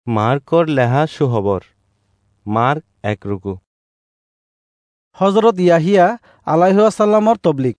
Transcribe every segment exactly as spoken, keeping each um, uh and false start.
মার্কর লেহা সুখবর। মার্ক এক রুকু। হজরত ইয়াহিয়া আলাইহিস সালামৰ তবলিগ।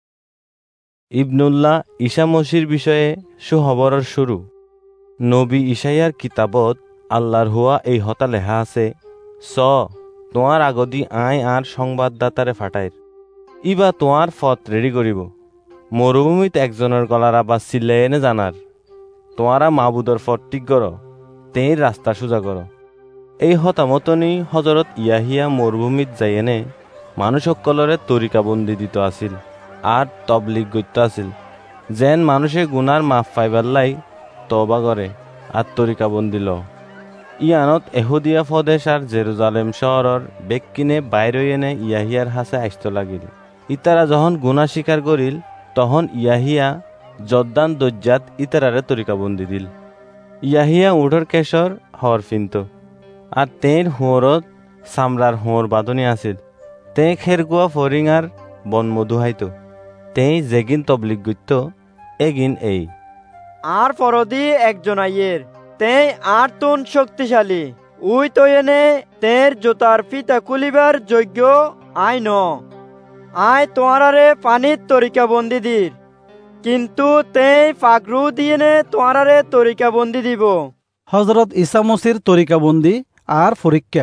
ইবনুল্লাহ ঈসা মসির বিষয়ে সুখবরের শুরু। নবী ঈশাইয়ার কিতাবত আল্লাহর হুয়া এই হতা লেখা আছে, স তোমার আগদি আয় আর সংবাদদাতারে ফাটাইর, ইবা তোমার ফত রেডি করিব। মরুভূমিত একজনের গলার আবাজ চিল্লাই এনে জানার, তোমারা মাবুদর ফত ঠিক কর, তেই রাস্তা সোজা কর। এই হতামতনি হজরত ইয়াহিয়া মরুভূমিত যাই এনে মানুষ সকলরে তরিকাবন্দি দিত আছিল আর তবলিগ গত্য আছিল, যেন মানুষে গুনার মাফ পাইবার লাই তবা করে আর তরিকাবন্দি ল। ইয়ানত এহুদিয়া ফদেশ আর জেরুজালেম শহরের বেকিনে বাইরে এনে ইয়াহিয়ার হাসে আসতে লাগিল। ইতারা যখন গুনা স্বীকার করিল, তখন ইয়াহিয়া জর্দান দজ্জাত ইতারারে তরিকাবন্দি দিল। ইয়াহিয়া উঠর কেশর হর ফিনত আর তের হোঁরত সামরার হোঁর বাঁধনি আছিল। তে খেরগুয়া ফরিঙার বনমধু হাইত। তেই যেগিন তবলিগ গত্য এগিন এই আর ফরদি একজন আইয়ের, তেই আর তুন শক্তিশালী, উই তো এনে তের জোতার ফিতা কুলিবার যোগ্য আই ন। আয় তোয়ারারে পানির তরিকা বন্দি দির, কিন্তু তেই ফাগরু দিয়ে নে তোয়ারারে তরিকা বন্দি দিব। হজরত ঈসা মসির তরিকাবন্দি আর পরীক্ষা।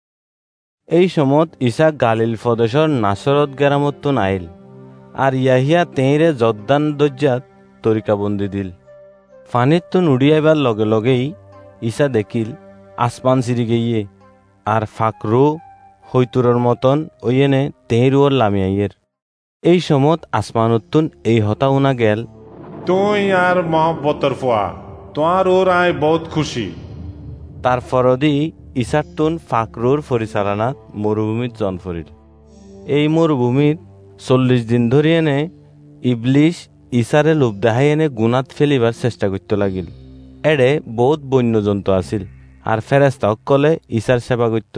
এই সমত ঈসা গালিল ফদেশর নাসরত গেরামত্তুন আইল, আর ইয়াহিয়া তেইরে জর্দান দজ্জাত তরিকাবন্দি দিল। ফানিত্তুন উড়িয়াইবার লগে লগেই ঈসা দেখিল আসমান সিরি গিয়ে, আর ফাকরু হৈতুরর মতন ওইয়েনে তেইরুয়র লামিয়াইয়ের। এই সমত আসমানুত্তুন এই হতা উনা গেল, তুই আর মহব্বতর ফুয়া, তোমার ওর আয় বহুত খুশি। তার ফরদি ইসারতুন ফাকরুর পরিচালনাত মরুভূমিত জন ফরিল। এই মরুভূমিত চল্লিশ দিন ধরি এনে ইবলিশ ইসারে লোভ দেখাই এনে গুণাত ফেলিবার চেষ্টা করতে লাগিল। এড়ে বহুত বন্য জন্তু আছিল, আর ফেরেস্তা অকলে ইসার সেবা করত।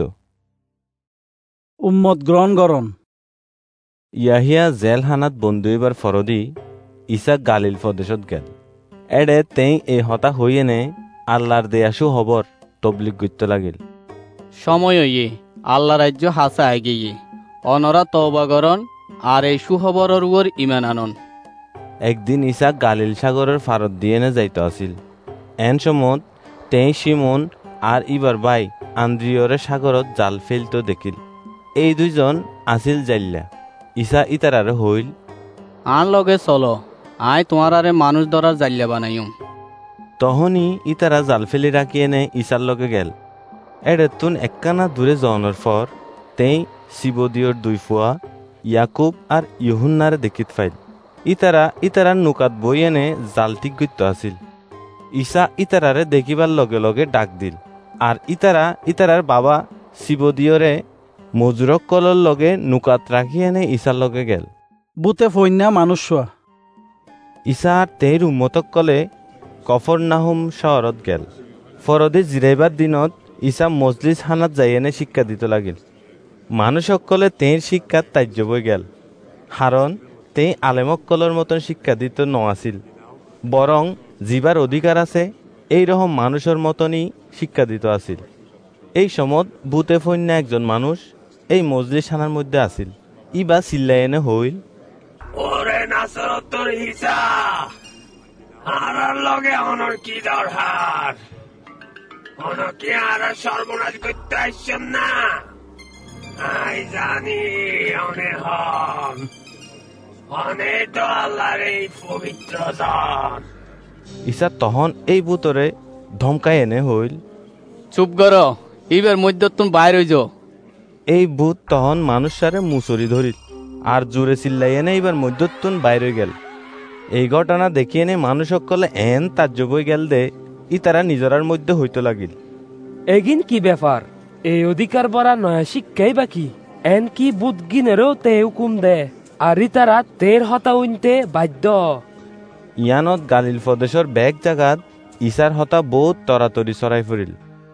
উম্মত গ্রহণ করণ। ইয়াহিয়া জেলখানাত বন্দী হইবার ফরদি ইসা গালিল প্রদেশত গেল। এড়ে তেই এই হতা হই এনে আল্লাহর দেয়াসু হবর তবলিগ করতে লাগিল। সময় ইয়ে আল্লাহ রাজ্য হাসা আগিয়ে অনরা তওবাগরণ আর এই সুখবরের উপর ইমান আনন। একদিন ইসা গালিল সাগরের ফারত দিয়ে এনে যাইতে আসিল। এন সমত তেই সিমন আর ইবার ভাই আন্দ্রিয়রে সাগরত জাল ফেলতে দেখিল। এই দুইজন আসিল জাইল্লা। ইসা ইতারারে হইল, আন লগে চলো, আয় তোমারারে মানুষ ধরার জাল্লা বানাইম। তখনই ইতারা জাল ফেলি রাখি এনে ইসার লগে গেল। এড়েতুন একখানা দূরে যাওয়ানোর পর তেই সিবদিয়র দুই ফুয়া ইয়াকুব আর ইহুন্নারে দেখিত ফাইল। ইতারা ইতারার নুকাত বই এনে জাল ঠিক গত্য আছিল। ইসা ইতারারে দেখিবার লগে লগে ডাক দিল, আর ইতারা ইতারার বাবা সিবদিয়রে মজুরক কলর লগে নুকাত রাখি এনে ইসার লগে গেল। বুতে ফৈন্যা মানুষ শোয়া। ইসা আর তেইর উম্মতক কলে কফর নাহুম শহরত গেল। ফরদে জিরাইবার দিনত ইসা মজলিস হানাত যাই এনে শিক্ষা দিতে লাগিল। মানুষ সকলে তেইর শিক্ষাত তাজ্য বই গেল, হারণ তেই আলেমককলর মতন শিক্ষা দিত ন আছিল, বরং জিবার অধিকার আছে এই রকম মানুষের মতনই শিক্ষা দিত আছিল। এই সমত ভূতে ফন্যা একজন মানুষ এই মজলিস হানার মধ্যে আছিল। ইবা চিল্লাই এনে হইল, ওরে নাসরতর ঈসা, আরার লগে অনর কি দরকার? অনর কি আর সর্বনাশ করতে আসছেন না? আই জানি অনে হন, অনে তো আল্লাহর এই পবিত্র জন। ঈসা তখন এই ভূতরে ধমকাই এনে হইল, চুপ কর, ইবের মধ্যে তুমি বাইর হইজ। এই ভূত তখন মানুষারে মুসরি ধরিল আর জোরে চিল্লাই এনে এবার মধ্যতুন বাইরে গেল। এই ঘটনা দেখিয়ে নে মানুষ সকলে এন তাজ্য বই গেল দে ইতারা নিজরার মধ্যে হইতে লাগিল, এগিন কি ব্যাপার? এই অধিকার বরা নয়া শিক্ষাই বাকি এন কি বুদগিনেরও তে হুকুম দে, আর ইতারা তের হতা উনতে বাধ্য। ইয়ানত গালিল প্রদেশের ব্যাগ জাগাত ইসার হতা বহুত তরাতরি চড়াই ফুরিল।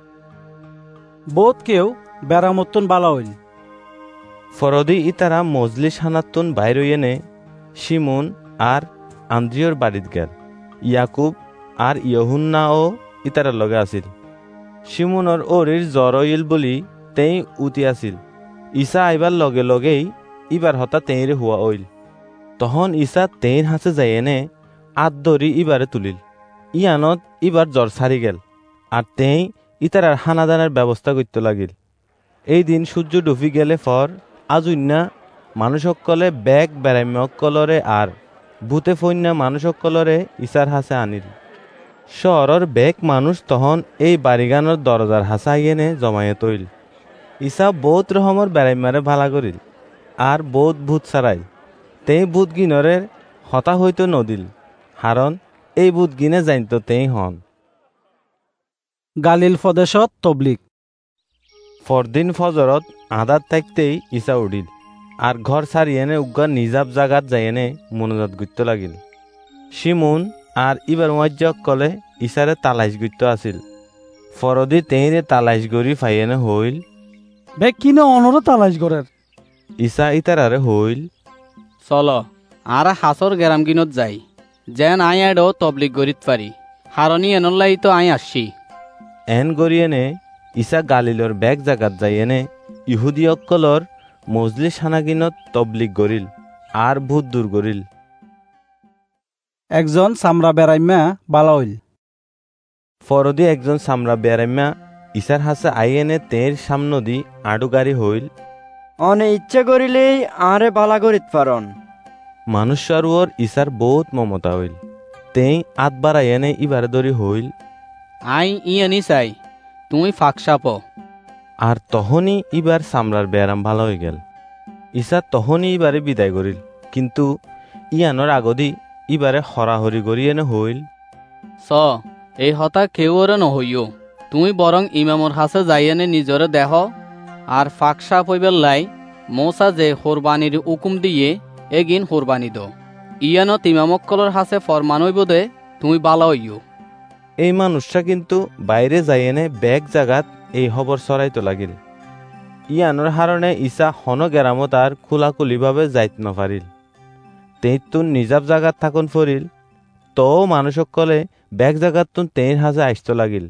বোধ কেউ বেড়ামত্তন বালা হইল। ফরদি ইতারা মজলিস হানাতুন বাইরে এনে সিমন আর আন্দ্রিয়র বাড়িত গেল। ইয়াকুব আর ইহুন্নাও ইতারার লগে আছিল। শিমুনৰ অৰিৰ জ্বৰ হইল বুলি তেই উতি আছিল। ইছা আইবার লগে লগেই ইবার হতা তেইরে হুয়া হইল। তখন ইছা তেইর হাসে যাইয়েনে আত ধরি ইবারে তুলিল। ইয়ানত ইবার জ্বর সারি গেল, আর তেই ইতার আর হানাদানের ব্যবস্থা করতে লাগিল। এই দিন সূর্য ডুবি গেলে ফর আজুন্যা মানুষসকলে ব্যাগ বেড়াইমকলরে আর ভূতে ফন্যা মানুষসকলরে ইসার হাসে আনিল। শহরের ব্যাগ মানুষ তখন এই বাড়িগানোর দরজার হাসা আইয়েনে জমায়ে তৈল। ইসা বহুত রহমর বেড়াইমারে ভালা করিল আর বহুত ভূত সারাইল। তেই ভূত গিনরের হতা হইতো নদিল, হারণ এই ভূত গিনে জানিত তেই হন। গালিল প্রদেশত তবলিক। পরদিন ফজরত আদাত থাকতেই ইসা উঠিল আর ঘর সারিয়েনে উগ্গার নিজাব জাগাত যাইয়েনে মনোজাত গুইতে লাগিল। শিমুন আর ইবার মজ্জক কলে ইসারে তালাইশ গুইতে আছিল। ফরদি তেইরে তালাইশ গড়ি ফাইয়েনে হইল। বেগ কিনে অনর তালাশ গরের। ইসা ইতারারে হইল, চল আর হাসর গেরাম গিনত যাই, যেন আই এডো তবলিক গরিত পারি, হারনি এনল্লাই তো আই আসছি। এন গড়িয়েনে ইসা গালিলর ব্যাগ জাগাত যাইয়েনে ইহুদি অক্কলর মজলিস হানাগিনত তবলিক গরিল আর ভূত দূর গরিল। একজন সামরা বেড়াইমা বালা হইল। ফরদি একজন সামরা বেড়াইমা ইসার হাসে আইয়েনে তের সামনদি আডু গাড়ি হইল। অনে ইচ্ছে করিলেই আরে বালা করিত পারন। মানুষার ইসার বহুত মমতা হইল। তেই আত বাড়াইয়েনে ইবারে দরি হইল, আই ইয়ানি চাই, তুমি ফাঁকসাপ। আর তখনই ইবার সামরার ব্যারাম ভালো হয়ে গেল। ইসা তখনই ইবারে বিদায় করিল, কিন্তু ইয়ানোর আগদি ইবারে হরাহরি গড়িয়েনে হইল, চ এই হতা কেউরে নহইও, তুমি বরং ইমামর হাসে যাইয়েনে নিজরে দেহ আর ফাঁকসাপ হইবার লাই মৌসা যে কোরবানির উকুম দিয়ে এগিন কোরবানি দো। ইয়ানত ইমামক্কলর হাসে ফরমান হইব দে তুমি বালা হইও। এই মানুষটা কিন্তু বাইরে যাইয়েনে ব্যাগ জাগাত এই খবর ছড়াইতে লাগিল। ইয়ানোর হারণে ইসা হন গেরামত আর খোলাখুলিভাবে যাইত নপারিল। তেইতুন নিজাব জাগাত থাকুন ফরিল, তো মানুষসকলে ব্যাগ জাগাতুন তেইর হাজে আসত লাগিল।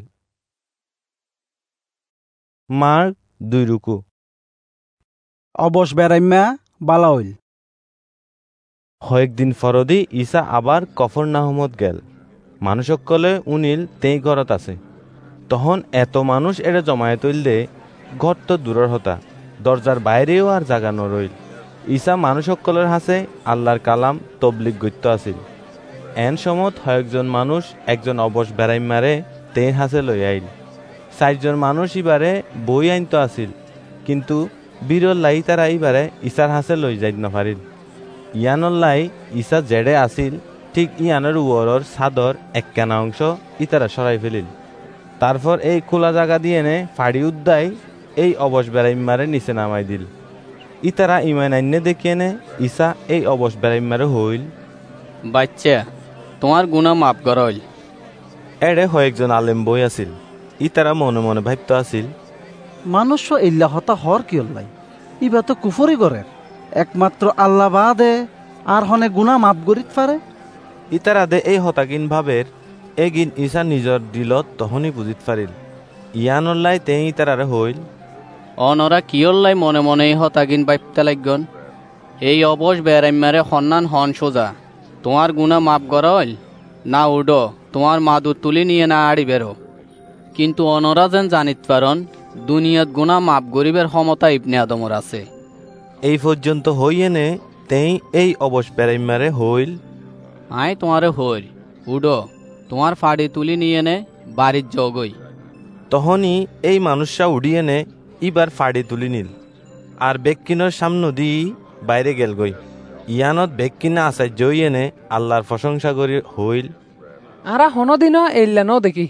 মার দুই রুকু। অবশ বেড়াইমা বালা হইল। কয়েকদিন ফরদি ইসা আবার কফর নাহমত গেল। মানুষসকলে উনিল তেই ঘরত আছে। তখন এত মানুষ এড়ে জমায়ে তৈল দে ঘর তো দূরের হতা, দরজার বাইরেও আর জাগা নরইল। ইসা মানুষসকলের হাসে আল্লাহর কালাম তবলিক গত্য আছিল। এন সমত কয়েকজন মানুষ একজন অবশ বেড়াইমারে তেই হাসে লই আইল। চারজন মানুষ ইবারে বই আইনত আছিল, কিন্তু বিরল লাই তারা ইবারে ইসার হাসে লই যাইত নপারিল। ইয়ানর লাই ইসা জেডে আছিল, ঠিক ইয়ানের উয়রর ছাদর একখানা অংশ ইতারা সরাই ফেলিল। তারপর এই খোলা জায়গা দিয়ে নে ফাড়ি উদ্দাই এই অবশ বেড়াইমারে নিচে নামাই দিল। ইতারা ইমান আইনে দেখিয়ে নে ইসা এই অবশ বেড়াইমারে হইল, বাচ্চা তোমার গুণা মাফ করল। এড়ে কয়েকজন আলেম বই আছিল। ইতারা মনে মনে ভাবতে আছিল, মানুষ ইল্লা হতা হর কি হল্লাই, ইবা তো কুফরি গরের। একমাত্র আল্লাহ বাদে আর হনে গুণা মাফ গরিত পারে। ইতারা দে এই হতাকিন ভাবের এগিন ইসা নিজর দিলত তখনই বুঝিত পারিল। ইয়ানল্লাই তেই ইতারারে হইল, অনরা কিয়ল্লাই মনে মনে হতাগিন বাইপতে লাগন। এই অবশ বেড়াইমারে সন্নান হন সোজা, তোমার গুণা মাপ করল না উডো তোমার মাদুর তুলি নিয়ে না আড়ি বেরো। কিন্তু অনরা যেন জানিত পারন দুনিয়াত গুণা মাপ গরিবের ক্ষমতা ইবনে আদমর আছে। এই পর্যন্ত হইয়েনে তেই এই অবশ বেড়াইমারে হইল, আয় তোমারে হইল উডো তোমার ফাড়ি তুলি নিয়ে নে বাড়ির জগই। তখনই এই মানুষরা উড়িয়ে নে ইবার ফাড়ি তুলি নিল আর বেক্কিনোর সামনে দিয়ে বাইরে গেল গই। ইয়ানত বেক্কিনা আচার্য হইয়ে নে আল্লাহর প্রশংসা করি হইল, আরা হনদিন এল্লানো দেখি।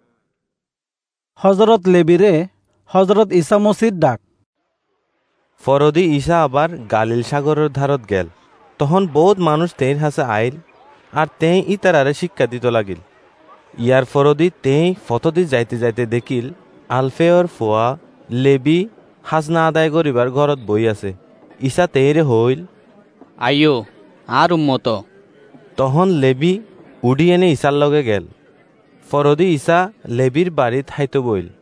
হজরত লেবিরে হজরত ইসা মসির ডাক। ফরদি ইসা আবার গালিল সাগরের ধারত গেল। তখন বহুত মানুষ তেইর হাসে আইল আর তেই ইতারারে শিক্ষা দিত লাগিল। ইয়ার ফরদি তেই ফতদি যাইতে যাইতে দেখিল আলফেয়র ফোয়া লেবি হাজনা আদায় করিবার ঘরত বই আছে। ইসা তেইরে হইল, আইও আর উম্মত। তখন লেবি উড়ি এনে ইসার লগে গেল। ফরদি ইসা লেবির বাড়িত হাইতো বইল।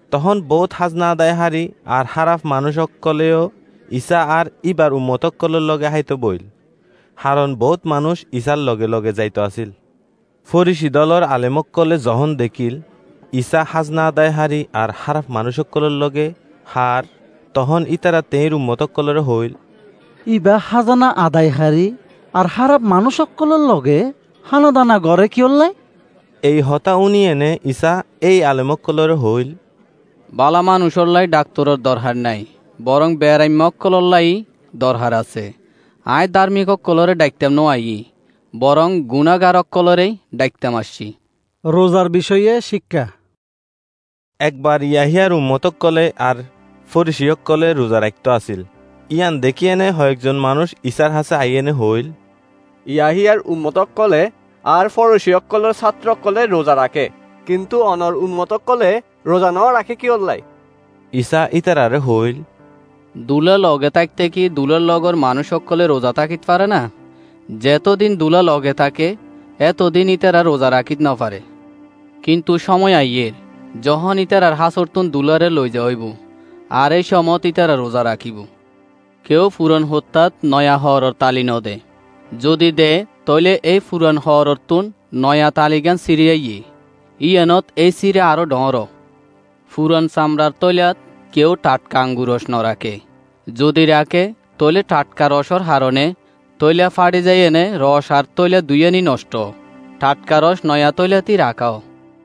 তখন বহুত হাজনা আদায় হারি আর হারাফ মানুষসকলেও ঈসা আর ইবার উম্মতকলের লগে হাইতো বইল, হারণ বহুত মানুষ ঈসার লগে লগে যাইতো আছিল। ফরিসি দলর আলেমকলে যখন দেখিল ঈসা হাজনা আদায় হারি আর হারাফ মানুষসকলের লগে হার, তখন ইতারা তেইর উম্মতকলের হইল, ইবা হাজানা আদায় হারি আর হারাপ মানুষ সকলের লগে হানাদানা গড়ে কি হল্লাই। এই হতা উনি এনে ঈসা এই আলেমকলের হইল, বালা মানুষর লাই ডাক্তরের দরকার নাই, বরং বেড়াইমকলর লাই দরকার আছে। আয় ধার্মিক কলরে ডাকতাম ন আই, বরং গুণাগারক কলরেই ডাকতাম আসছি। রোজার বিষয়ে শিক্ষা। একবার ইয়াহিয়ার উম্মতকলে আর ফরিসিয়কলে রোজা রাখত আছিল। ইয়ান দেখি এনে কয়েকজন মানুষ ঈসার হাসে আইয়েনে হইল, ইয়াহিয়ার উম্মতকলে আর ফরিসিয়কলের ছাত্রকলে রোজা রাখে, কিন্তু অনর উম্মতকলে রোজা ন রাখে কি হল্লাই। ঈসা ইতারারে হইল, দুলা লগে থাকতে কি দুলার লগর মানুষ সকলে রোজা থাকিত পারে না? যেতদিন দুলা লগে থাকে এতদিন ইতারা রোজা রাখিত না পারে, কিন্তু সময় আইয়ের যখন ইতারার হাসরতুন দুলারে লই যাইব আর এই সমত ইতারা রোজা রাখিব। কেউ ফুরন হত্যাত নয়া হরর তালি ন দে, যদি দে তইলে এই ফুরন হরর তুন নয়া তালিগান সিরিয়াইয়ে ইয়ানত এই সিরে আরো ডর। ফুরন চামড়ার তৈলাত কেউ টাটকা আঙ্গুরস ন রাখে, যদি রাখে তৈলে টাটকা রসর হারণে তৈলা ফাড়ি যাই এনে রস আর তৈলা দুইয়ানি নষ্ট, টাটকা রস নয়া তৈলাতি রাখাও।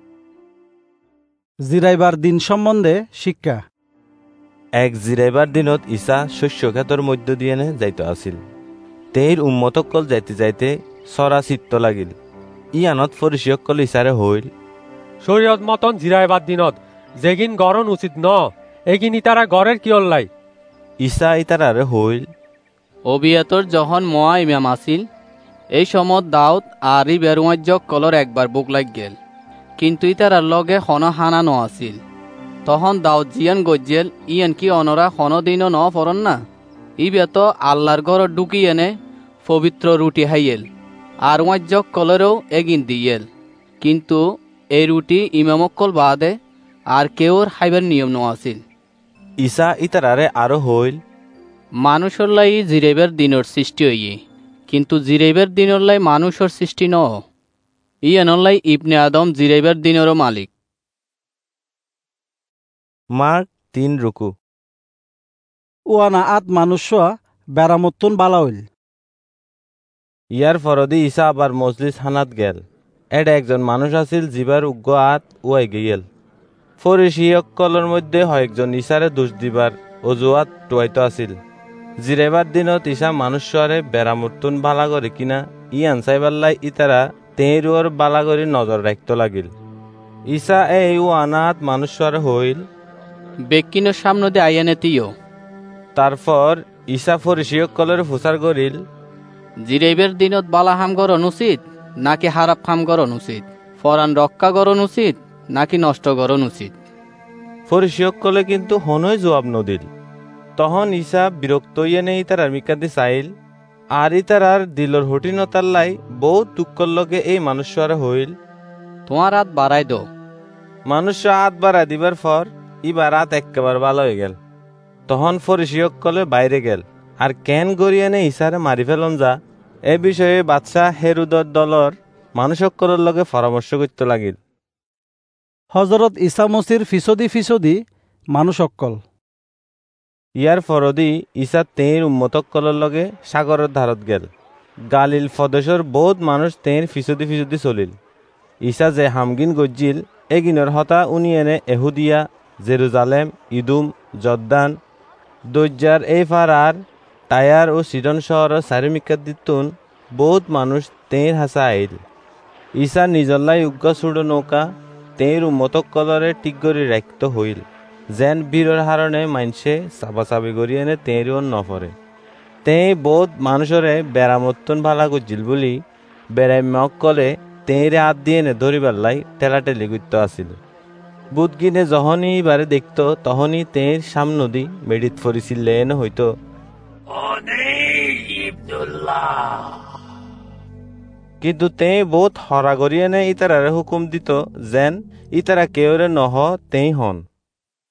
জিরাইবার দিন সম্বন্ধে শিক্ষা। এক জিরাইবার দিনত ঈসা শস্য ক্ষেতর মধ্য দিয়ে যাইত আছিল। তেইর উম্মতকল যাইতে যাইতে সরা চিত্ত লাগিল। ইয়ানত ফরিসিয়কল ঈসারে হইল, শরীয়ত মতন জিরাইবার দিনত যেগিন গরণ উচিত ন, এগিন ইতারা গড়ের কি হল্লাই। ঈসা ইতারারে হইল, অবিয়াতর যখন মোয়া ইমাম আছিল এই সমত দাউদ আর ই বেরুয়াজ্জক কলর একবার বুক লাগ গেল, কিন্তু ইতারার লগে হন হানা ন আছিল। তখন দাউদ জিয়ান গজ্জেল, ইয়ান কি অনরা হন দিনও ন ফরন না? ইবেত আল্লাহর ঘর ঢুকি এনে পবিত্র রুটি হাইয়েল আর ওয়াজ্জক কলরেও এগিন দিয়েল, কিন্তু এই রুটি ইমামকল বাদে আর কেউর হাইবার নিয়ম ন আছিল। ঈসা ইতারারে আরো হইল, মানুষের লাই জিরেবের দিনের সৃষ্টি হইয়ে, কিন্তু জিরেবের দিনের লাই মানুষের সৃষ্টি ন। ইয়ানর লাই ইবনে আদম জিরেবের দিনেরও মালিক। মার্ক তিন রুকু। ওয়ানা আত মানুষ বেড়ামতুন বালা হইল। ইয়ার ফরদি ঈসা আবার মজলিস হানাত গেল। এটা একজন মানুষ আছিল জিবার উগ্র আত উয়াই গিয়েল। ফরিসিয়কলের মধ্যে কয়েকজন ঈসারে দোষ দিবার অজুহাত টুয়াইতো আছিল। জিরেবার দিনত ঈসা মানুষরে বেড়ামতুন বালা করে কিনা ইয়ান চাইবাল্লাই ইতারা তেইরুয়ার বালা করে নজর রাখত লাগিল। ঈসা এই ওয়ানাত মানুষরে হইল, বেকিনের সামনে দিয়ে আইয়ানে তিও। তারপর ঈসা ফরিসিয়কলের ফুসার করিল, জিরেবের দিনত বালা হাম গরণ উচিত নাকি হারাপ হাম গরণ উচিত? ফরান রক্ষা গরণ উচিত নাকি নষ্ট গরণ উচিত? ফরিসিয়কলে কিন্তু হনই জবাব নদিল। তখন ঈসা বিরক্ত ইয়েনে ইতারার মিকাদি চাইল, আর ইতারার দিলর হটিনতার লাই বহুত দুঃখর লগে এই মানুষরে হইল, তোমার হাত বাড়াই দো। মানুষ হাত বাড়াই দিবার পর ইবার রাত একেবারে ভালো হয়ে গেল। তখন ফরিসিয়কলে বাইরে গেল আর কেন গড়িয়ানে ঈসারে মারি ফেলন যা এ বিষয়ে বাদশাহ হেরুদর দলর মানুষকলের লগে পরামর্শ করতে লাগিল। হজরত ঈসা মসির ফিসদি ফিসদি মানুষকল। ইয়ার ফরদি ঈসা তেইর উম্মতকলের লগে সাগরের ধারত গেল। গালিল ফদেশর বহুত মানুষ তেইর ফিসদি ফিসদি চলিল। ঈসা যে হামগিন গজ্জিল এগিনের হতা উনি এনে এহুদিয়া, জেরুজালেম, ইদুম, জর্দান, দজ্জার এই ফারার টায়ার ও সিডন শহরের চারিমিকাত দিতুন বহুত মানুষ তেইর হাসা আইল। ঈসা নিজল্লাই উগ্র সুড়ো নৌকা তেইর উম্মতকলরে টিকগরি রাখত হইল, যেন বীরের হারণে মানসে চাপাচাপি করি এনে তেইরও নপরে। তেই বহুত মানুষরে বেড়ামতন ভালা করছিল বলি বেড়াই মকলে তেইরে হাত দিয়ে এনে ধরিবার লাই ঠেলাঠেলি করতে আসিল। বুধগিনে যখনই বারে দেখত তখনই তেইর সামনদি মেডিত ফরিছিল এনে হইতো, কিন্তু তেই বহুত হরা করি এনে ইতারারে হুকুম দিত যেন ইতারা কেউরে নহ তেই হন।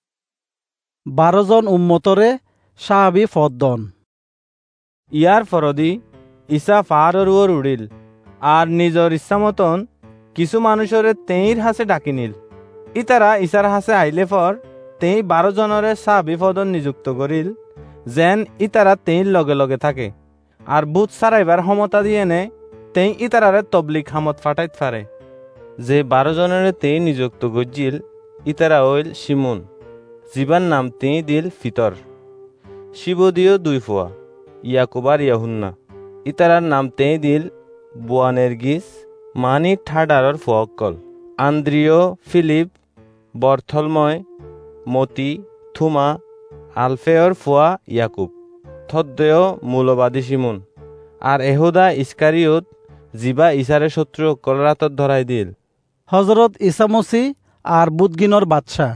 বারো জন উম্মতরে সাহাবি ফদ্দন। ইয়ার ফরদি ইসা ফাহারর ওর উড়িল আর নিজর ইচ্ছা মতন কিছু মানুষরে তেইর হাসে ডাকি নিল। ইতারা ইসার হাসে আইলে ফর তেই বারো জনরে সাহাবি ফদন নিযুক্ত করিল, যেন ইতারা তেইর লগে লগে থাকে আর বুথ সারাইবার ক্ষমতা দিয়ে নে তেই ইতারারে তবলিক হামত ফাটাইত পারে। যে বারো জনের তেই নিযুক্ত গজ্জিল ইতারা হইল শিমুন, জিবার নাম তেই দিল ফিতর, শিবদিও দুই ফোয়া, ইয়াকুবার ইয়াহুন্না। ইতারার নাম তেই দিল বুয়ানেরগিস, মানি ঠাডারর ফোয়াক্কল, আন্দ্রিয়, ফিলিপ, বর্থলময়, মতি, থুমা, আলফেয়র ফোয়া ইয়াকুব, থদ্দেয় মূলবাদী শিমুন, আর এহুদা ইস্কারিয়ত জিবা ইসারে শত্রু কলরাতত ধরাই দিল। হজরত ইসামসি আর বুদগিনর বাদশাহ।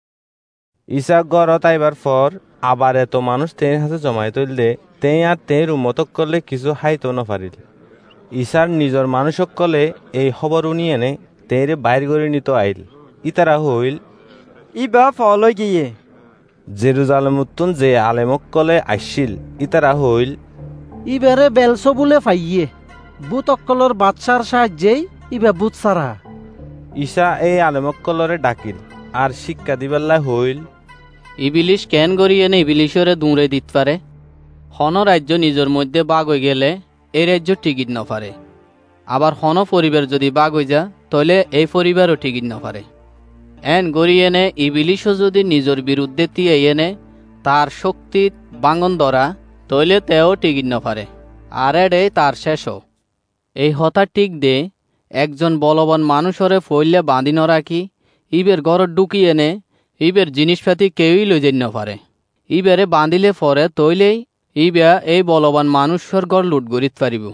ইসা গড়ত আইবার পর আবার এত মানুষ তেই হাতে জমাই তৈললে তেই আর তেই উন্মতক করলে কিছু হাইতো নপারিল। ইসার নিজর মানুষক কলে এই খবর উনি এনে তেইরে বাইর করে নিত আইল। ইতারা হইল ইবা ফল গিয়ে জেরুজালেম উত্তুন যে আলেমক কলে আইসিল। ইতারা হইল ইবারে বেলসবুলে ফাইয়ে বুত অক্কলর বাদশার সাহায্যেই ইবা বুত সারা। ঈশা এই আলেমক কলরে ডাকিল আর শিক্ষা দিবেল্লা হইল ইবিলিশ কেন করি এনে ইবিলিশরে দূরে দিত পারে। হন রাজ্য নিজের মধ্যে বাগ হয়ে গেলে এই রাজ্য টিকিট ন পারে, আবার হন পরিবার যদি বাগ হয়ে যা তাহলে এই পরিবারও টিকিট ন পারে। এন গড়ি এনে ইবিলিশও যদি নিজের বিরুদ্ধে টিয়ে এনে তার শক্তি বাঙ্গন ধরা তৈলে তেও টিকিট ন পারে, আর এডে তার শেষও। এই হতা টিক দে একজন বলবান মানুষরে ফইলে বাঁধি ন রাখি ইবের ঘর ঢুকি এনে ইবের জিনিসপাতি কেউই লই যেন পারে। ইবেরে বাঁধিলে ফরে তৈলেই ইবা এই বলবান মানুষের ঘর লুট গরিত পারিব।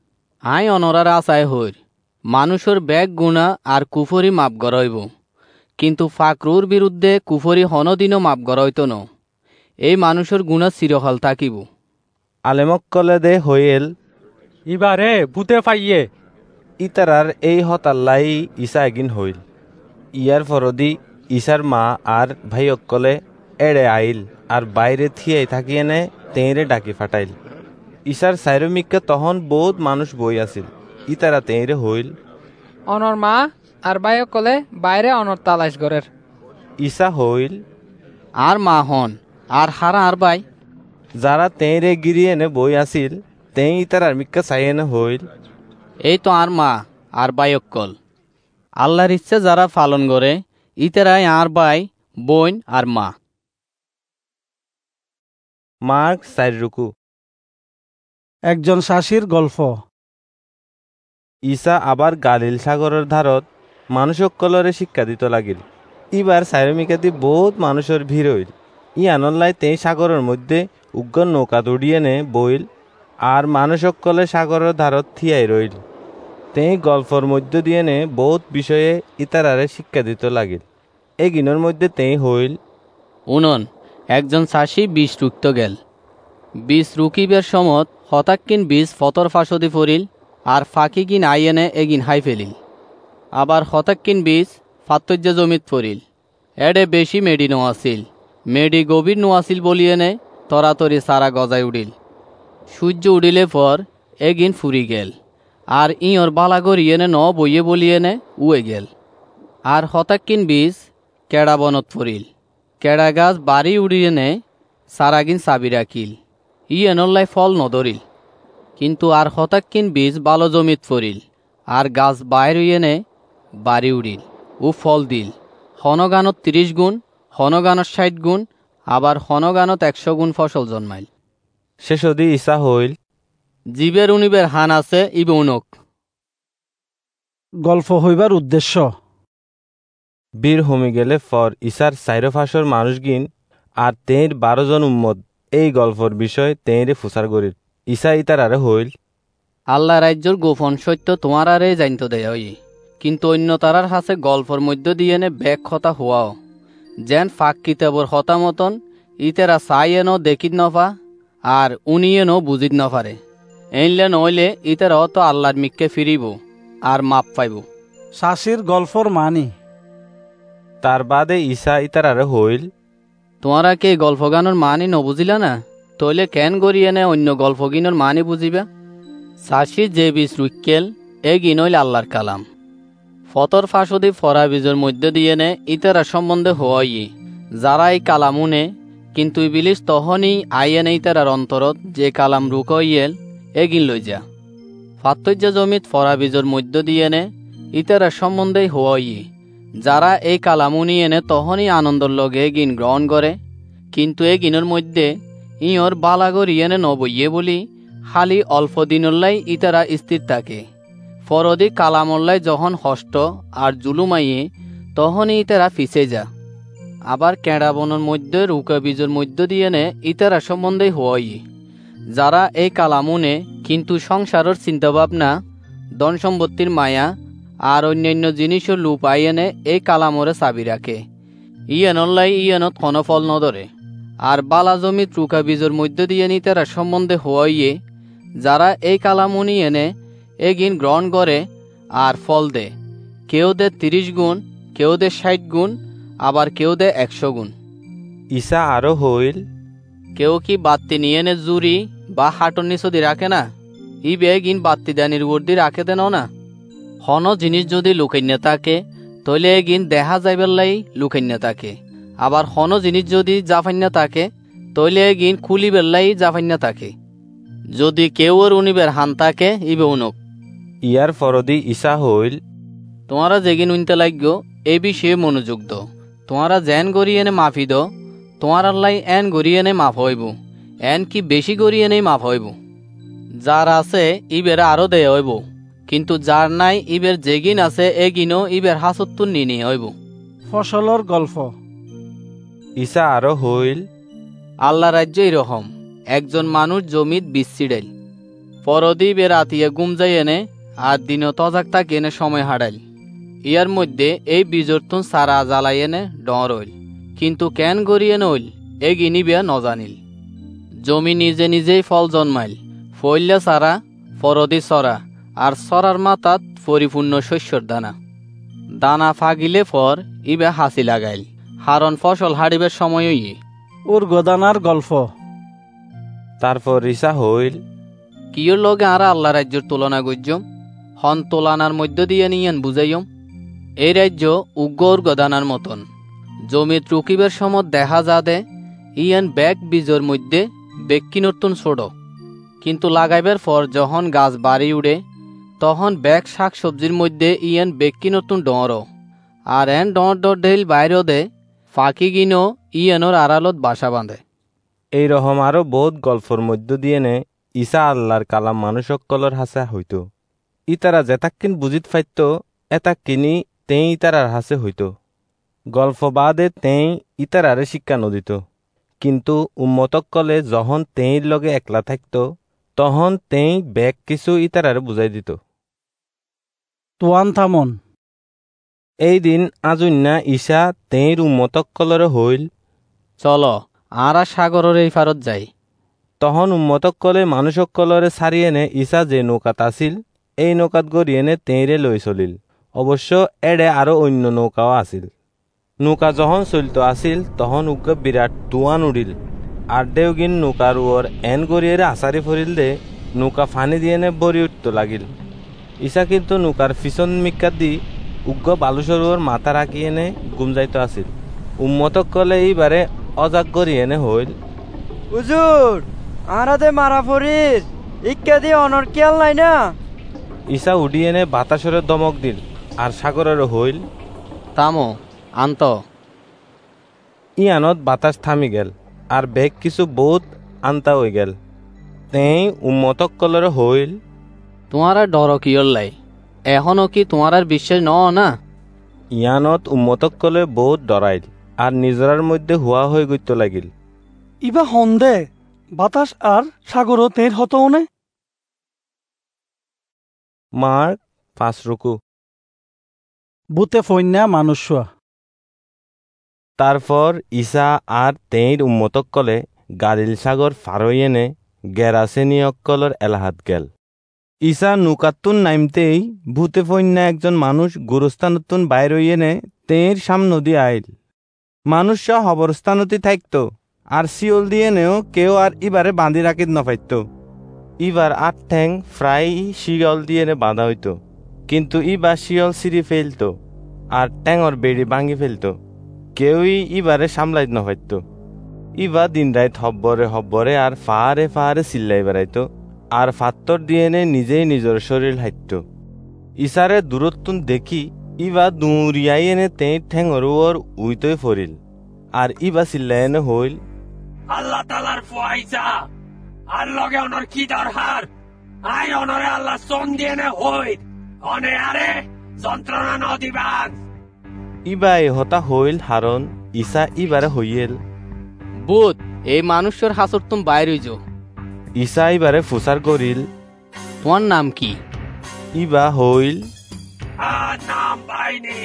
আই অনরার আশায় হইর মানুষের ব্যাগ গুণা আর কুফরি মাপ গড়াইব, কিন্তু ফাকরুর বিরুদ্ধে কুফরি হনদিনও মাপ গড়াইত ন। এই মানুষের গুণা চিরকাল থাকিব। আলেমক কলে দে হইল ইবারে বুতে পাইয়ে। ইতারার এই হতাল্লাই ঈশা এগিন হইল। ইয়ার ফরদি ঈশার মা আর ভাই অক্কলে এড়ে আইল আর বাইরে থিয়াই থাকিয়ে নে তেঁরে ডাকি ফাটাইল। ঈশার সাইরমিককে তখন বহুত মানুষ বই আছিল। ইতারা তেঁরে হইল অনর মা আর ভাই অক্কলে বাইরে অনর তালাশ গরের। ঈশা হইল আর মা হন আর হারা আর ভাই। যারা তেঁরে গিরিয়ে নে বই আছিল তেই ইতারার মিক্কা চাইয়ে হইল এই তো আর মা আর ভাই অক্কল। আল্লাহর ইচ্ছে যারা পালন করে ইতারাই আর ভাই বোন আর মা। মার্ক সাইরুকু। একজন শাসির গল্প। ঈশা আবার গালিল সাগরের ধারত মানুষকলরে শিক্ষা দিত লাগিল। ইবার সাইরমিকাতি বহুত মানুষের ভিড় হইল। ই আনল্লাই তেই সাগরের মধ্যে উগ্র নৌকা দৌড়িয়ে নে বইল আর মানুষকলে সাগরের ধারত থিয়াই রইল। তেই গল্পর মধ্য দিয়ে নে বহুত বিষয়ে ইতারারে শিক্ষা দিত লাগিল। এগিনের মধ্যে তেই হইল উনন একজন চাষি বীজ রুক্ত গেল। বীজ রুকিবের সমত হতাক্কিন বীজ ফতর ফাঁসদি ফরিল আর ফাঁকি কিন আইয়েনে এগিন হাই ফেলিল। আবার হতাক্কিন বীজ ফাতর্য জমিত ফরিল। এডে বেশি মেডি নো আসিল। মেডি গভীর নো আসিল বলিয়েনে তরাতরি সারা গজায় উঠিল। সূর্য উঠিলে পর এগিন ফুরি গেল আর ইঁর বালাগর ইয়েনে ন বইয়ে বলিয়েনে উয়ে গেল। আর হতাক্কিন বীজ কেড়া বনত ফরিল। কেড়া গাছ বাড়ি উড়িয়ে নে সারাগিন চাবি রাখিল। ই এনল্লাই ফল নধরিল। কিন্তু আর হতাক্কিন বীজ বালো জমিত ফরিল আর গাছ বাইর হইয়ে নে বাড়ি উড়িল ও ফল দিল। হনগানত ত্রিশ গুণ, হনগানত ষাট গুণ, আবার হনগানত একশো গুণ ফসল জন্মাইল। শেষদি ঈশা হইল জীবের উনিবের হান আছে ইবে উনক। গল্প হইবার উদ্দেশ্য। বীর হমি গেলে ফর ঈশার সাইরোফাসর মানুষগিন আর তেইর বারো জন উম্মত এই গল্পর বিষয় তেইরে ফুসার গরিল। ঈশা ইতারারে হইল আল্লাহ রাজ্যর গোপন সত্য তোমার আরে জানতে দেয় হই, কিন্তু অন্য তারার হাসে গল্পর মধ্য দিয়ে নে ব্যাগ হতা হওয়াও যেন ফাঁক কিতাবর হতা মতন ইতেরা চাইয়ে ন দেখিত নফা আর উনিয়ে ন বুঝিত নফারে। এইলে নইলে ইতেরা অত আল্লাহর মিককে ফিরিব আর মাপ পাইব। শাসির গল্পর মানি। তার বাদে ঈশা ইতারারে হইল তোমারা কে গল্প গানোর মানি নবুঝিলা না? তইলে কেন গড়িয়ে নে অন্য গল্প গিনোর মানি বুঝিবা? চাষি যে বীজ রুক্কেল এ গিনইল আল্লাহর কালাম। ফতর ফাঁসদি ফরা বীজের মধ্যে দিয়ে নে ইতারা সম্বন্ধে হওয়াই যারা এই কালামুনে, কিন্তু ইবিলিস তখনই আইয়েন ইতারার অন্তরত যে কালাম রুকইয়েল এগিন লই যা। ফাত্তর্য জমিত ফরা বীজের মধ্য দিয়ে নে ইতারা সম্বন্ধে হওয়াই যারা এই কালামুনি এনে তখনই আনন্দর লগে এগিন গ্রহণ করে, কিন্তু এ গিনের মধ্যে ইয়র বালাগর ইয়েনে নবইয়ে বলি খালি অল্প দিনল্লাই ইতারা স্থির থাকে। ফরদি কালামল্লাই যখন হষ্ট আর জুলুমাইয়ে তখনই ইতারা ফিসে যা। আবার কেঁড়া বনের মধ্যে রুকা বীজের মধ্য দিয়ে নে ইতারা সম্বন্ধে হওয়াই যারা এই কালামুনে, কিন্তু সংসারের চিন্তাভাবনা, ধন সম্পত্তির মায়া আর অন্যান্য জিনিসের লুপ আইয়েনে এই কালামরে চাবি রাখে। ইয়েনল্লাই ইয়েনত কোনো ফল নধরে। আর বালা জমি রুকা বীজের মধ্য দিয়ে নি তারা সম্বন্ধে হওয়াইয়ে যারা এই কালামুনি এনে এগিন গ্রহণ করে আর ফল দে। কেউ দে তিরিশ গুণ, কেউ দে ষাট গুণ, আবার কেউ দে একশো গুণ। ঈসা আরো হইল, কেউ কি বাত্তি নিয়ে এনে জুরি বা হাটর নিচদি রাখে না? ই বেগিন বাত্তি দানির বর্দি রাখে দেন না। হন জিনিস যদি লুকাইন্য থাকে তইলে এগিন দেখা যাইবার লাই লুকাইন্য থাকে। আবার হন জিনিস যদি জাফাইন্য থাকে তইলে এগিন খুলি বেল্লাই জাফাইন্য থাকে। যদি কেউ ওর উনিবের হান থাকে ইবে উনক। ইয়ার ফরদি ঈসা হইল, তোমারা যেগিন উনতে লাগব এই বিষয়ে মনোযোগ দো। তোমারা যেন গড়ি এনে মাফি দো, তোমার আল্লাহ এন গড়ি এনে মাফ হইব, এন কি বেশি গড়ি এনে মাফ হইব। যার আছে ইবের আরো দেয় হইব, কিন্তু যার নাই ইবের যেগিন আছে এগিনও ইবের হাসত্তুর নিনি হইব। ফসলর গল্প। ঈসা আরো হইল, আল্লাহ রাজ্য এরকম একজন মানুষ জমিত বীজ ছিড়াইল। পরদীপ এর আতিয়ে গুম যাই এনে আর দিন তজাক তাকে এনে সময় হারাইল। ইয়ার মধ্যে এই বীজর্তুন সারা জ্বালাই এনে ডর হইল, কিন্তু কেন গড়িয়ে নইল এ গিনিবিয়া নজানিল। জমি নিজে নিজেই ফল জন্মাইল, ফইল্লা সারা পরদি সরা, আর সরার মাথাত পরিপূর্ণ শস্যর দানা। দানা ফাগিলে ফর ইবে হাসি লাগাইল, হারন ফসল হারিবের সময়ই। ওর গদানার গল্প। তারপর ঈসা হইল, কিয়র লগে আর আল্লাহ রাজ্যের তুলনা গজ্যম হন তোলানার মধ্য দিয়ে নিয়েন বুঝাইম। এই রাজ্য উগ্গর গদানার মতন। জমিত রুকিবের সময় দেখা যা দে ইয়েন ব্যাগ বীজের মধ্যে বেক্কি নতুন ছোট, কিন্তু লাগাইবার পর যখন গাছ বাড়ি উড়ে তখন ব্যাগ শাক সবজির মধ্যে ইয়েন বেক্কি নতুন ডর, আর এন ডর ডর ঢেল বাইর দে ফাঁকি গিনো ইয়েনর আড়ালত বাসা বাঁধে। এই রকম আরো বহুত গল্পর মধ্য দিয়ে নে ঈসা আল্লাহর কালাম মানুষকলর হাসে হইত। ইতারা যেতাক্কিন বুঝিত ফাইত এতাক্কিনি তেই ইতারার হাসে হইত। গল্প বাদে তেই ইতারারে শিক্ষা নদিত, কিন্তু উম্মতকলে যখন তেইর লগে একলা থাকত তখন তেই ব্যাগ কিছু ইতারারে বুঝাই দিত। তোয়ান থামন। এই দিন আজুন্না ঈসা তেইর উম্মতকলরে হইল, চলো আরা সাগরের এই ফারত যাই। তখন উম্মতকলে মানুষকলরে ছাড়িয়ে নে ঈসা যে নৌকাত আছিল এই নৌকাত গড়িয়ে নে তেইরে লই চলিল। অবশ্য এড়ে আরো অন্য নৌকাও আছিল। নৌকা যখন চলিত আছিল তখন উগ্র বিরাট তুয়ান উড়িল, আর দেউগিন নৌকার ওর এন গড়িয়ে আসারি ফরিল দে নৌকা ফানি দিয়ে নে বরি উঠতে লাগিল। ঈসা কিন্তু নৌকার পিছন মিক্কা দি উগ্র বালুসর মাথা রাখিয়ে নে গুম যাইত আছিল। উম্মতকলে এইবারে অজাগ গড়িয়ে নে হইল, হুজুর আরাদে মারা ফরির ইক্কা দিয়ে অনর খেয়াল নাই না। ঈসা উডিয়ে নে বাতাসরে দমক দিল, আর সাগরের হইল, তামো আন্ত। ইয়ানত বাতাস থামি গেল, আর বেগ কিছু বহুত আনতা হয়ে গেল। তেই উম্মতকলরে হইল, তোমারা ডর কিয়র লাই, এখনো কি তোমার আর বিশ্বাস ন না? ইয়ানত উম্মতকলে বহুত ডরাইল, আর নিজরার মধ্যে হুয়া হয়ে গইত লাগিল। ইবা হন্দে বাতাস আর সাগরও তের হতও নে। মার্ক পাঁচ রুকু। বুতে ফন্যা মানুষ। তারপর ঈসা আর তেইর উম্মতকলে গালিল সাগর ফারইয়েনে গেরাসেনিয়কলর এলাহাত গেল। ঈসা নৌকাতুন নাইমতেই ভূতে ফন্যা একজন মানুষ গুরুস্থানতুন বাইর হইয়েনে তেইর সামনে দিয়ে আইল। মানুষ হবরস্থানতি থাকত আর শিওল দিয়ে নেও কেউ আর ইবারে বাঁধি রাখিত নপাইত। ইবার আট ঠ্যাং ফ্রাই শিয়ল দিয়ে নে বাঁধা হইত, কিন্তু ইবার শিয়ল সিঁড়ি ফেলত আর ট্যাঙর বেড়ি ভাঙি ফেলত, কেউই ইবারে সামলাই নপাইত। ইবা দিন রাত হব্বরে হব্বরে আর ফাহারে ফাহারে চিল্লাই বেড়াইত আর ফাত্তর দিয়ে নে নিজেই নিজের শরীর হাইত। ইসারে দূরত্বন দেখি ইবা দুরিয়াই এনে তেই ঠ্যাঙর ওর উইতই ফরিল আর ইবা চিল্লাই এনে হইল, আল্লাহ তালার ফুয়াইছা আর লগে অনর কি দরকার? আই অনরে আল্লাহ সন দিয়ে নে হইল অনে আরে যন্ত্রণা ন দিবান। ইবা এ হতা হইল হারণ ইসা ইবারে হইয়েল, বুধ এই মানুষের হাসর তুমি বাইরে যো। ইসা ইবারে ফুসার করিল, তোমার নাম কি? ইবা হইল, আর নাম বাইনি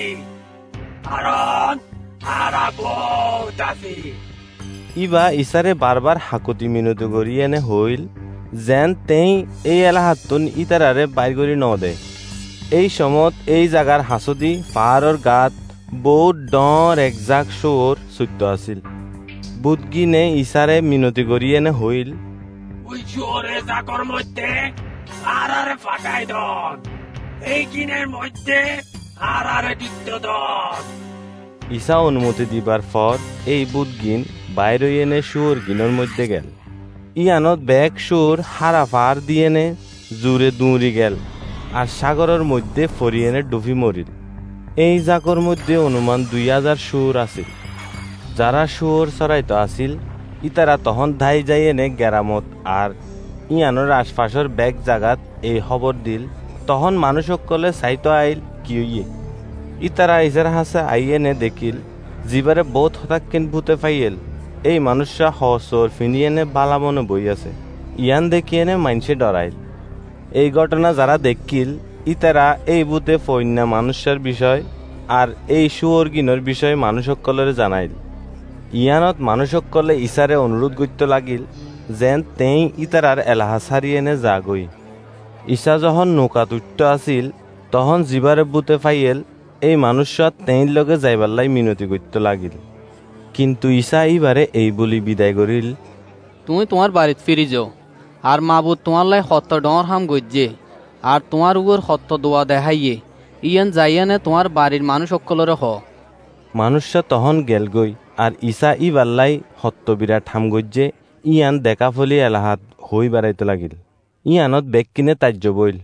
কারণ আরা বহুত আছি। ইবা ইসারে বারবার হাকুতি মিনতি করি এনে হইল যেন তেই এই এলাহাতুন ইতারারে বাইর করি ন দে। এই সমত এই জাগার হাসদি পাহাড়র গাত বহুত ডর একজাক শোর সত্য আছিল। বুধগিনে ইসারে মিনতি করি এনে হইল, ওই শোরে জাকর মধ্যে আরারে ফাটাই দন, এই কিনের মধ্যে আরারে দিত্য দন। ইসা অনুমতি দিবার পর এই বুধগিন বাইর এনে সুর গিনের মধ্যে গেল। ইয়ানত ব্যাগ সুর হারা ফার দিয়ে নে জুড়ে দৌড়ি গেল আর সাগরের মধ্যে ফরিয়েনে ডুবি মরিল। এই জাকর মধ্যে অনুমান দুই হাজার সুর আছিল। যারা সুর চড়াইতে আছিল ইতারা তখন ধাই যাই এনে গেরামত আর ইয়ানোর আশপাশের ব্যাগ জাগাত এই খবর দিল। তখন মানুষ সকলে চাইতো আইল কি হইয়ে। ইতারা ইসার হাসে আইয়েনে দেখিল জিবারে বহুত হতাক্কিন ভূতে পাইয়েল এই মানুষরা হসর ফিনিয়েনে বালা মনে বই আছে। ইয়ান দেখিয়েনে মাইনসে ডরাইল। এই ঘটনা যারা দেখিল ইতারা এই ভূতে ফৈন্যা মানুষের বিষয় আর এই সুয়র্গিনের বিষয় মানুষ সকলের জানাইল। ইয়ানত মানুষ সকলে ইসারে অনুরোধ করতে লাগিল যেন তেই ইতারার এলাহা ছাড়িয়েনে যা গই। ইসা যখন নৌকাত উঠতে আসিল তখন জিবারে বুতে পাইয়েল এই মানুষরা তেইর লগে যাইবাল্লাই মিনতি করতে লাগিল। কিন্তু ইসা এইবারে এই বলি বিদায় করিল, তুমি তোমার বাড়িতে ফিরি যাও আর মাবুদ তোমার লাই সত্য ডর হাম গজ্জে আর তোমার উপর সত্য দোয়া দেখাইয়ে ইয়ান যাইয়ানে তোমার বাড়ির মানুষ সকলরে হ। মানুষরা তখন গেল গই আর ইসা ই বাল্লাই সত্য বিরাট হাম গজ্জে ইয়ান দেখা ফলি এলাহাত হই বেড়াইতে লাগিল। ইয়ানত বেগ কিনে তাজ্য বইল,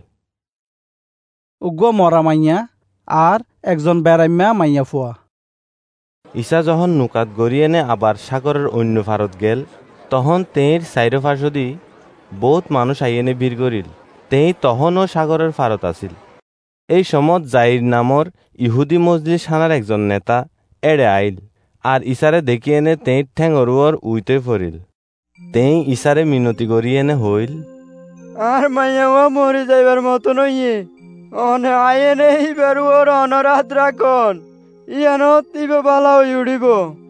উগ্র মরা মাইয়া আর একজন বেড়াইমা মাইয়া ফুয়া। ইসা যখন নৌকাত গড়িয়েনে আবার সাগরের অন্য ভারত গেল তখন তেইর চাইর ফাঁসদি বহুত মানুষ আইয়েনে ভিড় করিল। তেই তখনও সাগরের ফারত আছিল। এই সমত জাইর নামর ইহুদি মজলিস হানার একজন নেতা এড়ে আইল আর ইসারে দেখিয়েনে তেইর ঠ্যাং অরুয়র উইতে ফরিল। তেই ইসারে মিনতি করিয়েনে হইল, আর মাইয়া মরে যাইবার মতো নইয়ে অনে আইয়েনে এইবার ওর অনরাত রাখন ইয়ানত ইবে বালা হই উঠিব।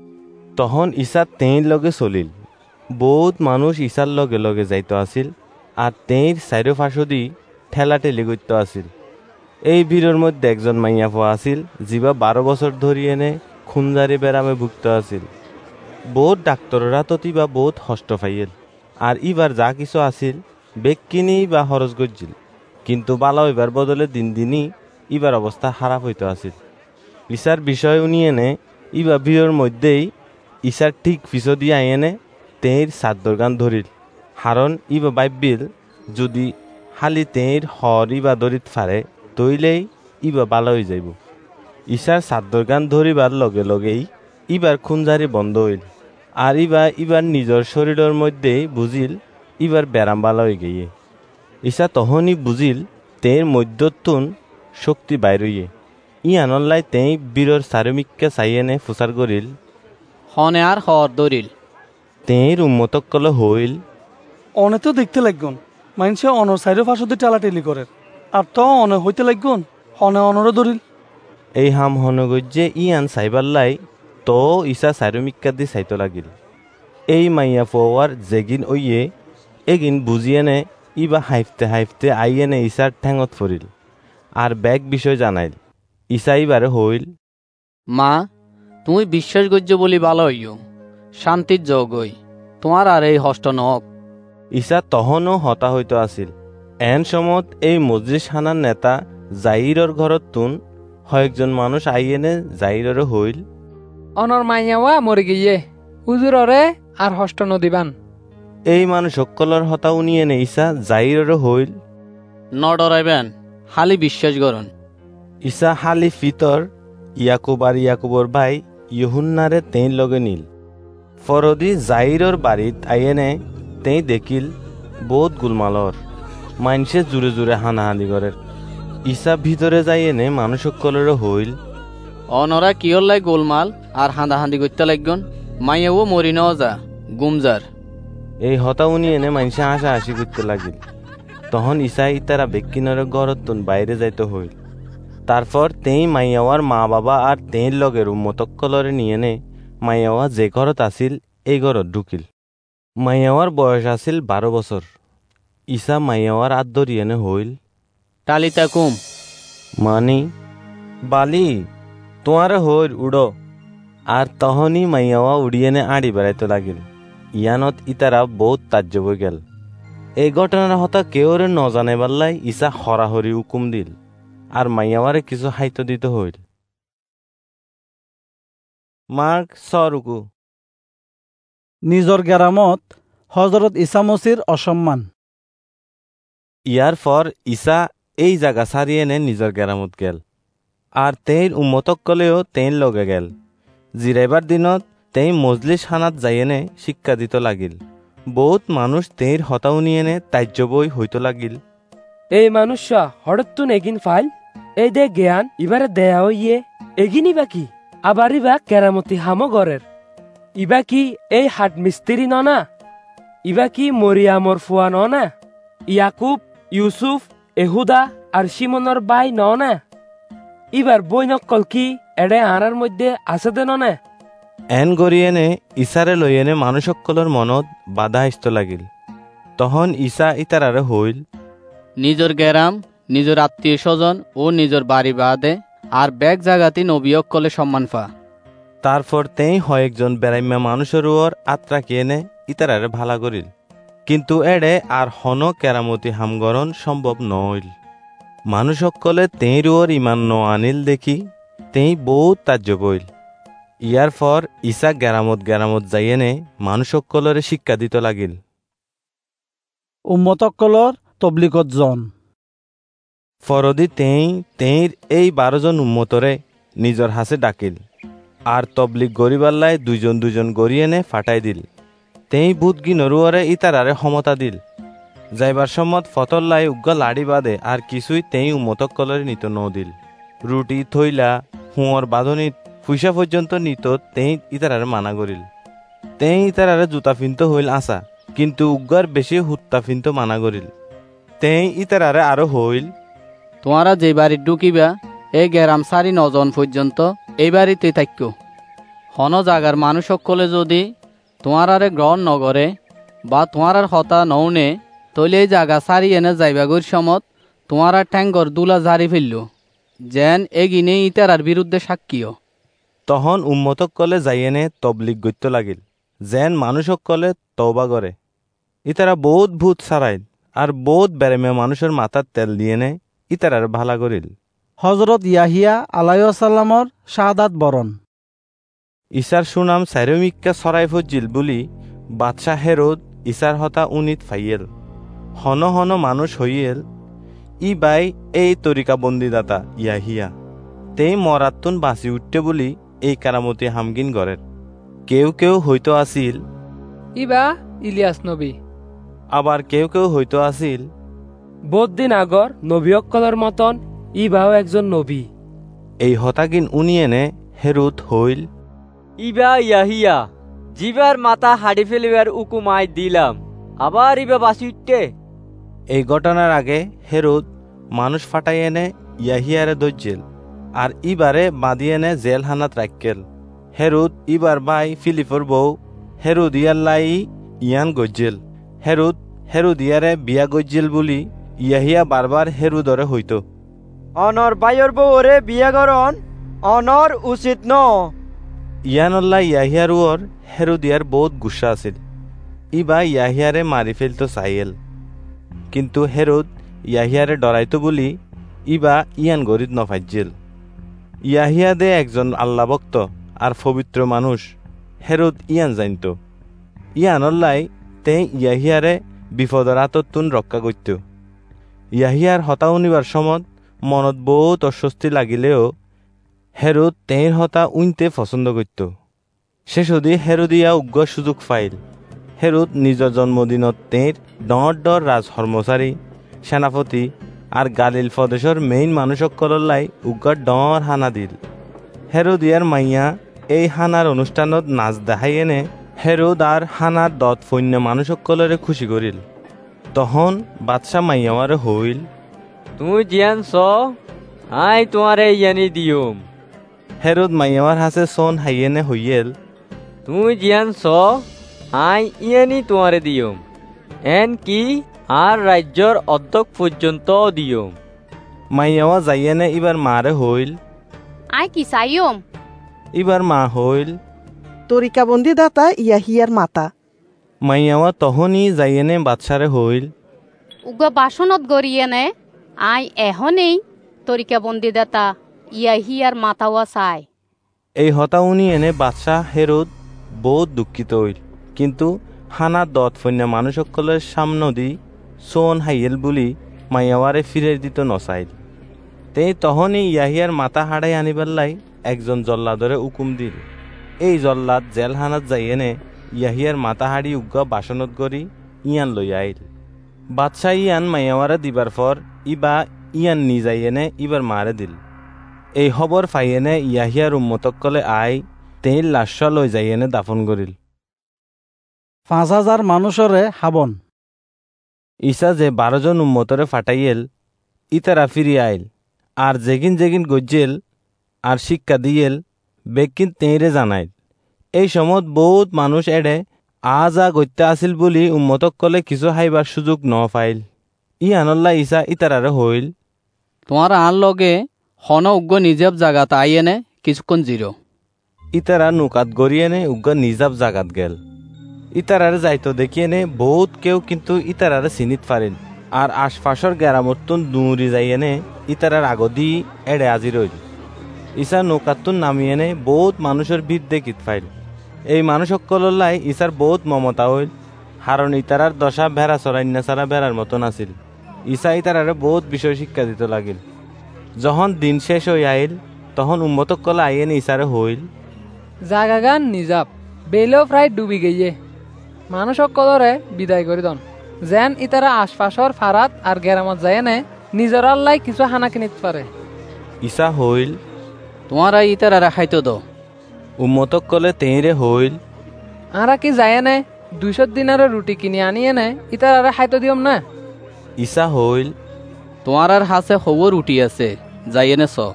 তখন ইসা তেইর লগে চলিল। বহুত মানুষ ইসার লগে লগে যাইতো আছিল আর তেইর চাইর ফাঁসদি ঠেলা ঠেলি করত আছিল। এই ভিড়ের মধ্যে একজন মাইয়া পোয়া আছিল যিবা বারো বছর ধরি এনে খুনজারি বেড়ামে ভুগত আছিল। বহুত ডাক্তররা তো তিবা বহুত হষ্ট পাইয়েল আর ইবার যা কিছু আছিল বেগ কিনি বা খরচ গজ্জিল, কিন্তু বালা হইবার বদলে দিন দিনই ইবার অবস্থা খারাপ হইতে আছিল। ইসার বিষয় উনি এনে ইবা ভিড়ের মধ্যেই ইসার ঠিক পিছু দিয়ে আইনে তেইর সাদ্দর গান ধরিল। হারণ ইবা বাইবিল যদি হালি তেইর হর ইবা দরিত ফারে তইলেই ইবা বালা হয়ে যাইব। ইসার সাদ্দর গান ধরিবার লগে লগেই ইবার খুনজারি বন্ধ হইল আর ইবা ইবার নিজের শরীরের মধ্যেই বুঝিল ইবার ব্যারাম বালা হয়ে গিয়ে। ইসা তখনই বুঝিল তেইর মধ্যতুন শক্তি বাইর হইয়ে। ই আনল্লাই তেই বীরর চারিমিককে চাইয়েনে ফুসার করিল, হনে আর হর দরিল। তেইর উম্মতক কলে হইল, অনে তো দেখতে লাগগুন মাইনসে অনর সাইড ফাঁসদি টালাটেলি করে আর তো অনে হইতে লাগগুন হনে অনরে দরিল। এই হাম হনগজ্জে ই আন চাইবাল্লাই তো ইসা চারিমিক্কা দি চাইতে লাগিল। এই মাইয়া ফোয়ার জেগিন ওইয়ে এগিন বুঝিয়েনে ইবা হাইফতে হাইফতে আইয়েনে ইসার ঠেঙত ফরিল আর ব্যাগ বিষয় জানাইল। ইসা ইবারে হইল, মা তুমি বিশ্বাস করছ বলি ভালো হইও, শান্তির যোগই তোমার আর এই হষ্ট নক। ঈসা তখনও হতা হইতো আছিল। এন সমত এই মজলিস হানার নেতা জাইরর ঘরত তুন কয়েকজন মানুষ আইয়েনে জাইরর হইল, অনর মাইয়াওয়া মরে গিয়ে উজুররে আর হষ্ট নদিবান। এই মানুষ সকলের হতা উনিয়ে নে ঈসা জাইরর হইল, ন ডরাইবেন, হালি বিশ্বাস করুন। ঈসা হালি ফিতর ইয়াকুব আর ইয়াকুবর ভাই ইহুন্নারে তেই লগে নিল। ফরদি জাইরর বাড়িত আইয়েনে তেই দেখিল বহুত গুলমালর মাইনসে জুড়ে জুড়ে হানাহানি করের। ঈসা ভিতরে যাইয়েনে মানুষ সকলের হইল, অনরা কিয়র লাই গোলমাল আর হাঁদাহাঁদি করতে লাগন, মাইয়াও মরি ন যা গুমজার। এই হতা উনি এনে মাইনসে হাসা হাসি করতে লাগিল। তখন ঈসা ইতারা বেক্কিনরে ঘরতুন বাইরে যাইতে হইল। তারপর তেই মাইয়াওয়ার মা বাবা আর তেইর লগের উম্মতক্কলরে নিয়ে নে মাইয়াওয়া যে ঘরত আছিল এই ঘরত ঢুকিল। মাইয়াওয়ার বয়স আছিল বারো বছর। ঈসা মাইয়াওয়ার আদ ধরিয়েনে হইল, টালিতা কুম, মানি বালি তোমারে হইল উড়ো। আর তখনই মাইয়াওয়া উড়িয়েনে আড়ি বেড়াইতে লাগিল। ইয়ানত ইতারা বহুত তাজ্জব হয়ে গেল। এই ঘটনার হতা কেউরে ন জানে পাল্লাই ঈসা হরাহরি হুকুম দিল আর মাইয়াওয়ারে কিছু হাইত দিতে হইল। মার্ক সরুকু নিজর গেরামত হজরত ঈসা মসির অসম্মান। ইয়ার পর ঈসা এই জায়গা সারিয়ে নে নিজর গেরামত গেল আর তেইর উম্মতকলেও তেইর লগে গেল। জিরাইবার দিনত তেই মজলিস হানাত যাইয়েনে শিক্ষা দিত লাগিল। বহুত মানুষ তেইর হতাও নিয়েনে তাজ্জবই হইত লাগিল। এই মানুষা হঠাৎ এগিন ফাইল এই দে জ্ঞান ইবারে দেয়া হইয়ে এগিনি বাকি আবার ইবা কেরামতি হামো গরের। ইবা কি এই হাট মিস্ত্রি ননা? ইবা কি মরিয়ামর ফুয়া ননা? ইয়াকুব, ইউসুফ, এহুদা আর সিমনের বাই ননা? ইবার বইনকল কি এডে আনার মধ্যে আছে দে ননা? এন গরিয়েনে ঈশারে লইয়েনে মানুষসকলের মনত বাধা আসতে লাগিল। তখন ঈশা ইতারারে হইল, নিজর গেরাম, নিজর আত্মীয় স্বজন ও নিজর বাড়ি বাদে আর ব্যাগ জাগাতি নবীয়কলে সম্মান পা। তারপর তেই কয়েকজন বেড়াইমা মানুষের ওর আত্রা কিয়েনে ইতারারে ভালা করিল। কিন্তু এড়ে আর হন কেরামতি হামগরণ সম্ভব নইল। মানুষসকলে তেইর ওর ইমান ন আনিল দেখি তেই বহুত তাজ্জব হইল। ইয়ার পর ঈসা গেরামত গেরামত যাইয়েনে মানুষসকলরে শিক্ষা দিত লাগিল। উম্মতকলর তবলিগত জন ফরদি তেই তেইর এই বারোজন উম্মতরে নিজর হাসে ডাকিল আর তবলিগ গরিবাল্লায় দুইজন দুইজন গড়িয়েনে ফাটাই দিল। তেই বুধগি নরুয়ারে ইতারারে ক্ষমতা দিল। যাইবার সমত ফতল্লাই উগ্গা লাড়ি বাদে আর কিছুই তেই উম্মতকলরে নিত ন দিল। রুটি থইলা হুঁয়র বাঁধনিত ফুইসা পর্যন্ত নিত তেই ইতারারে মানা করিল। তেই ইতারারে জুতা ফিনত হইল আসা, কিন্তু উগ্গার বেশি হুত্তা ফিনত মানা করিল। তেই ইতারারে আরো হইল, তোমারা যে বাড়ি ঢুকিবা এই গেরাম সারি নজন পর্যন্ত এই বাড়িতে থাক্য। হন জাগার মানুষ সকলে যদি তোমারারে গ্রহণ নগরে বা তোমার হতা নৌনে তৈলে এই জায়গা সারি এনে যাইবাগর সমত তোমারা ঠ্যাঙ্গর দুলা ঝাড়ি ফেলল, যেন এগিনে ইতারার বিরুদ্ধে সাক্ষীয়। তখন উম্মতকলে যাইয়েনে তবলিগ গত্য লাগিল, যেন মানুষসকলে তওবা করে। ইতারা বহুত ভূত সারাইল আর বহুত বেড়েমে মানুষের মাথার তেল দিয়েনে ইতারার ভালা করিল। হজরত ইয়াহিয়া আলাইসাল্লামর শাহাদাত বরণ। ঈশার সুনাম সাইরমিক্কা সরাই ফজিল বুলি বাদশাহ হেরোদ ঈশার হতা উনিত ফাইয়েল। হন হন মানুষ হইয়েল, ই বাই এই তরিকা বন্দিদাতা ইয়াহিয়া তেই মরাত্তুন বাঁচি উঠতে বলি এই কারামতি হামগিন গড়ের। কেউ কেউ হইতো আসিল ইবা ইলিয়াস নবী, আবার কেউ কেউ হইতো আসিল বহুদিন আগর নবীয়কলের মতন ইবাও একজন নবী। এই হতাগিন উনিয়েনে হেরুদ হইল, ইবা ইয়াহিয়া জিবার মাথা হাড়ি ফেলিবার উকুমাই দিলাম, আবার ইবা বাঁচি উঠতে। এই ঘটনার আগে হেরুদ মানুষ ফাটাই এনে ইয়াহিয়ারে দজ্জেল আর ইবারে বাঁধিয়েনে জেলহানাত রাখকেল। হেরুদ ইবার বাই ফিলিপর বউ হেরুদ ইয়াল্লাই ইয়ান গজ্জেল। হেরুদ হেরুদ ইয়ারে বিয়া গজ্জেল বুলি ইয়াহিয়া বারবার হেরুদরে হইত, অনর বাইর বউ ওরে বিয়া গরণ অনর উচিত ন। ইয়ানল্লাহ ইয়াহিয়ার উয়র হেরোদিয়ার বহুত গুসা আছিল। ইবা ইয়াহিয়ারে মারি ফেলত চাইল, কিন্তু হেরোদ ইয়াহিয়ারে ডরাইতো বলি ইবা ইয়ান গরিত নফাইজিল। ইয়াহিয়া দে একজন আল্লাহ ভক্ত আর পবিত্র মানুষ, হেরোদ ইয়ান জানত। ইয়ানল্লাই তে ইয়াহিয়ারে বিপদর আততুন রক্ষা করত। ইয়াহিয়ার হতা উনিবার সময় মনত বহুত অস্বস্তি লাগিলেও হেরোদ তের হতা উইনতে পছন্দ করত। শেষদি হেরোদিয়া উগ্র সুযোগ পাইল। হেরোদ নিজের জন্মদিনত তের ডর ডর রাজ কর্মচারী, সেনাপতি আর গালিল প্রদেশের মেইন মানুষসকললাই উগ্র ডর হানা দিল। হেরোদিয়ার মাইয়া এই হানার অনুষ্ঠানত নাচ দেখাই এনে হেরোদ আর হানার দত ফৈন্য মানুষসকলরে খুশি করিল। তখন বাদশাহ মাইয়াওয়ারে হইল, তুই জিয়ান স আই তোমারে ইয়ানি দিয়ম। হেরোদ মাইয়াওয়ার হাসে সোন হাইয়েনে হইয়েল, তুই জিয়ান স আই ইয়ানি তোমারে দিয়ম, এন কি আর রাজ্যর অর্ধক পর্যন্ত দিয়ম। মাইয়াওয়া যাইয়েনে এবার মারে হইল, আই কি চাইয়ম। এবার মা হইল, তরিকাবন্দি দাতা ইয়াহিয়ার মাতা। মাইয়াওয়া তখনই যাইয়েনে বাদশারে হইল, উগ বাসনত গড়িয়েনে আই এহনেই তরিকাবন্দি দাতা ইয়াহিয়ার মাতাওয়া চাই। এই হতা উনি এনে বাদশাহ হেরোদ বহুত দুঃখিত হইল, কিন্তু হানা দত ফন্যা মানুষসকলের সামনে দি সোন হাইয়েল বলি মাইয়াওয়ারে ফিরে দিত নচাইল। তে তখনই ইয়াহিয়ার মাথা হাড়াই আনিবার লাই একজন জল্লাদরে হুকুম দিল। এই জল্লাদ জেলহানাত যাইয়েনে ইয়াহিয়ার মাথা হাড়ি উগ্র বাসনত গড়ি ইয়ান লই আইল। বাদশাহ ইয়ান মাইয়াওয়ারে দিবার পর ইবা ইয়ান নি যাইয়েনে ইবার মারে দিল। এই খবর ফাইয়েনে ইয়াহিয়ার উম্মতকলে আই তেইর লাশ লই যাইয়েনে দাফন করিল। পাঁচ হাজার মানুষরে হাবন। ইসা যে বারোজন উম্মতরে ফাটাইয়েল ইতারা ফিরি আইল, আর যেগিন যেগিন গজ্জেল আর শিক্ষা দিয়েল বেকিন তেইরে জানাইল। এই সময় বহুত মানুষ এড়ে আজা গত্যা আছিল বলি উম্মতকলে কিছু হাইবার সুযোগ ন পাইল। ই আনল্লাহ ইসা ইতারারে হইল, তোমার আন লগে হন উগ্র নিজেব জাগাত আইয়েনে কিছুক্ষণ জিরো। ইতারা নৌকাত গড়িয়েনে উগ্র নিজাব জাগাত গেল। ইতারারে যাইতো দেখিয়েনে বহুত কেউ কিন্তু ইতারারে চিনিত পারিল, আর আশপাশর গেরামতুন দৌড়ি যাইয়েনে ইতারার আগদি এড়ে আজি রইল। ইসা নৌকাতুন নামিয়েনে বহুত মানুষের ভিড় দেখিত পাইল। এই মানুষসকলের লাই ইসার বহুত মমতা হইল, কারণ ইতারার দশা ভেড়া চড়াইনা ছাড়া বেড়ার মতন আছিল। ইসা ইতারারে বহুত বিষয় শিক্ষা দিতে লাগিল। যখন দিন শেষ হয়ে আইল তখন উম্মতকলে আইয়েনে ইসারে হইল, জাগাগান নিজাব বেলেও প্রায় ডুবি গিয়ে মানুষ সকলরে বিদায় করে দন, যেন ইতারা আশপাশর ফারাত আর গেরামত যায় নে নিজর আল্লাহ কিছু হানা কিনিতে পারে। ইসা হইল, তোমার ইতারা রাখাইতো দ। উম্মতকলে তেইরে হইল, আরা কি যায় নে দুইশো দিনারে রুটি কিনে আনিয়ে নে ইতারা খাইতো দিয়ম না। ইসা হইল, তোমার আর হাসে খবর উঠি আছে যাইয়েনে চ।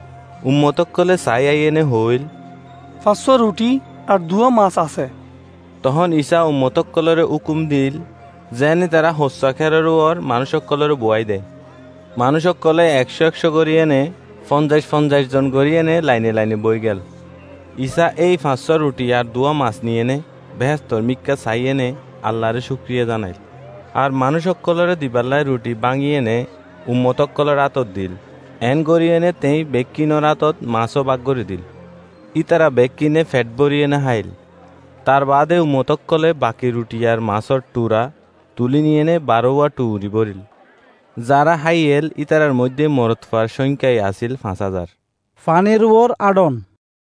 উম্মতকলে চাই আইয়েনে হইল, পাঁচশো রুটি আর দুয়া মাছ আছে। তখন ইসা উম্মতকলরে হুকুম দিল যেন তারা হস্যাখেরের ওর মানুষকলরে বুয়াই দেয়। মানুষকলে একশো একশো করিয়েনে পঞ্চাশ পঞ্চাশ জন করিয়েনে লাইনে লাইনে বই গেল। ইসা এই পাঁচশো রুটি আর দুয়া মাছ নিয়েনে বেহেস্তর মিক্কা চাইয়েনে আল্লাহরে শুক্রিয়া জানাইল, আর মানুষকলরে দিবাল্লায় রুটি বাঙিয়েনে উম্মতকলর আতত দিল। এন গড়িয়েনে তেই বেকিনর আতত মাছও বাগ করে দিল। ইতারা বেগ কিনে ফেট বরিয়েনে হাইল। তার বাদে উম্মতকলে বাকি রুটি আর মাছর টুরা তুলি নিয়েনে বারোয়া টুরি বরিল। যারা হাইয়েল ইতারার মধ্যে মরত ফার সংখ্যায় আসিল পাঁচ হাজার। ফানের ওর আডন।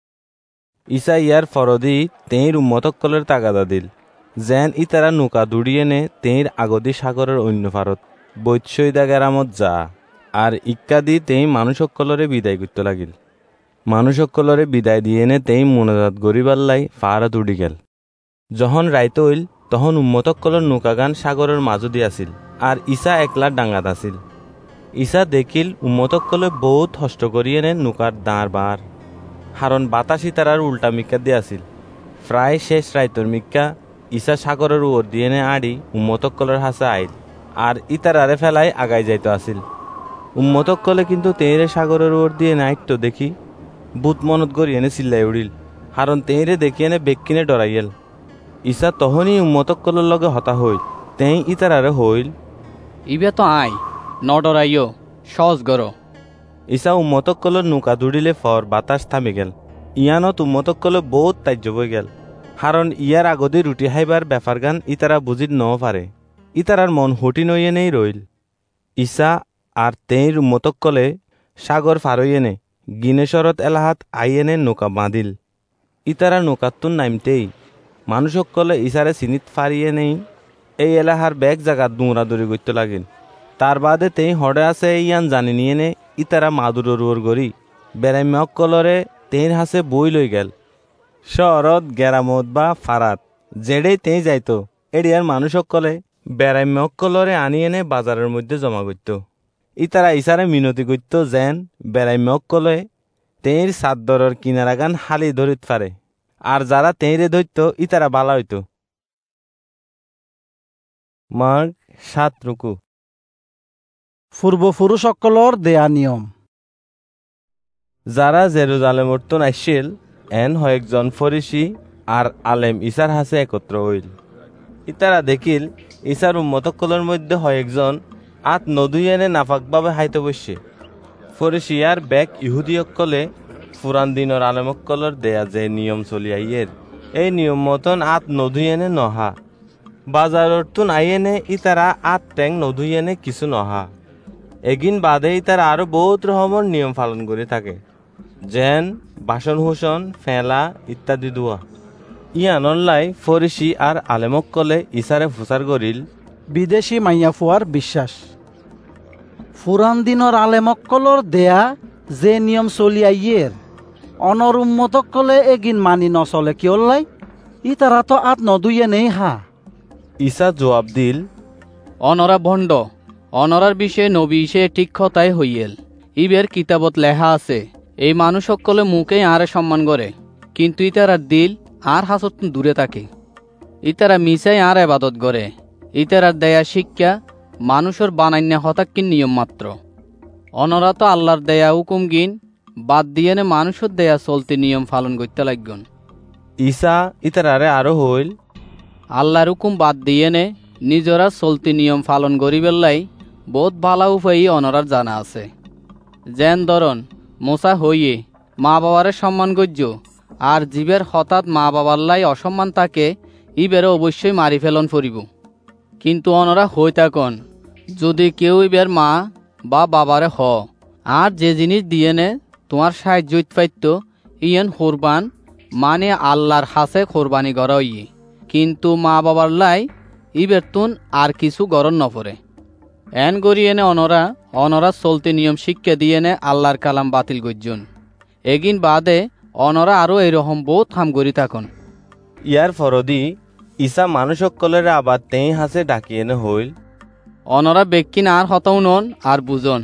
ইসা ইয়ার ফরদি তেইর উম্মতকলের তাগাদা দিল যেন ইতারা নৌকা দুড়িয়েনে তেইর আগদি সাগরের অন্য ফারত বৈৎসইদা গেরামত যা, আর ইক্কাদি তেই মানুষকলরে বিদায় করতে লাগিল। মানুষকলরে বিদায় দিয়েনে তেই মোনাজাত গরিবাল্লাই ফারাত উড়ি গেল। যখন রাইত হইল তখন উম্মতকলর নৌকাগান সাগরের মাঝদি আছিল, আর ইসা একলা ডাঙ্গাত আছিল। ইসা দেখিল উম্মতকলে বহুত হষ্ট করিয়েনে নৌকার দাঁড় বার, কারণ বাতাসি তারার উল্টা মিক্কা দিয়ে আছিল। প্রায় শেষ রাইতর মিক্কা ইসা সাগরের ওর দিয়েনে আড়ি উম্মতকলের হাসে আইল, আর ইতারারে ফেলাই আগাই যাইতো আছিল। উম্মতকলে কিন্তু তেরে সাগরের ওর দিয়ে নাইট দেখি বুত মনত গড়িয়েনে চিল্লাই উড়িল, হারণ তেইরে দেখিয়েনে বেক্কিনে ডরাইয়েল। ইসা তখনই উম্মতকলের লগে হতা হইল। তেই ইতারারে হইল, ইবে তো আয় ন ডরাইও সহজ গর। ইসা উম্মতকলের নৌকা দুড়িলে ফর বাতাস থামি গেল। ইয়ানত উম্মতকলে বহুত তাজ্য বই গেল, হারণ ইয়ার আগদে রুটি খাইবার ব্যাপার গান ইতারা বুঝিত ন পারে। ইতারার মন হটি নইয়ে নেই রইল। ইসা আর তেইর উম্মতকলে সাগর ফারইয়েনে গিনেশ্বরত এলাহাত আইয়েনে নৌকা বাঁধিল। ইতারা নৌকাতুন নামতেই মানুষকলে ইসারে চিনিত ফারিয়ে নেই এই এলাহার ব্যাগ জায়গা দৌড়াদৌড়ি করতে লাগিল। তার বাদে তেই হড়ে আছে ইয়ান জানি নিয়ে নে ইতারা মাদুরর গড়ি বেড়াইমকলরে তেইর হাসে বই লই গেল। শহরত গেরামত বা ফারাত যেড়েই তেই যাইতো এড়িয়ার মানুষকলে বেড়াইমকলরে আনি এনে বাজারের মধ্যে জমা করত। ইতারা ইসারে মিনতি করত যেন বেড়াইমকলে তেইর সাদ্দরের কিনারা গান হালি ধরিত পারে, আর যারা তেইরে ধরত ইতারা বালা হইত। মার্গ সাত রুকু। পূর্বপুরুষসকলৰ দেয়া নিয়ম। যারা জেরুজালেমর তো আসছিল এন হয়েকজন ফরিসি আর আলেম ইসার হাসে একত্র হইল। ইতারা দেখিল ইসার উম্মতকলের মধ্যে হয়েকজন আত নদুই এনে নাফাকভাবে হাইতে বসছে। ফরিসিয়ার ব্যাগ ইহুদিয়কলে পুরান দিনর আলেমকলর দেয়া যে নিয়ম চলিয়াইয়ের এই নিয়ম মতন আত নদুই এনে নহা। বাজারর তুন আইয়েনে ইতারা আত ট্যাং নদুই এনে কিছু নহা। এগিন বাদে ইতারা আরো বহুত রকমের নিয়ম পালন করে থাকে, যেন বাসন হুসন ফেলা ইত্যাদি দোয়া। ইয়ানল্লাই ফরিসি আর আলেমকলে ইসারে ফুসার করিল বিদেশী মাইয়া ফুয়ার বিশ্বাস। পুরান দিনর আলেমকলর দেয়া যে নিয়ম চলিয়াইয়ের অনর উম্মতকলে এগিন মানি নচলে কিয়লাই ইতারা তো আত নদুইয়ে নেই হা। ইসা জবাব দিল, অনরা ভণ্ড, অনরার বিষয়ে নবী সে ঠিক কথাই হইয়েল। ইবের কিতাবত লেখা আছে এই মানুষ সকলে মুখে আরে সম্মান করে, কিন্তু ইতারার দিল আর হাসত দূরে থাকে। ইতারা মিশাই আর আবাদত করে। ইতারার দেয়া শিক্ষা মানুষের বানাইন্য হতাক্কিন নিয়ম মাত্র। অনরা তো আল্লাহর দেয়া হুকুম গিন বাদ দিয়ে নে মানুষের দেয়া চলতি নিয়ম পালন করতে লাগন। ইসা ইতারারে আরো হইল, আল্লাহর হুকুম বাদ দিয়ে নে নিজরা চলতি নিয়ম পালন করিবেলাই বহুত ভালা উপায়ই অনরার জানা আছে। যেন ধরন মোসা হইয়ে মা বাবারে সম্মান গজ্য, আর জীবের হঠাৎ মা বাবার লাই অসম্মান তাকে ইবের অবশ্যই মারি ফেলন ফরিব। কিন্তু অনরা হই থাকন যদি কেউ ইবের মা বা বাবারে হ আর যে জিনিস দিয়ে নে তোমার সাহায্য পাইত ইয়েন কোরবান মানে আল্লাহর হাসে কোরবানি করা ইয়ে, কিন্তু মা বাবার লাই ইবের তুন আর কিছু গরণ নপরে। এন গড়ি এনে অনরা অনরা চলতে নিয়ম শিক্ষা দিয়ে নে আল্লাহর কালাম বাতিল গজ্জন। এগিন বাদে অনরা আরো এরকম বহুত হাম গড়ি থাকুন। ইয়ার ফরদি ইসা মানুষকলের আবার তেই হাসে ডাকিয়ে নে হইল, অনরা বেক্কিন আর হতাও নন আর বুঝন।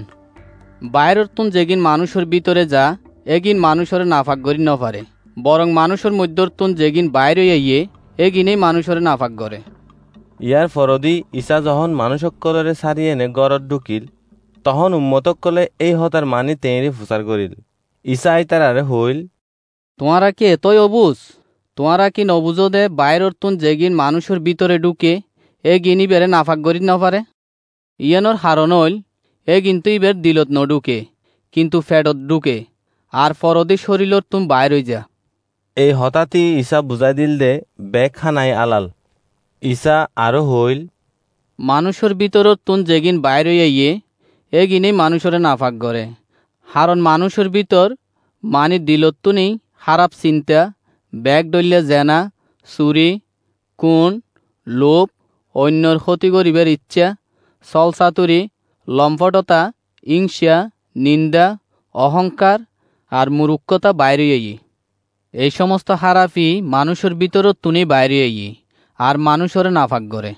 বাইরের তুন যেগিন মানুষের ভিতরে যা এগিন মানুষের নাফাক গড়ি নপারে, বরং মানুষের মধ্যর তুন যেগিন বাইরে ইয়ে এগিনেই মানুষের নাফাক গড়ে। ইয়ার ফরদি ইসা যখন মানুষকলরে সারিয়ে নে গড়ত ঢুকিল তখন উম্মতকলে এই হতার মানি তেঁড়ি ফুসার করিল। ইসা আইতারারে হইল, তোমারা কি এতই অবুজ? তোমারা কি নবুঝো দে বাইরের তুন যেগিন মানুষের ভিতরে ঢুকে এ গিনি বেড়ে নাফাক গড়ি নপারে? ইয়ানোর হারণ হইল এ কিন্তু ইবের দিলত ন ঢুকে কিন্তু ফেডত ঢুকে, আর ফরদি শরীরর তুম বাইর হই যা। এই হঠাৎই ইসা বুঝাই দিল দে ব্যাগ খানাই আলাল। ইসা আরো হইল, মানুষের ভিতরত তুন যেগিন বাইর হইয়া ইয়ে এ গিনি মানুষের নাফাক গড়ে। হারণ মানুষের ভিতর মানি দিলত তুনি খারাপ চিন্তা, ব্যাগ ডলিয়া জেনা, চুরি, কোন, লোভ, অন্যর ক্ষতি করিবার ইচ্ছা, চলচাতুরি, লম্পটতা, হিংসা, নিন্দা, অহংকার আর মূর্খতা বাইরে ইয়ে। এই সমস্ত হারাফি মানুষের ভিতরত তুনি বাইরে ইয়ে আর মানুষের নাফাক গড়ে।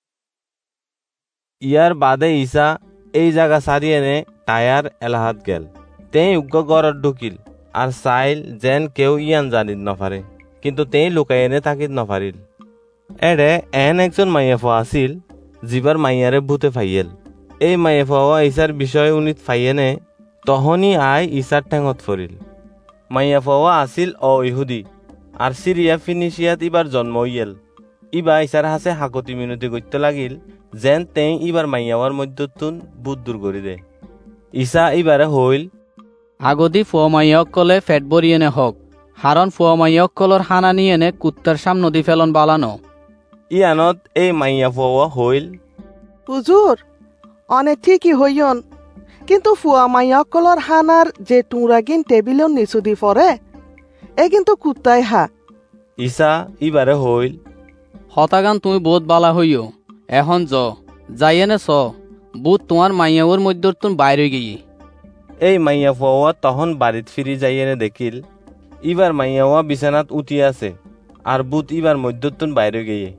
ইয়ার বাদে ইসা এই জায়গা সারিয়ে নে টায়ার এলাহাত গেল। তেই উগ্র গড়ত ঢুকিল আর চাইল যেন কেউ ইয়ান জানিত নপারে, কিন্তু তেই লুকাই এনে থাকিত নপারিল। এডে এন একজন মাইয়া ফোয়া আছিল জিবার মাইয়ারে ভূতে ফাইয়েল। এই মাইয়া ফোয়া ইসার বিষয় উনিত ফাইয়েনে তখনই আই ইসার ঠেঙত ফরিল। মাইয়া ফোয়া আছিল অ ইহুদি, আর সিরিয়া ফিনিশিয়াত ইবার জন্ম হইয়েল। ইবা ইসার হাসে হাকতি মিনতি করতে লাগিল যেন তেই ইবার মাইয়াওয়ার মধ্যতুন বুধ দূর করি দে। ইসা ইবারে হইল, আগদি ফুয়া মাইয়কলে ফেট বরিয়েনে হক, হারণ ফুয়া মাইয়কলর হানা নিয়েনে কুত্তার সামনদি ফেলন বালানো। ইয়ানত এই মাইয়া ফুয়া হইল, হুজুর অনে ঠিকই হইয়ন, কিন্তু ফুয়া মাইয়কলর হানার যে টুরাগিন টেবিলন নিচু দি পরে এ কিন্তু কুত্তাই হা। ইসা ইবারে হইল, হতাগান তুমি বোধ বালা হইও, এখন জ যাইয়েনে চ বুধ তোমার মাইয়াওর মধ্যতুন বাইরে গিয়ে। এই মাইয়া ফুয়া তখন বাড়িত ফিরি যাইয়েনে দেখিল ইবার মাইয়াওয়া বিছানাত উঠি আছে আর বুধ ইবার মধ্যতুন বাইরে গিয়ে।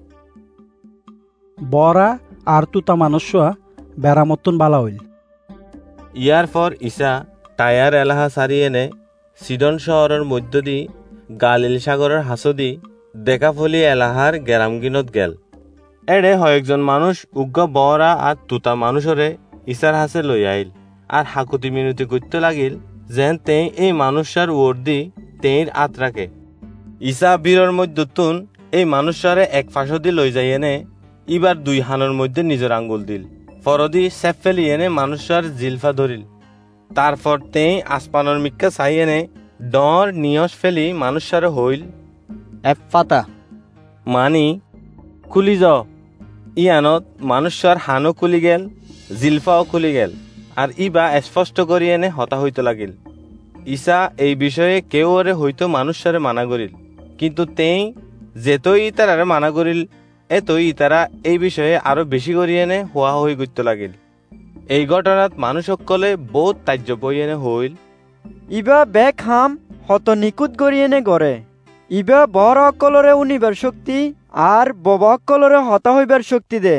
বরা আর তুতা মানুষা বেড়ামতন বালা হইল। ইয়ার পর ইসা টায়ার এলাহা সারিয়েনে সিডন শহরের মধ্য দি গালিল সাগরের হাসদি দেখাফলি এলাহার গেরামগিনত গেল। এড়ে হয়েকজন মানুষ উগ্র বরা আর তুতা মানুষরে ইসার হাসে লই আইল আর হাকুতি মিনতি করতে লাগিল যেন তেই এই মানুষার ওর দি তেইর আত রাখে। ইসা বীরের মধ্যতুন এই মানুষারে এক ফাঁসদি লই যাইয়েনে ইবার দুই হানোর মধ্যে নিজের আঙ্গুল দিল, ফরদি সেফ ফেলিয়েনে মানুষার জিলফা ধরিল। তারপর তেই আসপানোর মিক্কা চাইয়েনে ডর নিয়স ফেলি মানুষারে হইল, এফাতা মানি খুলি য। ইয়ানত মানুষার হানো খুলি গেল, জিলফাও খুলি গেল আর ইবা স্পষ্ট করিয়েনে হতা হইতে লাগিল। ইসা এই বিষয়ে কেউ ওরে হইতো মানুষারে মানা করিল, কিন্তু তেই যেতই ইতারারে মানা করিল এতই ইতারা এই বিষয়ে আরো বেশি করিয়েনে হোয়া হই করতে লাগিল। এই ঘটনাত মানুষ সকলে বহুত তাজ্য বইয়েনে হইল, ইবা বেক হাম হত নিকুত গড়িয়েনে গড়ে, ইবা বড় অকলরে উনিবার শক্তি আর বব অকলরে হতা হইবার শক্তি দে।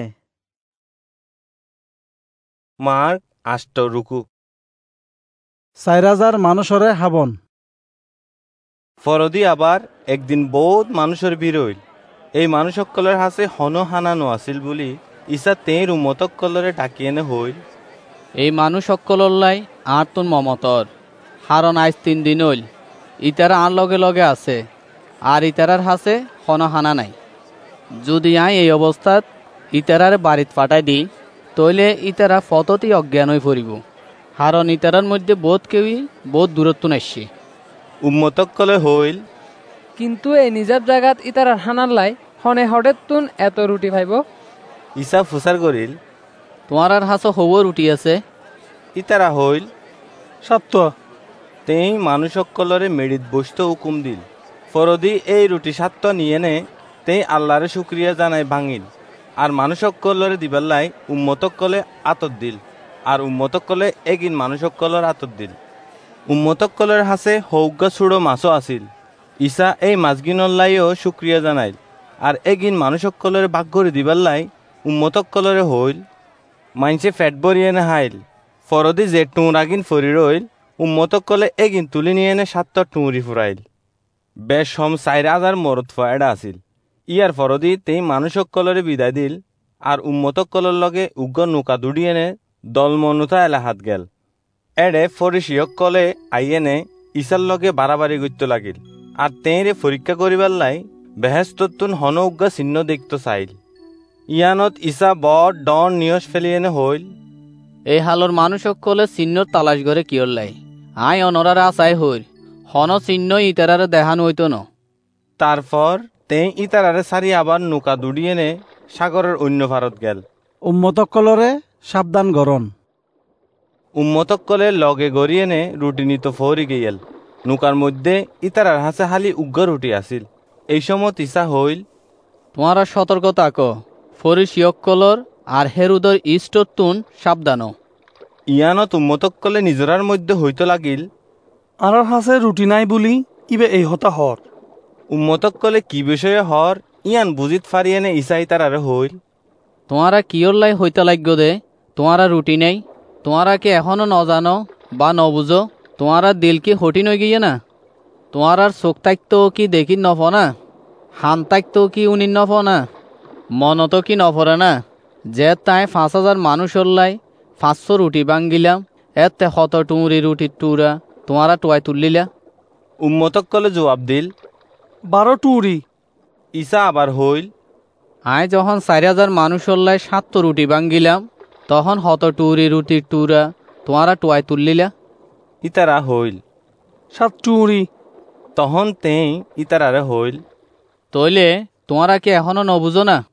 মার্ক আষ্ট রুকু। চার হাজার মানুষরে হাবন। ফরদি আবার একদিন বহুত মানুষের ভিড় হইল। এই মানুষ সকলের হাসে হন হানানো আছিল বলি ইসা তের উম্মতক কলরে ডাকিয়েনে হইল, এই মানুষ সকললাই আর তোর মমতর, হারণ আজ তিন দিন হইল ইতারা আর লগে লগে আছে আর ইতারার হাসে হন হানা নাই। যদি আই এই অবস্থাত ইতারার বাড়িত ফাটাই দিই তইলে ইতারা ফততি অজ্ঞান হয়ে পড়িব, হারণ ইতারার মধ্যে বোধ কেউই বোধ দূরত্ব নাইছে। উম্মতক কলে হইল, কিন্তু এই নিজের জায়গাত ইতারার হানার লাই হনে হঠাৎ তুন এত রুটি ভাইব। ইসা ফুসার করিল, তোমার আর হাসো হব রুটি আছে। ইতারা হইল, সত্য। তেই মানুষ সকলরে মেড়িত বসত হুকুম দিল। ফরদি এই রুটি সাত্য নিয়ে নে তেই আল্লাহরে শুক্রিয়া জানাই ভাঙিল আর মানুষ সকলরে দিবার লাই উম্মতক কলে আতর দিল আর উম্মতক কলে এগিন মানুষ সকলর আতর দিল। উম্মতক কলের হাসে হৌগা ছুড়ো মাছও আছিল। ইসা এই মাছগিনর লাইও শুক্রিয়া জানাইল আর এগিন মানুষ সকলরে ভাগ করে দিবার লাই উম্মতক কলরে হইল। মাইনসে ফেট বরিয়ে নে হাইল, ফরদি যে টুঁর আগিন ফরি রইল উম্মতক কলে এগিন তুলি নিয়ে এনে সাতটা টুঁরি ফুরাইল। বেশ সম চার হাজার মরদ ফয়েডা আছিল। ইয়ার ফরদি তেই মানুষ সকলরে বিদায় দিল আর উম্মতক কলর লগে উগ্র নৌকা দুড়ি এনে দলমনুতা এলাহাত গেল। এড়ে ফরিসিয়ক কলে আইয়েনে ইসার লগে বাড়াবাড়ি করতে লাগিল আর তেঁরে পরীক্ষা করিবার লাই বেহেস্ততুন হন উগ্র চিহ্ন দেখতে চাইল। ইয়ানত ইসা বড় ডন নিয়স ফেলিয়েনে হইল, এই হালর মানুষ সকলে চিহ্নর তালাশ করে কিয়র লাই আই অনরার আশাই হইল হন চিহ্ন ইতারারে দেখান হইতো ন। তারপর তেই ইতারারে সারি আবার নৌকা দুড়িয়ে নে সাগরের অন্য ভারত গেল। উম্মতক কলরে সাবধান গরণ। উম্মতক কলে লগে গড়িয়ে নে রুটি নিত ফৌরি গিয়েল। নৌকার মধ্যে ইতারার হাসে হালি উগ্র রুটি আসিল। এই সময় ইসা হইল, তোমারা সতর্ক থাক, ফরিসিয়ক কলর আর হেরুদর ইষ্টতুন সাবধান। ইয়ানত উম্মতক কলে নিজরার মধ্যে হইতে লাগিল, আর হাসে রুটি নাই বলি ইবে এই হতা হর। উম্মতক কলে কি বিষয়ে হর ইয়ান বুঝিত ফারিয়ে নে ইসা ইতারারে হইল, তোমারা কিয়র লাই হইতে লাগ্য দে, তোমারা রুটি নেই, তোমারা কি এখনো ন জানো বা ন বুঝো, তোমারা দিল কি হটি নই গিয়ে না, তোমার আর চোখ থাকতো কি দেখি নফ না, হান থাকতো কি উনি নফ না, মনত কি নফরে না, যে তাই পাঁচ হাজার মানুষ লাই পাঁচশো রুটি ভাঙ্গিলাম এতে শত টুঁড়ি রুটির টুরা তোমারা টোয়াই তুললিলা। উম্মতক কলে জবাব দিল, বারো টুরি। ঈসা আবার হইল, আয় যখন চারি হাজার মানুষ হল্লাই সাতটো রুটি ভাঙ্গিলাম তখন হত টুরি রুটির টুরা তোমারা টুয়াই তুললিলা। ইতারা হইল, সাত টুরি। তখন তেই ইতারারে হইল, তইলে তোমারা কি এখনো নবুঝো না?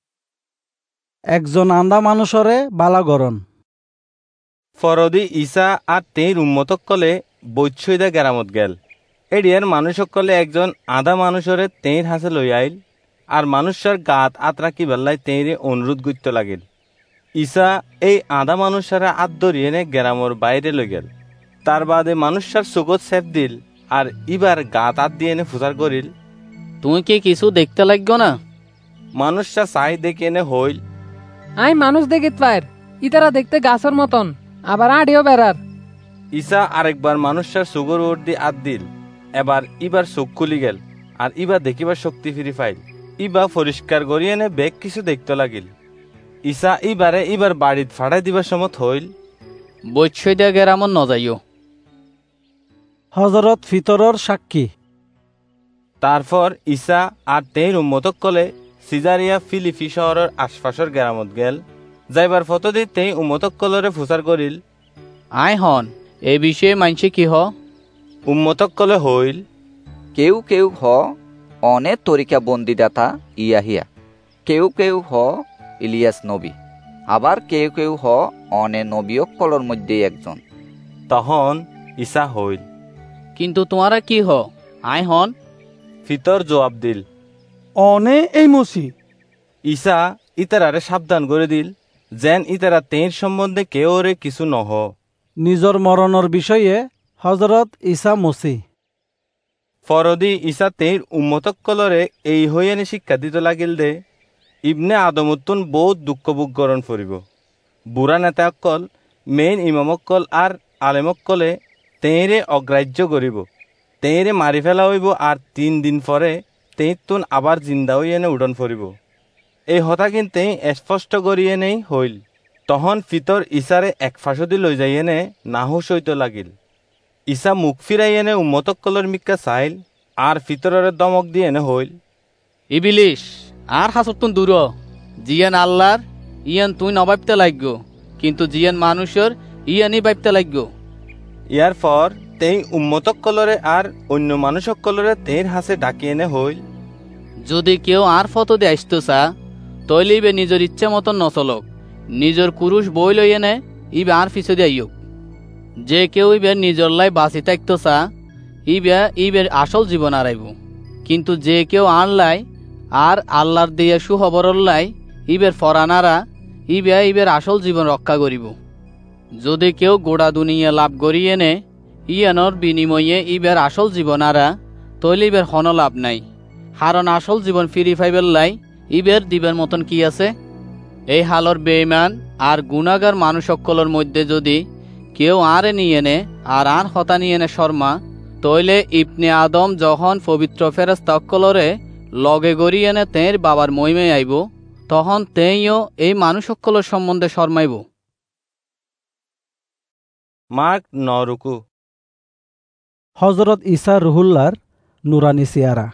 একজন আন্দা মানুষরে বালা গরণ। ফরদি ঈসা আর তেইর উম্মতক কলে বৈচ্ছইদা গেরামত গেল। এডিয়ার মানুষকলে একজন আধা মানুষরে তেইর হাসে লই আইল আর মানুষের গাত আত রাখি বেল্লাই তেইরে অনুরোধ করতে লাগিল। ঈসা এই আধা মানুষেরা আত ধরিয়ে নে গেরামর বাইরে লই গেল। তার বাদে মানুষের চোখত সেপ দিল আর ইবার গাত আত দিয়ে এনে ফুসার করিল, তুমি কি কিছু দেখতে লাগো না? মানুষটা চাই দেখে এনে হইল, আই মানুষ দেখিত পায়ের ইতারা দেখতে গাছের মতন, আবার আড়িও বেড়ার। ঈসা আরেকবার মানুষের চোখের ওর দিয়ে আত দিল। এবার ইবার চোখ খুলি গেল আর ইবার দেখিবার শক্তি ফিরি পাইল। ইবা পরিষ্কার করি এনে বেগ কিছু দেখতে লাগিল। ঈসা ইবারে ইবার বাড়িত ফাড়াই দিবার সমত হইল, বৈচ্ছইদা গেরামত ন যাইও। হজরত ফিতরর সাক্ষী। তারপর ঈসা আর তেইর উম্মতক কলে সিজারিয়া ফিলিপি শহরের আশপাশের গেরামত গেল। যাইবার ফটো দি তেই উম্মতক কলরে ফুসার করিল, আয় হন এই বিষয়ে মানছে কি হ? উম্মতক কলে হইল, কেউ কেউ হ অনে তরিকা বন্দিদাতা ইয়াহিয়া, কেউ কেউ হ ইলিয়াস নবী, আবার কেউ কেউ হ অনে নবীয় কলর মধ্যে একজন। তখন ঈসা হইল, কিন্তু তোমারা কি হ? আয় হন। ফিতর জবাব দিল, অনে এই মসি। ঈসা ইতারারে সাবধান করে দিল যেন ইতারা তেইর সম্বন্ধে কেউ রে কিছু নহ। নিজর মরণর বিষয়ে হজরত ঈসা মসি। ফরদি ঈসা তেইর উম্মতক কলরে এই হইয়ানি শিক্ষা দিতে লাগিল দে ইবনে আদমুত্তুন বহুত দুঃখ বুক গরণ ফরিব। বুড়া নেতাকল, মেইন ইমামকল আর আলেমকলে তেইরে অগ্রাহ্য করিব, তেইরে মারি ফেলা হইব আর তিন দিন পরে তেইর তুন আবার জিন্দা হইয়ানে উডন ফরিব। এই হতা কিন্তু স্পষ্ট করিয়ে নেই হইল। তখন ফিতর ঈসারে এক ফাঁসদি লই যাইয়েনে নাহুস হইতে লাগিল। ঈসা মুখ ফিরাই এনে উম্মতক কলর মিক্কা চাইল আর ফিতরের দমক দিয়ে এনে হইল, ইবিলিশ আর হাসতুন দূর, জিয়ান আল্লাহর ইয়ান তুই নবাইতে লাগব, কিন্তু জিয়ান মানুষের ইয়ানি বাইতে লাগব। ইয়ার পর তেই উম্মতক কলরে আর অন্য মানুষক কলরে তেইর হাসে ডাকি এনে হইল, যদি কেউ আর ফটো দিয়ে আসতো চা তৈলে ইবে নিজের ইচ্ছা মতন নচলক, নিজের কুরুষ বই লই এনে ইবে আর পিছু দিয়ে আইয়ক। যে কেউ ইবে নিজের লাই বাঁচি থাকতো চা ইবে ইবের আসল জীবন আরাইব, কিন্তু যে কেউ আর লাই আর আল্লাহর দিয়ে সুখবরর লাই ইবের ফরানারা ইবে ইবের আসল জীবন রক্ষা করিব। যদি কেউ গোড়া দুনিয়া লাভ করিয়ে নে ইয়ানোর বিনিময়ে ইবের আসল জীবন আরা তৈলে ইবের হন লাভ নাই, হারণ আসল জীবন ফিরি ফাইবের লাই ইবের দিবের মতন কি আছে? এই হালর বেঈমান আর গুনাগার মানুষসকলের মধ্যে যদি কেউ আরে নিয়ে নে আর আর হতা নিয়ে নে শর্মা, তইলে ইবনে আদম যখন পবিত্র ফেরেশতাসকলরে লগে গড়িয়ে নে তের বাবার মহিমে আইব, তখন তেইও এই মানুষসকলের সম্বন্ধে শর্মাইব। মার্ক নরুকু। হজরত ঈসা রুহুল্লার নুরানি সিয়ারা।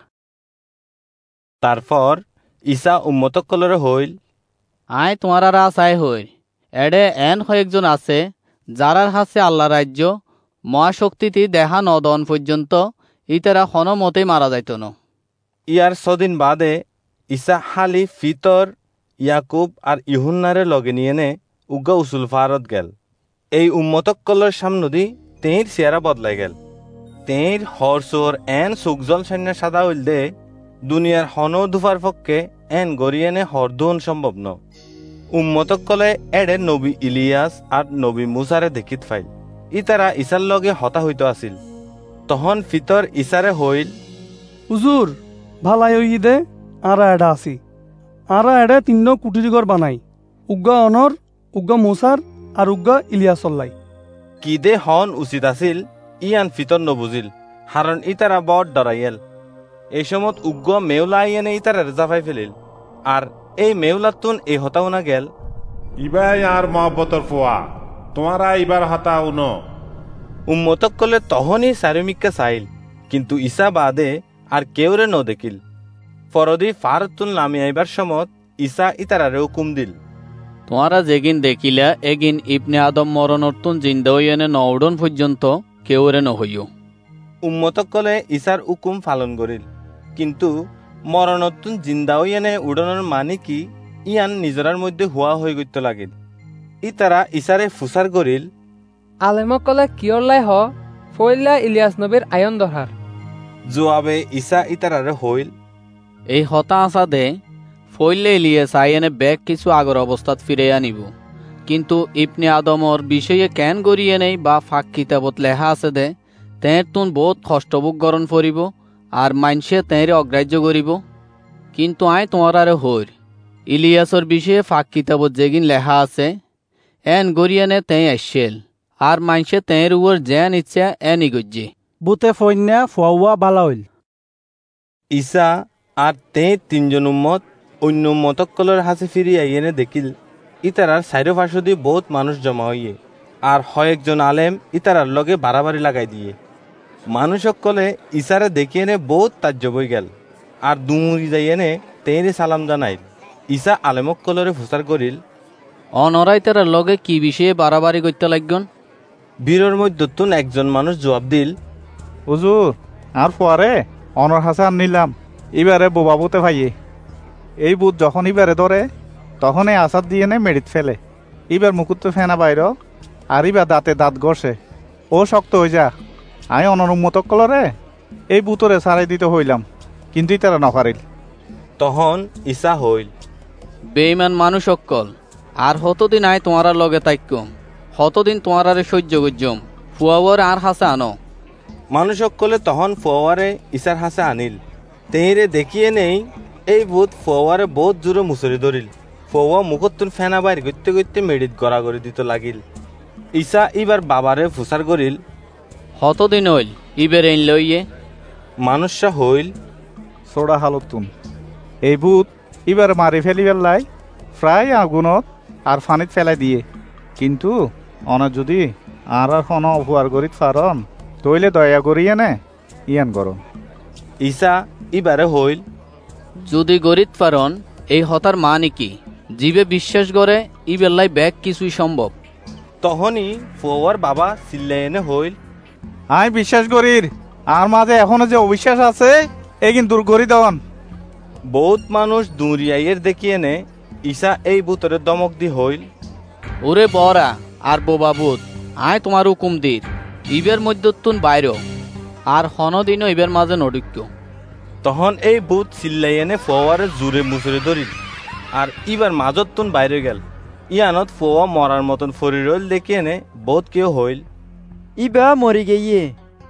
তারপর ঈসা উম্মতক কলরে হইল, আয় তোমারা আশায় হই এডে এন কয়েকজন আছে যারার হাসে আল্লাহ রাজ্য মহাশক্তিটি দেখা নদন পর্যন্ত ইতারা হন মতে মারা যাইত ন। ইয়ার ছদিন বাদে ঈসা হালি ফিতর ইয়াকুব আর ইহুন্নারে লগে নিয়ে নে উগা উসুল ফারত গেল। এই উম্মতক কলর সামনদি তেইর চেহারা বদলাই গেল। তেইর হরসোর এন সুকজল সৈন্য সাদা হইল দে দুনিয়ার হন দুফার পক্ষে এন গড়িয়েনে হরদুন সম্ভব ন। উম্মতক কলে এডে নবী ইলিয়াস আর নবী মুসারে দেখিত ফাইল। ইতারা ঈসার লগে হতা হইত আছিল। তখন ফিতর ঈসারে হইল, হুজুর ভালাই হই দে আরা এডা আছি, আরা এডে তিন্ন কুটির ঘর বানাই, উগ্গা অনর উগ্গা মুসার আর উগ্গা ইলিয়াসল্লাই। কি দে হন উচিত আছিল ইয়ান ফিতর নবুজিল, হারণ ইতারা বড় ডরাইয়েল। এই সময় উগ্র মেউলা আইয়ানে ইতারা জাফাই ফেলিল আর এই মেউলাতুন এই হতাউনা গেল, ইবাই আর মহব্বতর ফোয়া তোমারা ইবার হতা উন। উম্মতক কলে তখনই চারিমিক্কা চাইল, কিন্তু ঈসা বাদে আর কেউরে ন দেখিল। ফরদি ফারতুন নামি আইবার সমত ঈসা ইতারারে হুকুম দিল, তোমরা যেগিন দেখিলা এগিন ইবনে আদম মরণর্তুন জিন্দা হইয়ানে নউডন পর্যন্ত কেউরে নহইও। উম্মতকলে ঈসার হুকুম পালন করিল, কিন্তু মরণতুন জিন্দা হইয়ানে উড়নের মানে কি ইয়ান নিজরার মধ্যে হুয়া হয়ে গইতে লাগিল। ইতারা ঈসারে ফুসার করিল, আলেমকলে কিয়লাই হ ফইলা ইলিয়াস নবীর আয়ন দরহার। জবাবে ঈসা ইতারারে হইল, এই হতা আসা দে ফইলে ইলিয়াস আইয়ানে ব্যাগ কিছু আগর অবস্থাত ফিরে আনিব, কিন্তু ইবনে আদমর বিষয়ে কেন গড়িয়ে নেই বা ফাঁক কিতাবত লেখা আছে দে তের তুন বহুত কষ্টভোগ গরণ করিব আর মানসে তেরে অগ্রাহ্য করিব। কিন্তু আয় তোমারারে হইর ইলিয়াসর বিষয়ে ফাঁক কিতাবত যেগিন লেখা আছে এন গড়িয়ানে তেই আসছিল আর মানসে তের উপর যেন ইচ্ছা এন ইগজ্জে। বুতে ফন্যা ফুয়া বালা হইল। ঈসা আর তে তিনজন উম্মত অন্য উম্মতকলের হাসে ফিরিয়ে আইয়েনে দেখিল ইতারার সাইরো ফাঁসো দিয়ে বহুত মানুষ জমা হইয়ে আর হয়েকজন আলেম ইতারার লগে বাড়াবাড়ি লাগাই দিয়ে। মানুষকলে ঈসারে দেখিয়ে নে বহুত তাজ্জব হয়ে গেল আর দুমুরি যাইয়েনে তেরে সালাম জানাইল। ঈসা আলেমকলরে ফুসার করিল, অনরাই তার লগে কি বিষয়ে বাড়াবাড়ি করতে লাগন। বীরের মধ্যতুন একজন মানুষ জবাব দিল, হুজুর আর পরে অনর হাসান নিলাম এবারে বোবাবুতে ভাইয়ে এই বুধ যখন এবারে ধরে তখন এই আসাদ দিয়ে নে মেরিত ফেলে এবার মুকুট ফেনা বাইর আর এবার দাঁতে দাঁত গড়ছে ও শক্ত হয়ে যা। আমি অনরুম্মত কলরে এই বুতরে সারাই দিতে হইলাম, কিন্তু তারা নফারিল। তখন ঈসা হইল, বেঈমান মানুষ অক্কল আর হতদিন আয় তোমার লগে তাইকম হতদিন তোমারে সহ্য গজ্জম ফুয়াওয়ার আর হাসে আনো। মানুষ অক্কলে তখন ফুয়ারে ঈসার হাসে আনিল। তেরে দেখিয়ে নেই এই বুধ ফুয়ারে বহুত জোরে মুসরি ধরিল। ফুয়া মুখতুন ফেনা বাইর করতে করতে মেডিত গড়া করে দিতে লাগিল। ঈসা ইবার বাবারে ফুসার করিল, হতদিন হইল ইবের এন লইয়ে। মানুষরা হইল, সোড়া হালতুন এই বুধ এবার মারি ফেলি ফেললাই প্রায় আগুনত আর ফানিত ফেলাই দিয়ে, কিন্তু অনা যদি আর আর হন অপহার করিত ফারন তইলে দয়া করিয়ে নে ইয়ান করন। ঈসা ইবারে হইল, যদি গরিত ফারন এই হতার মানে কি জীবে বিশ্বাস করে ই বেল্লাই ব্যাগ কিছুই সম্ভব। তখনই ফুয়ার বাবা চিল্লাইনে হইল, আই বিশ্বাস করির আর মাঝে এখনো যে অবিশ্বাস আছে এগিন দূর করি দেওয়ান। বহুত মানুষ দুরিয়াইয়ের দেখিয়ে নে ঈসা এই বুতরে দমক দি হইল, ওরে বরা আর বোবাবুত আয় তোমার হুকুম দির ইবের মধ্যতুন বাইর আর হনদিনও ইবের মাঝে নডিক্য। তখন এই বুত চিল্লাইয়েনে ফুয়ারে জুরে মুসরে ধরিল আর ইবার মাজতুন বাইরে গেল। ইয়ানত ফুয়া মরার মতন ফরি রইল দেখিয়ে নে বহুত কেউ হইল, ইবা মরি গিয়ে।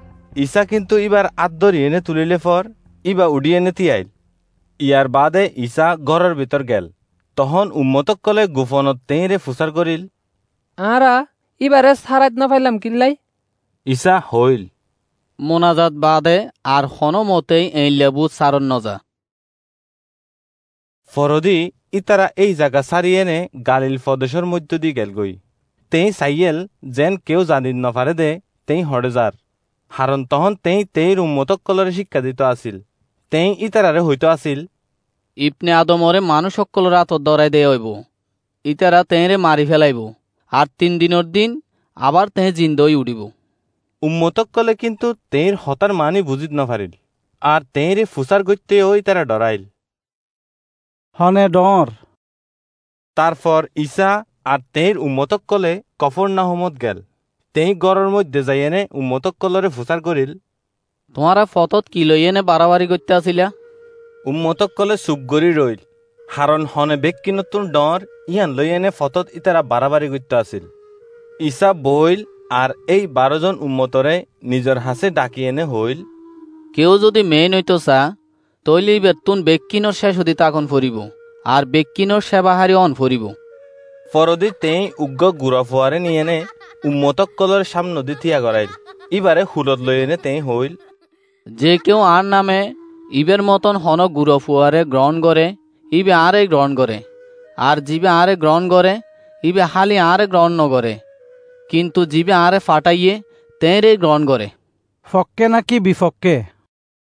ঈসা কিন্তু ইবার আত ধরি এনে তুলিলে ফর ইবা উড়িয়ে এনে তিয়াইল। ইয়ার বাদে ঈসা ঘরের ভিতর গেল। তখন উম্মতক কলে গুফনত তেঁরে ফুসার করিল, আরা ইবারে সারাত না পাইলাম কিল্লাই। ঈসা হইল, মোনাজাত বাদে আর হনমতেই এই লেবু সারন নজা। ফরদি ইতারা এই জায়গা সারিয়ে নে গালিল ফদেশের মধ্য দিয়ে গেল গই। তেই সাইয়েল যেন কেউ জানিন নপারে দে তেই হড়ে যার হারণ তখন তেই তেইর উম্মতক কলরে শিক্ষা দিত আসিল। তেই ইতারারে হইতো আসিল, ইবনে আদমরে মানুষ সকলের আতর দরাই দে হইব ইতারা তেঁরে মারি ফেলাইব আর তিন দিনের দিন আবার তেঁ জিন্দই উঠিব। উম্মতক কলে কিন্তু তেইর হতার মানি বুঝিত নপারিল আর তেইরে ফুসার গইতে ওই তারা ডরাইল। হনে ডর। তারপর ঈসা আর তেইর উম্মতক কলে কফর নাহমত গেল। তেই গড়ের মধ্যে যাইয়েনে উম্মতক কলরে ফুসার করিল, তোমারা ফতত কি লইয়েনে বাড়াবাড়ি করতে আসিলা। উম্মতক কলে চুপ গড়ি রইল হারণ হনে বেক্কি নতুন ডর ইয়ান লইয়েনে ফতত ইতারা বাড়াবাড়ি করতে আসিল। ঈসা বইল আর এই বারো জন উম্মতরে নিজের হাসে ডাকিয়েনে হইল, কেউ যদি মেয়ে নইতো চা তৈলি বেতুন বেক্কিনর শেষ হদি তখন ফরিব আর বেক্কিনর সেবাহারি অন ফরিব। ফরদি তেই উগ্র গুড়া ফোয়ারে নিয়েনে উম্মতক কলর সামনে দি থিয়া গড়াইল। ইবারে হুলত লইয়েনে তেই হইল, যে কেউ আর নামে ইবের মতন হন গুড়ো ফুয়ারে গ্রহণ করে ইবে আরে গ্রহণ করে আর জিবে আরে গ্রহণ করে ইবে হালি আরে গ্রহণ নগরে, কিন্তু জিবে আরে ফাটাইয়ে তেরে গ্রহণ করে। ফক্কে নাকি বিফক্কে?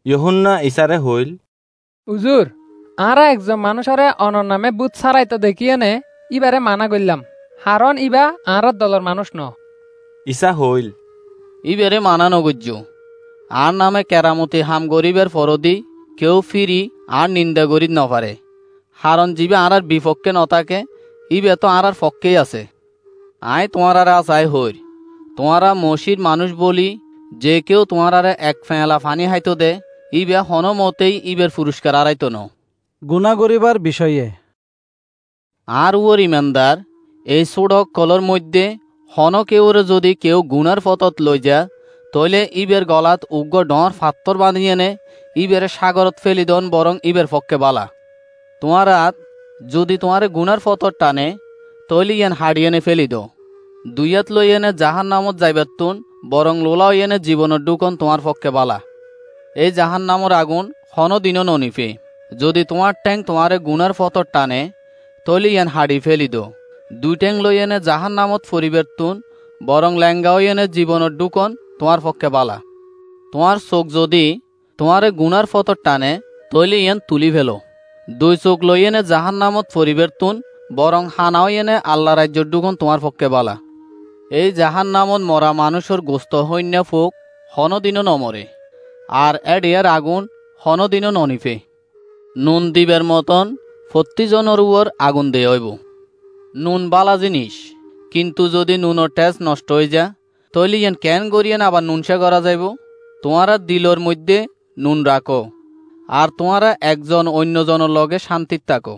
ইহুন্না ইসারে হইল, উজুর আরা একজন মানুষরে অনর নামে বুথ ছাড়াইতো দেখিয়ে নে ইবারে মানা করলাম, হারন ইবা আর দলের মানুষ ন। ইসা হইল, ইবারে মানা নগজ্য, আর নামে কেরামতি হাম গরিবের ফরদি কেউ ফিরি আর নিন্দা গরিব নপারে, হারন জিবে আর বিপক্ষে নথাকে ইবে তো আর পক্ষেই আছে। আয় তোমার আর আসাই হইর, তোমারা মসির মানুষ বলি যে কেউ তোমার আর এক ফেঁলা ফানি হাইতো দে ইবে হন মতেই ইবের পুরস্কার আড়াইতো ন। গুণা করিবার বিষয়ে আর ওর ইমানদার এই সোডক কলর মধ্যে হন কেউরে যদি কেউ গুনার ফতত লই যা তইলে ইবের গলাত উগ্র ডর ফাত্তর বাঁধিয়ে নে ইবের সাগরত ফেলি দন বরং ইবের পক্ষে বালা। তোমার রাত যদি তোমার গুনার ফতর টানে তইলে ইয়ান হাড়িয়ে নে ফেলি দো, দুইয়াত লই এনে জাহান নামত যাইবার তুন বরং লোলাও এনে জীবনের ডুকন তোমার পক্ষে বালা। এই জাহান নামর আগুন হন দিনও ননিফে, যদি তোমার ট্যাং তোমারে গুনার ফতর টানে তইলে ইয়ান হাড়ি ফেলি দো, দুই ট্যাং লই এনে জাহান নামত ফরিবের তুন বরং ল্যাঙ্গাও এনে জীবনের ডুকন তোমার পক্ষে বালা। তোমার চোখ যদি তোমারে গুনার ফতর টানে তইলে ইয়ান তুলি ফেলো, দুই চোখ লই এনে জাহান নামত ফরিবের তুন বরং হানাও এনে আল্লাহ রাজ্যর ডুকন তোমার পক্ষে বালা। এই জাহান নামত মরা মানুষের গোস্ত হইন্য ফোক হনদিনও নমরে, আর এডিয়ার আগুন হনদিনও ননিফে। নুন দিবের মতন প্রতিজনের উপর আগুন দিয়ে হইব। নুন বালা জিনিস, কিন্তু যদি নুনের টেস্ট নষ্ট হয়ে যা তৈলে ইয়ান ক্যান গড়িয়েন আবার নুনসা করা যাইব। তোমারা দিলর মধ্যে নুন রাখো, আর তোমারা একজন অন্যজনের লগে শান্তিত থাকো।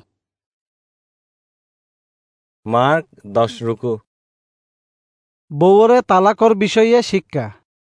মার্ক দশ রুকু। বউরে তালাকর বিষয়ে শিক্ষা।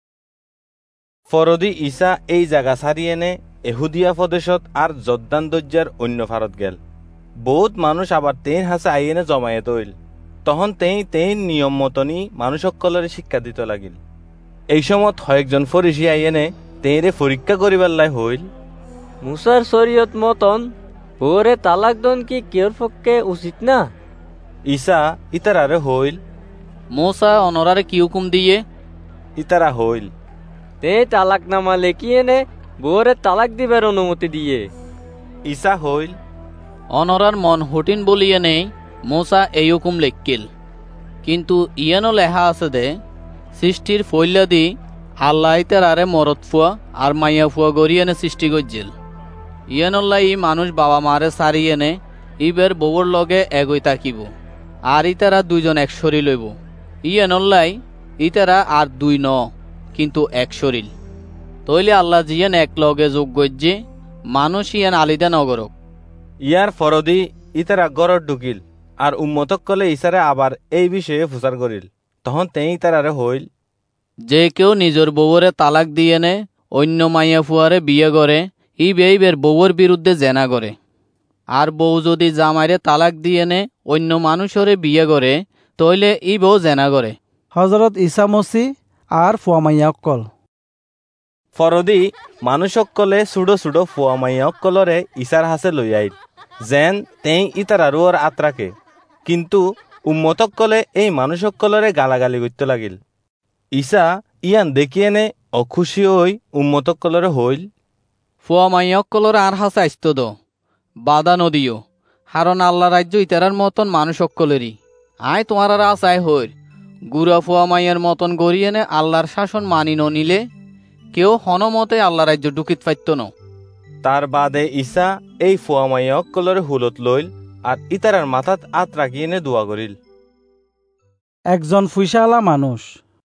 ফরদি ইসা এই জায়গা ছাড়িয়ে নে এহুদিয়া প্রদেশত আর জর্দান দজ্জার অন্য ভারত গেল। বহুত মানুষ আবার তেইন হাসে আইয়েনে জমায়েত হইল। তখন তেই তেইন নিয়ম মতনই মানুষ সকলের শিক্ষা দিতে লাগিল। এই সময় কয়েকজন ফরিসি আইয়েনে তেইরে পরীক্ষা করিবার লাই হইল, মুসার শরীয়ত মতন বউরে তালাক দন কি কেউর পক্ষে উচিত না? ইসা ইতারারে হইল, মোসা অনরারে কি হুকুম দিয়ে? ইতারা হইল, তে তালাক নামা লেখিয়ে নে বউরে তালাক দিবার অনুমতি দিয়ে। ইসা হইল, অনরার মন হটিন বলিয়ে নেই মোসা এই হুকুম লেখিল, কিন্তু ইয়ানো লেহা আছে দে সৃষ্টির ফৈল্লা দি আল্লাহ ইতারারে মরত ফুয়া আর মাইয়া ফুয়া গড়িয়েনে সৃষ্টি গজ্জিল। ইয়ানল্লা ই মানুষ বাবা মারে সারিয়ে নে ইবের বউর লগে এগই তাকিব, আর ইতারা দুইজন এক শরীর লইব। ইয়ানল্লাই ইতারা আর দুই ন কিন্তু এক শরীর। তইলে আল্লাহ জিয়ান এক লগে যোগ গজ্জে মানুষ ইয়ান আলিদা নগরক। ইয়ার ফরদি ইতারা গড়ত ঢুকিল, আর উম্মতক কলে ইসারে আবার এই বিষয়ে ফুসার করিল। তখন তেই ইতারারে হইল, যে কেউ নিজের বউরে তালাক দিয়ে নে অন্য মাইয়া ফুয়ারে বিয়ে করে ইবে ইবের বউর বিরুদ্ধে জেনা করে। আর বউ যদি জামাইরে তালাক দিয়ে নে অন্য মানুষরে বিয়ে করে তইলে ই বউ জেনা করে। হজরত ঈসা মসি আর ফুয়ামাইয়া অক্কল। ফরদি মানুষ অক্কলে সুডো সুডো ফুয়ামাইয়া অক্কলরে ইসার হাসে লই আইল, যেন তেই ইতারারু ওর আত্রাকে। কিন্তু উম্মতক্কলে এই মানুষ অক্কলরে গালাগালি করতে লাগিল। ইসা ইয়ান দেখিয়ে নে অখুশি হই উম্মতক্কলরে হইল, ফুয়া মাইয়ক্কলর আর হাসা আইস্ত দ বাধা নদীও, হারণ আল্লাহ রাজ্য ইতারার মতন মানুষ অক্কলেরই। আয় তোমার আর আসায় হইর গুড়া ফুয়া মাইয়ের মতন গড়িয়ে নে আল্লাহর শাসন মানি ন নিলে কেউ হনমতে আল্লাহ রাজ্য ঢুকিত পাইত ন। তার বাদে ইসা এই ফুয়া মাইয়া অক্কলরে হুলত লইল আর ইতারার মাথাত আত রাখিয়ে নে দোয়া করিল। একজন ফুইসালা মানুষ।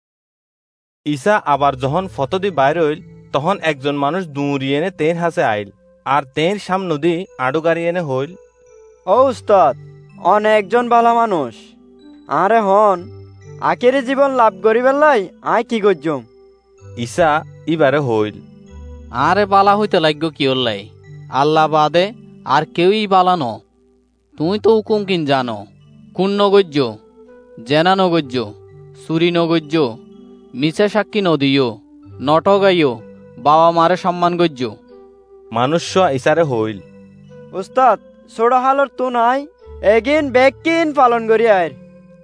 ইসা আবার যখন ফতদি বাইর হইল তখন একজন মানুষ দৌড়িয়ে নে তের হাসে আইল, আর তের সাম নদী আডু গাড়িয়ে নে হইল, ও উস্তাদ অনেকজন ভালো মানুষ, আরে হন আখেরি জীবন লাভ করিবার লাই আয় কি করছম? ইসা ইবারে হইল, আরে বালা হইতে লাগব কি ওল্লাই, আল্লাহ বাদে আর কেউই বালা ন। তুই তো হুকুম কিন জানো, খুন নগজ্য, জেনা নগজ্য, চুরি নগজ্য, মিছে সাক্ষী নদিও, নটগাইও, বাবা মারে সম্মান গজ্য। মানুষ ইসারে হইল, উস্তাদ ছোট হালর তো নাই এগিন বেকিন পালন করি আয়।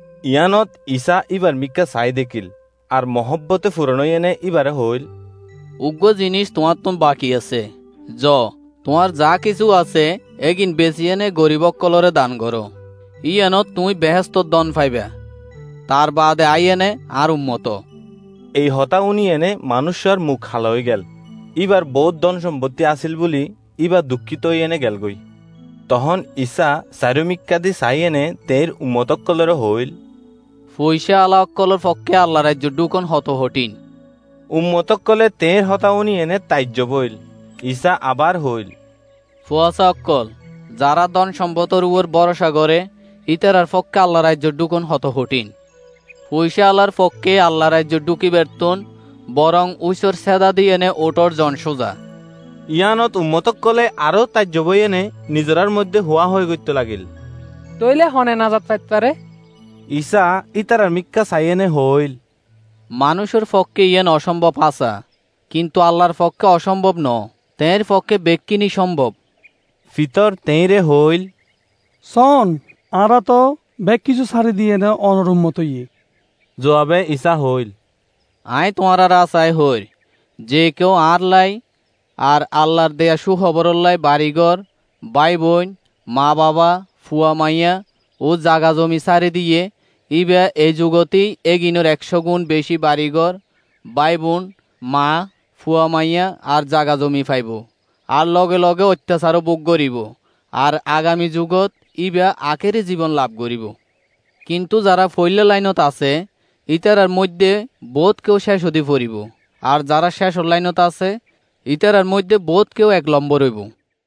ইয়ানত ইসা ইবার মিকা চাই দেখিল আর মহব্বতে ফুরন এনে ইবারে হইল, উগ্র জিনিস তোমার তো বাকি আছে। জ তোমার যা কিছু আছে এগিন বেশি এনে গরিবক কলরে দান করো, ই এন তুমি বেহেস্ত দন পাইবা। তার বাদে আই এনে আর উম্মত। এই হতা উনি এনে মানুষের মুখ হাল হয়ে গেল। ইবার বহুত ধন সম্পত্তি আসিল বলি ইবার দুঃখিত হয়ে এনে গেল গই। তখন ঈসা চারুমিক্কাদি চাই এনে তের উম্মতক কলরে হইল, পয়সা আলা অক্কলর পক্ষে আল্লাহ রাজ্য ডুকন হত হটিন। উম্মতক কলে তের হতা উনি এনে তাইজ্য বইল। ঈসা আবার হইল, ফুয়াশা অক্কল যারা ধন সম্পদর উপর ভরসা করে ইতারার পক্ষে আল্লাহ রাজ্য ডুকন হত হটিন। পয়সা আল্লাহর পক্ষে আল্লাহ রাজ্য ডুকি বেরতন, বরং উইসর সেদা দিয়ে এনে ওটর জন সোজা। ইয়ানত উম্মতক কলে আরো তাইজ্য বই এনে নিজরার মধ্যে হওয়া হয়ে গইতে লাগিল। তইলে হনে নাজাত পাইত পারে। ঈসা ইতারার মিক্কা চাই এনে হইল, মানুষের পক্ষে ইয়েন অসম্ভব আসা, কিন্তু আল্লাহর পক্ষে অসম্ভব ন, তের পক্ষে বেক্কিনি সম্ভব। ফিতর তেইরে হইল, সন আরা তো বেগ কিছু সারি দিয়ে না অনরুম্মত ইয়ে। জবাবে ঈসা হইল, আয় তোমার আশায় হইর যে কেউ আর লাই আর আল্লাহর দেয়া সুখবরল্লাই বাড়িঘর, ভাই বোন, মা বাবা, ফুয়া মাইয়া ও জাগা জমি সারি দিয়ে ইবা এই যুগতেই এগিনোর একশো গুণ বেশি বাড়িঘর, ভাই বোন, মা, ফুয়া মাইয়া আর জাগা জমি পাইব, আর লগে লগে অত্যাচারও ভোগ করিব, আর আগামী যুগত ইবা আখেরি জীবন লাভ করিব। কিন্তু যারা ফৈল্য লাইনত আছে ইতারার মধ্যে বোধ কেউ শেষ হতে পড়িব, আর যারা শেষ লাইনত আছে ইতারার মধ্যে বোধ কেউ এক লম্বর হইব।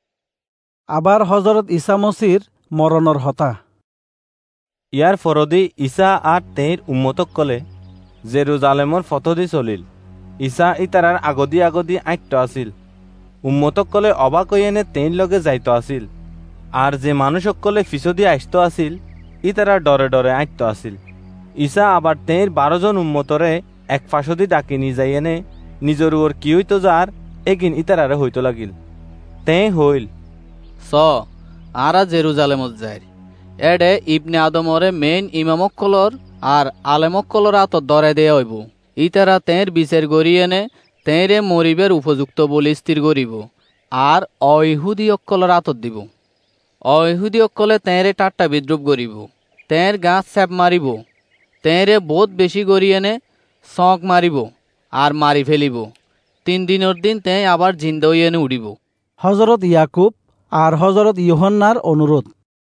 আবার হজরত ঈসা মসির মরণর হতা। ইয়ার ফরদি ঈসা আর তের উম্মতক কলে জেরুজালেমর ফতদি চলিল। ঈসা ইতারার আগদি আগদি আইত্য আছিল। উম্মতক কলে অবাক হয়ে এনে তেইর লগে যাইত আছিল, আর যে মানুষক কলে ফিসদি আসত আছিল ইতারার ডরে ডরে আইত্য আছিল। ঈসা আবার তেইর বারো জন উম্মতরে এক ফাঁসদি ডাকি নি যাই এনে নিজর ওর কি হইতো যার এগিন ইতারারে হইতো লাগিল। তে হইল, স আরা জেরুজালেমত যায়, এডে ইবনে আদমরে মেইন ইমামকলর আর আলেমকলর আতত দরে দেয়া হইব। ইতারা তের বিচার গড়িয়ে এনে তেরে মরিবের উপযুক্ত বলে স্থির করিব, আর অইহুদি অক্কলর আতত দিব। অইহুদি অক্কলে তেরে টাট্টা বিদ্রুপ করিব, তের গাছ স্যাপ মারিব, তেরে বোধ বেশি গড়িয়ে এনে শখ মারিব আর মারি ফেলিব। তিন দিনের দিন তে আবার জিন্দা হইয়া এনে উঠিব। হজরত ইয়াকুব আর হজরত ইউহান্নার অনুরোধ।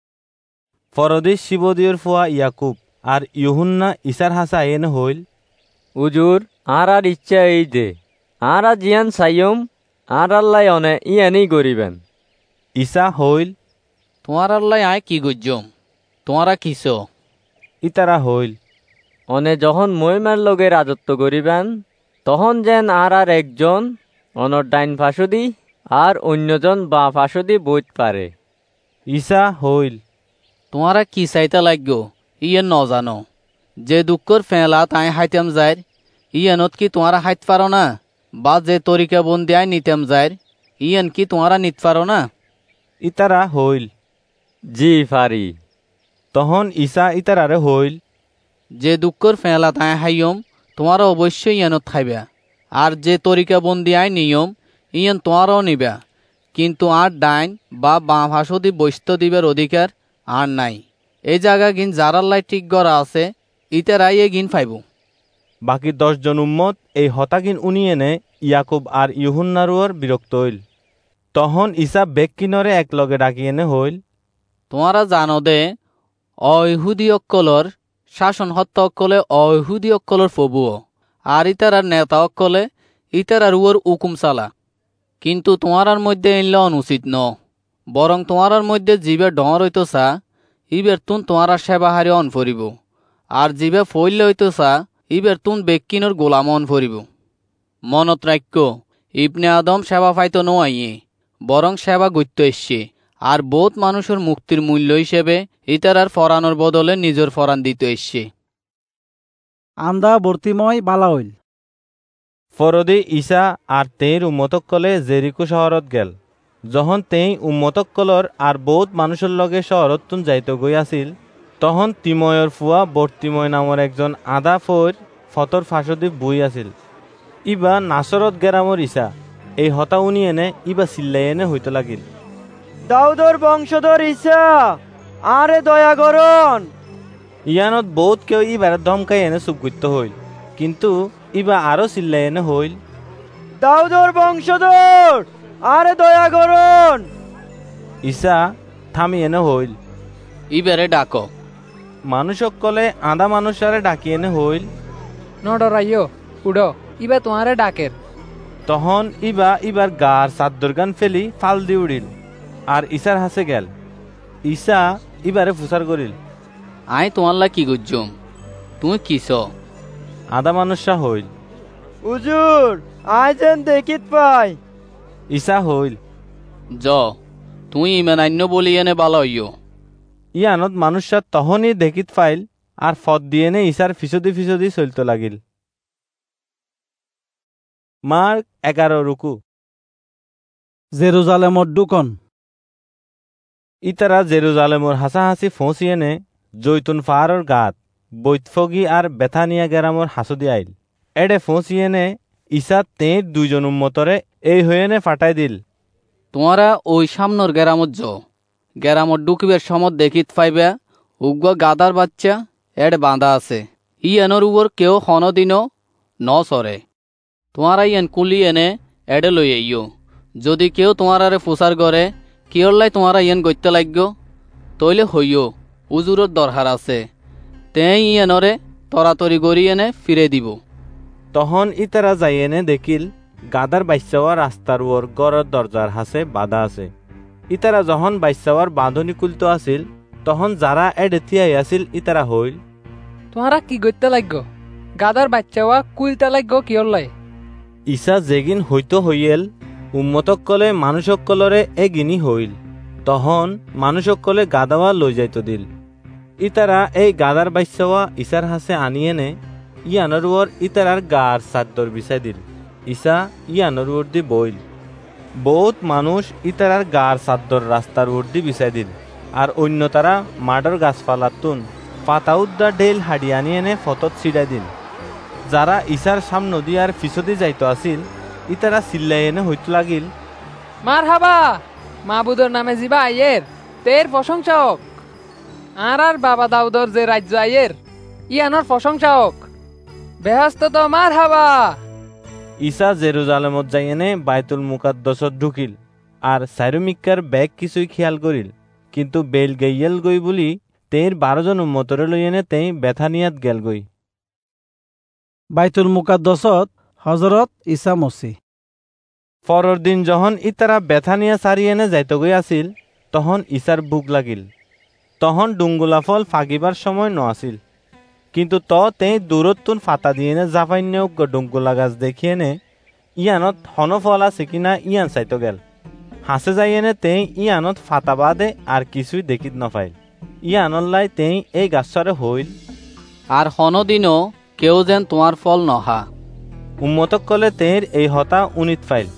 ফরদি শিবদিয়র ফুয়া ইয়াকুব আর ইউহুন্না ঈসার হাসা এনে হইল, উজুর আর আর ইচ্ছা এই দে আর আর জিয়ান সাইয়ম আর আল্লাহ অনে ইয়ানি গরিবেন। ঈসা হইল, তোমার আল্লাহ আয় কি গুজম, তোমারা কিস? ইতারা হইল, অনে যখন মহিমার লগে রাজত্ব করিবেন তখন যেন আর আর একজন অনর ডাইন ফাঁসদি আর অন্যজন বা ফাঁসদি বইত পারে। ঈসা হইল, তোমারা কি চাইতে লাগব ইয়ে ন জানো, যে দুঃখর ফেলা তাই হাইতাম যায় ইয়ানত কি তোমারা হাইত পারো না, বা যে তরিকা বন্দি আয় নিতাম যায় ইয়ান কি তোমারা নিত পারো না? ইতারা হইল, জি পারি। তখন ঈসা ইতারারে হইল, যে দুঃখর ফেলা তাই হাইয়ম তোমারা অবশ্যই ইয়ানত খাইবা, আর যে তরিকা বন্দি আয় নিয়ম ইয়ান তোমারাও নিবা, কিন্তু আর ডাইন বা বাঁ ভাষদি বৈস্ত দিবার অধিকার আর নাই। এই জায়গা গিন যারাল্লাই ঠিক করা আছে ইতারাই এ গিন পাইব। বাকি দশজন উম্মত এই হতাগিন উনি এনে ইয়াকুব আর ইউহুন্নারুয়ার বিরক্ত হইল। তখন ঈসা বেক্কিনরে এক লগে ডাকি এনে হইল, তোমারা জানো দে অইহুদি অক্কলর শাসন হত্যা অক্কলে অইহুদি অক্কলর ফবুও, আর ইতারার নেতা অক্কলে ইতারার উয়ার উকুম চালা। কিন্তু তোমারার মধ্যে এনলে অনুচিত ন, বরং তোমারার মধ্যে জিবে ডর হইতো চা ইবের তুন তোমারা সেবাহারি অন ফরিব, আর জিবে ফইলে হইতো চা ইবের তুন বেক্কিনর গোলাম অন ফরিব। মনত রাখ্য, ইবনে আদম সেবা পাইতো নয়, বরং সেবা গত্য এসছে, আর বহুত মানুষের মুক্তির মূল্য হিসেবে ইতারার ফরানোর বদলে নিজের ফরান দিতে এসছে। আন্দা বর্তিময় বালা হইল। ফরদি ঈসা আর তেইর উম্মতক কলে জেরিকো শহরত গেল। যখন তেই উম্মতক কলর আর বহুত মানুষের লগে শহরতুন যাইতে গই আছিল, তখন তিময়র ফুয়া বর্তিময় নামৰ একজন আদা ফৈর ফতর ফাঁসদি বুই আছিল। ইবা নাসরত গেরামর ইসা এই হতা উনি এনে ইবা চিল্লাই এনে হইতে লাগিল, দাউদর বংশধর ঈসা, আরে দয়া করুন। ইয়ানত বহুত কেউ ইবার ধমকাই এনে চুপ করতে হইল, কিন্তু ইবা আরো চিল্লাই এনে হইল, দাউদর বংশধর, আরে দয়া করুন। ঈসা থামি এনে হইল, ইবারে ডাকো। মানুষ সকলে আধা মানুষারে ডাকি এনে হইল, ন ডরাইও, উড়ো, ইবা তোমারে ডাকের। তখন ইবা ইবার গার চাদ্দর গান ফেলি ফাল দি উড়িল আর ঈশার হাসে গেল। ঈশা ইবারে ফুসার করিল, আই তোমাল্লা কি গুজুম, তুমি কিস? আধা মানুষা হইল, হুজুর আই যেন দেখিত পাই। ঈশা হইল, জ তুই ইমান আন্য বলি এনে বালা হইও। ইয়ানত মানুষা তখনই দেখিত পাইল আর ফদ দিয়ে নে ঈশার ফিসদি ফিসদি চলতে লাগিল। মার্ক এগারো রুকু। জেরুজালেমর দুকন। ইতারা জেরুজালেমর হাসাহাসি ফৌঁসি এনে জৈতুন পাহাড়ের গাত বৈতফগি আর বেথানিয়া গেরামর হাসদি আইল। এডে ফৌঁসি এনে ঈশা তেঁর দুইজন উম্মতরে এই হয়ে এনে ফাটাই দিল, তোমারা ওই সামনের গেরামত য গেরামত ডুকিবের সমত দেখিত পাইবে উগ্র গাদার বাচ্চা এড বাঁধা আছে, ই এনর উপর কেউ হনদিনও ন সরে। তোমারা ইয়েন কুলি এনে এডে লই আইও। যদি কেউ তোমারারে ফুসার করে কিয়রলাই তোমারা ইয়েন গইতে লাগো, তইলে হইও উজুরত দরকার আছে, তেই ইয়েনরে তরাতরি গড়ি এনে ফিরে দিব। তখন ইতারা যাই এনে দেখিল গাদার বাইচাওয়া রাস্তার ওর গড়ের দরজার হাসে বাধা আছে। ইতারা যখন বাইচাওয়ার বাঁধনি কুলতো আছিল, তখন যারা এডে থিয়াই আছিল ইতারা হইল, তোমারা কি গইতে লাগো? গাদার বাচ্চাওয়া কুইলতে লাগো কিয়রলাই? ঈশা যেগিন হইতো হইয়েল উম্মতকলে মানুষকলরে এগিনি হইল, তখন মানুষকলে গাদাওয়া লই যাইতো দিল। ইতারা এই গাদার বাইচাওয়া ঈশার হাসে আনিয়ে নে ইয়ানরুয়র ইতারার গার চাদ্দর বিছাই দিল। ঈশা ইয়ানরুয়র দি বইল। বহুত মানুষ ইতারার গার চাদ্দর রাস্তার উর দি বিছাই দিল, আর অন্য তারা মাডর গাছপালাতুন পাতাউদ্দা ঢেল হাড়ি আনিয়ে নে ফতত ছিড়াই দিল। যারা ঈশার সামনে দিয়ে আর ফিসদি যাইতো আছিল ইতারা চিল্লাই এনে হইতে লাগিল, মার হাবা, মাবুদর নামে জিবা আইয়ের তের প্রশংসক, আর আর বাবা দাউদর যে রাজ্য আইয়ের ইয়ানোর প্রশংসক, বেহস্ত তো মার হাবা। ঈশা জেরুজালেমত যাই এনে বাইতুল মুকাদ্দসত ঢুকিল আর সাইরুমিকার ব্যাগ কিছুই খেয়াল করিল, কিন্তু বেল গেইয়েল গই বলি তের বারো জন উম্মতরে লই এনে তেই বেথানিয়াত গেল গই। বাইতুল মুকাদ্দসত হজরত ঈসা মসি। পরের দিন যখন ইতারা বেথানিয়া সারি এনে যাইতে গই আছিল, তখন ঈশার বুক লাগিল। তখন ডুঙ্গুলা ফল ফাগিবার সময় ন আছিল, কিন্তু ত তেই দূরত্তুন ফাতা দিয়ে নে জাপাইন্য ডুঙ্গুলা গাছ দেখিয়ে নে ইয়ানত হন ফল আছে কিনা ইয়ান চাইতো গেল। হাসে যাই এনে তেই ইয়ানত ফাতা বাদে আর কিছুই দেখিত নপাইল। ইয়ানল্লাই তেই এই গাছরে হইল, আর হনদিনও কেউ যেন তোমার ফল নহা। উম্মতক কলে তের এই হতা উনিত ফাইল।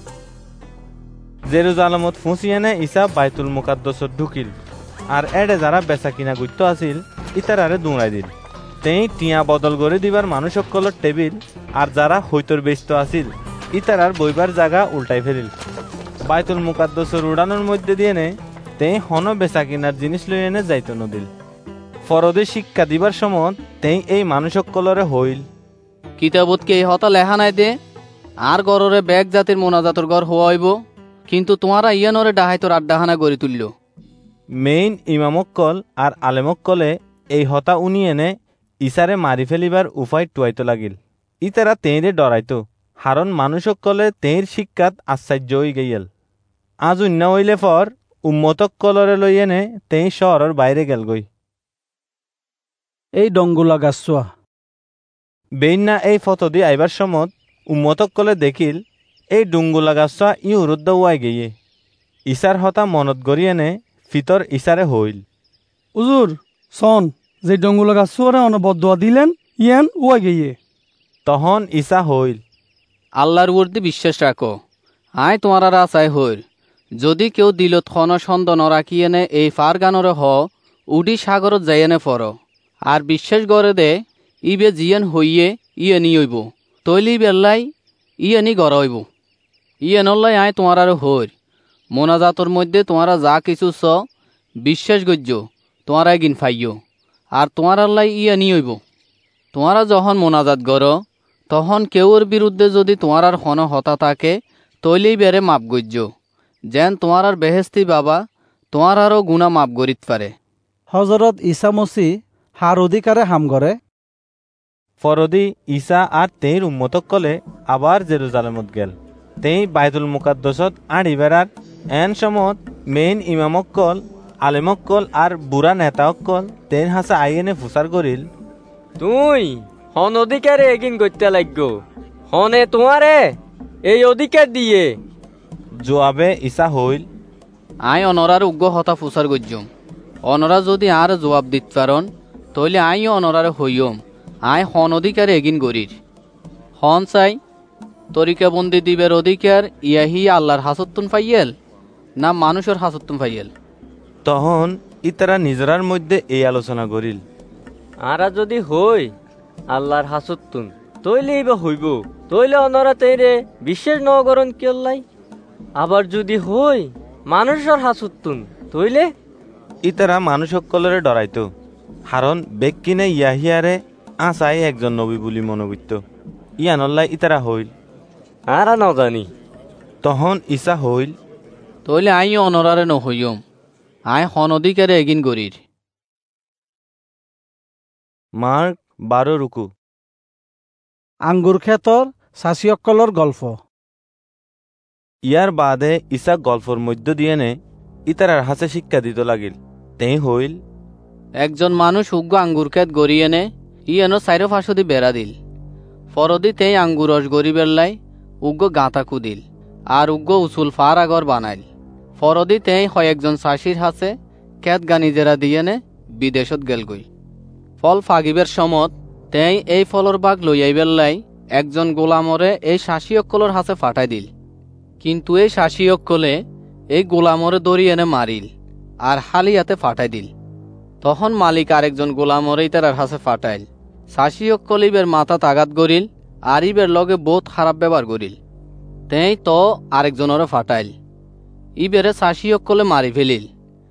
জেরুজালেমত ফুঁসিয়েনে ঈশা বাইতুল মুকাদ্দসত ঢুকিল আর এডে যারা বেচা কিনা গুত্ত আছিল ইতারারে দুঁড়াই দিল। তেই টিয়া বদল করে দিবার মানুষ সকলের টেবিল আর যারা হইতর ব্যস্ত আছিল ইতারার বইবার জায়গা উল্টাই ফেলিল। বাইতুল মুকাদ্দসের উড়ানোর মধ্যে দিয়ে নে তেই হন বেচা কিনার জিনিস লই এনে যাইতো নদিল। ফরদে শিক্ষা দিবার সময় তেই এই মানুষ সকলরে হইল, কিতাবতকে এই হতা লেখা নাই দে আর গররে ব্যাগ জাতির মোনাজাতর ঘর হইব, কিন্তু তোমারা ইয়ানরে ডাহাইতর আড্ডাহানা গড়ি তুলল। মেইন ইমামক্কল আর আলেমক্কলে এই হতা উনি এনে ঈশারে মারি ফেলিবার উপায় টুয়াইতো লাগিল। ইতারা তেঁরে ডরাইতো, হারণ মানুষকলে তেঁর শিক্ষাত আশ্চর্য হই গেইল। আজ অন্য হইলে পর উম্মতকলরে লই এনে তেই শহরের বাইরে গেল গই। এই ডঙ্গুলা গাছুয়া বেইনা এই ফটো দি আইবার সমত উম্মতকলে দেখিল এই ডুঙ্গুলা গাছুয়া ই উরুদ্দ উয়াই গিয়ে। ঈশার হতা মনত গড়ি এনে ফিতর ঈশারে হইল, উজুর সন যে ডঙ্গুলা গাছুয়ারে অনবদ্দোয়া দিলেন ইয়ান উয়াই গিয়ে। তখন ঈশা হইল, আল্লাহর উপর দি বিশ্বাস রাখো, আয় তোমার আর আশায় হইল। যদি কেউ দিলত খন সন্দ নরাখি এনে এই ফার গানরে হ উডি সাগরত যাই এনে ফর আর বিশ্বাস করে দে ইবে জিয়ান হইয়ে ইয়ে নিয়ইব, তৈলি বেল্লাই ইয়ানি গড় হইব ইয়ানল্লাই আয় তোমার আর হইর মোনাজাতর মধ্যে তোমারা যা কিছু চ বিশ্বাস গজ্য তোমারা গিন ফাইও আর তোমার আল্লাহ ইয়ানি হইব। তোমারা যখন মোনাজাত গড় তখন কেউর বিরুদ্ধে যদি তোমার আর হন হতা থাকে তৈলেই বেড়ে মাপ গজ্য যেন তোমার আর বেহেস্তি বাবা তোমার আরও গুণা মাপ গরিত পারে। হজরত ঈসা মসি হার অধিকারে হাম করে ফরদি ঈসা আর তেইর উম্মতক কলে আবার জেরুজালেমত গেল। তেই বাইতুল মুকাদ্দসত আড়ি বেড়ার এন সমত মেইন ইমামক্কল আলেমক্কল আর বুড়া নেতাক্কল তেন হাসা আইএনে ফুসার করিল, তুই হন অধিকারে এগিন করতে লাগো হনে তোমারে এই অধিকার দিয়ে। জবাবে ঈসা হইল, আই অনরার উগ্র হতা ফুসার গজ্যম অনরা যদি আর জবাব দিত পারন তইলে আইও অনরার হইয়ম আয় হন অধিকারে এগিন গরির। হন চাই তরিকাবন্দি দিবের অধিকার ইয়াহি আল্লাহর হাসত্তুন ফাইয়েল না মানুষের হাসত্তুন ফাইয়েল। তখন ইতারা নিজরার মধ্যে এই আলোচনা করিল, আরা যদি হই আল্লাহর হাসত্তুন তইলেই বা হইব তইলে অনরা তেরে বিশ্বাস নগরণ কিয়ল্লাই, আবার যদি হই মানুষের হাসত্তুন তইলে। ইতারা মানুষ সকলরে ডরাইত হারণ বেক্কিনে ইয়াহিয়ারে আসাই একজন নবী বলি মনে করত। ইয়ানল্লাই ইতারা হইল, আরা ন জানি। তখন ঈসা হইল, তইলে আই অনরারে নহইয়ম আয় হন অধিকারে এগিন গরির। মার্ক বারো রুকু। আঙ্গুর ক্ষেতর চাষিসকলৰ গল্প। ইয়ার বাদে ঈসা গল্পর মধ্য দিয়ে নে ইতারার হাসে শিক্ষা দিত লাগিল। তেই হইল, একজন মানুষ উগ্র আঙ্গুর ক্ষেত গড়িয়ে নে ইয়েনো চাইরো ফাঁসদি বেড়া দিল। ফরদি তেই আঙ্গুর রস গরিবের লাই উগ্র গাঁতা কুদিল আর উগ্র উসুল ফার আগর বানাইল। ফরদি তেই হয় একজন চাষির হাসে ক্ষেত গা নিজেরা দিয়ে নে বিদেশত গেলগই। ফল ফাগিবের সমত তেই এই ফলর বাগ লইয়াইবের লাই একজন গোলামরে এই শাসিয়কলর হাসে ফাটাই দিল। কিন্তু এই শাসিয়কলে এই গোলামরে দড়ি এনে মারিল আর হালিয়াতে ফাটাই দিল। তখন মালিক আরেকজন গোলামরে ইতারার হাসে ফাটাইল। শাসিয়কল ইবের মাথা তাগাত গরিল আর ইবের লগে বহুত খারাপ ব্যবহার করিল। তেই তো আরেকজনরে ফাটাইল ইবেরে শাসিয়কলে মারি ফেলিল।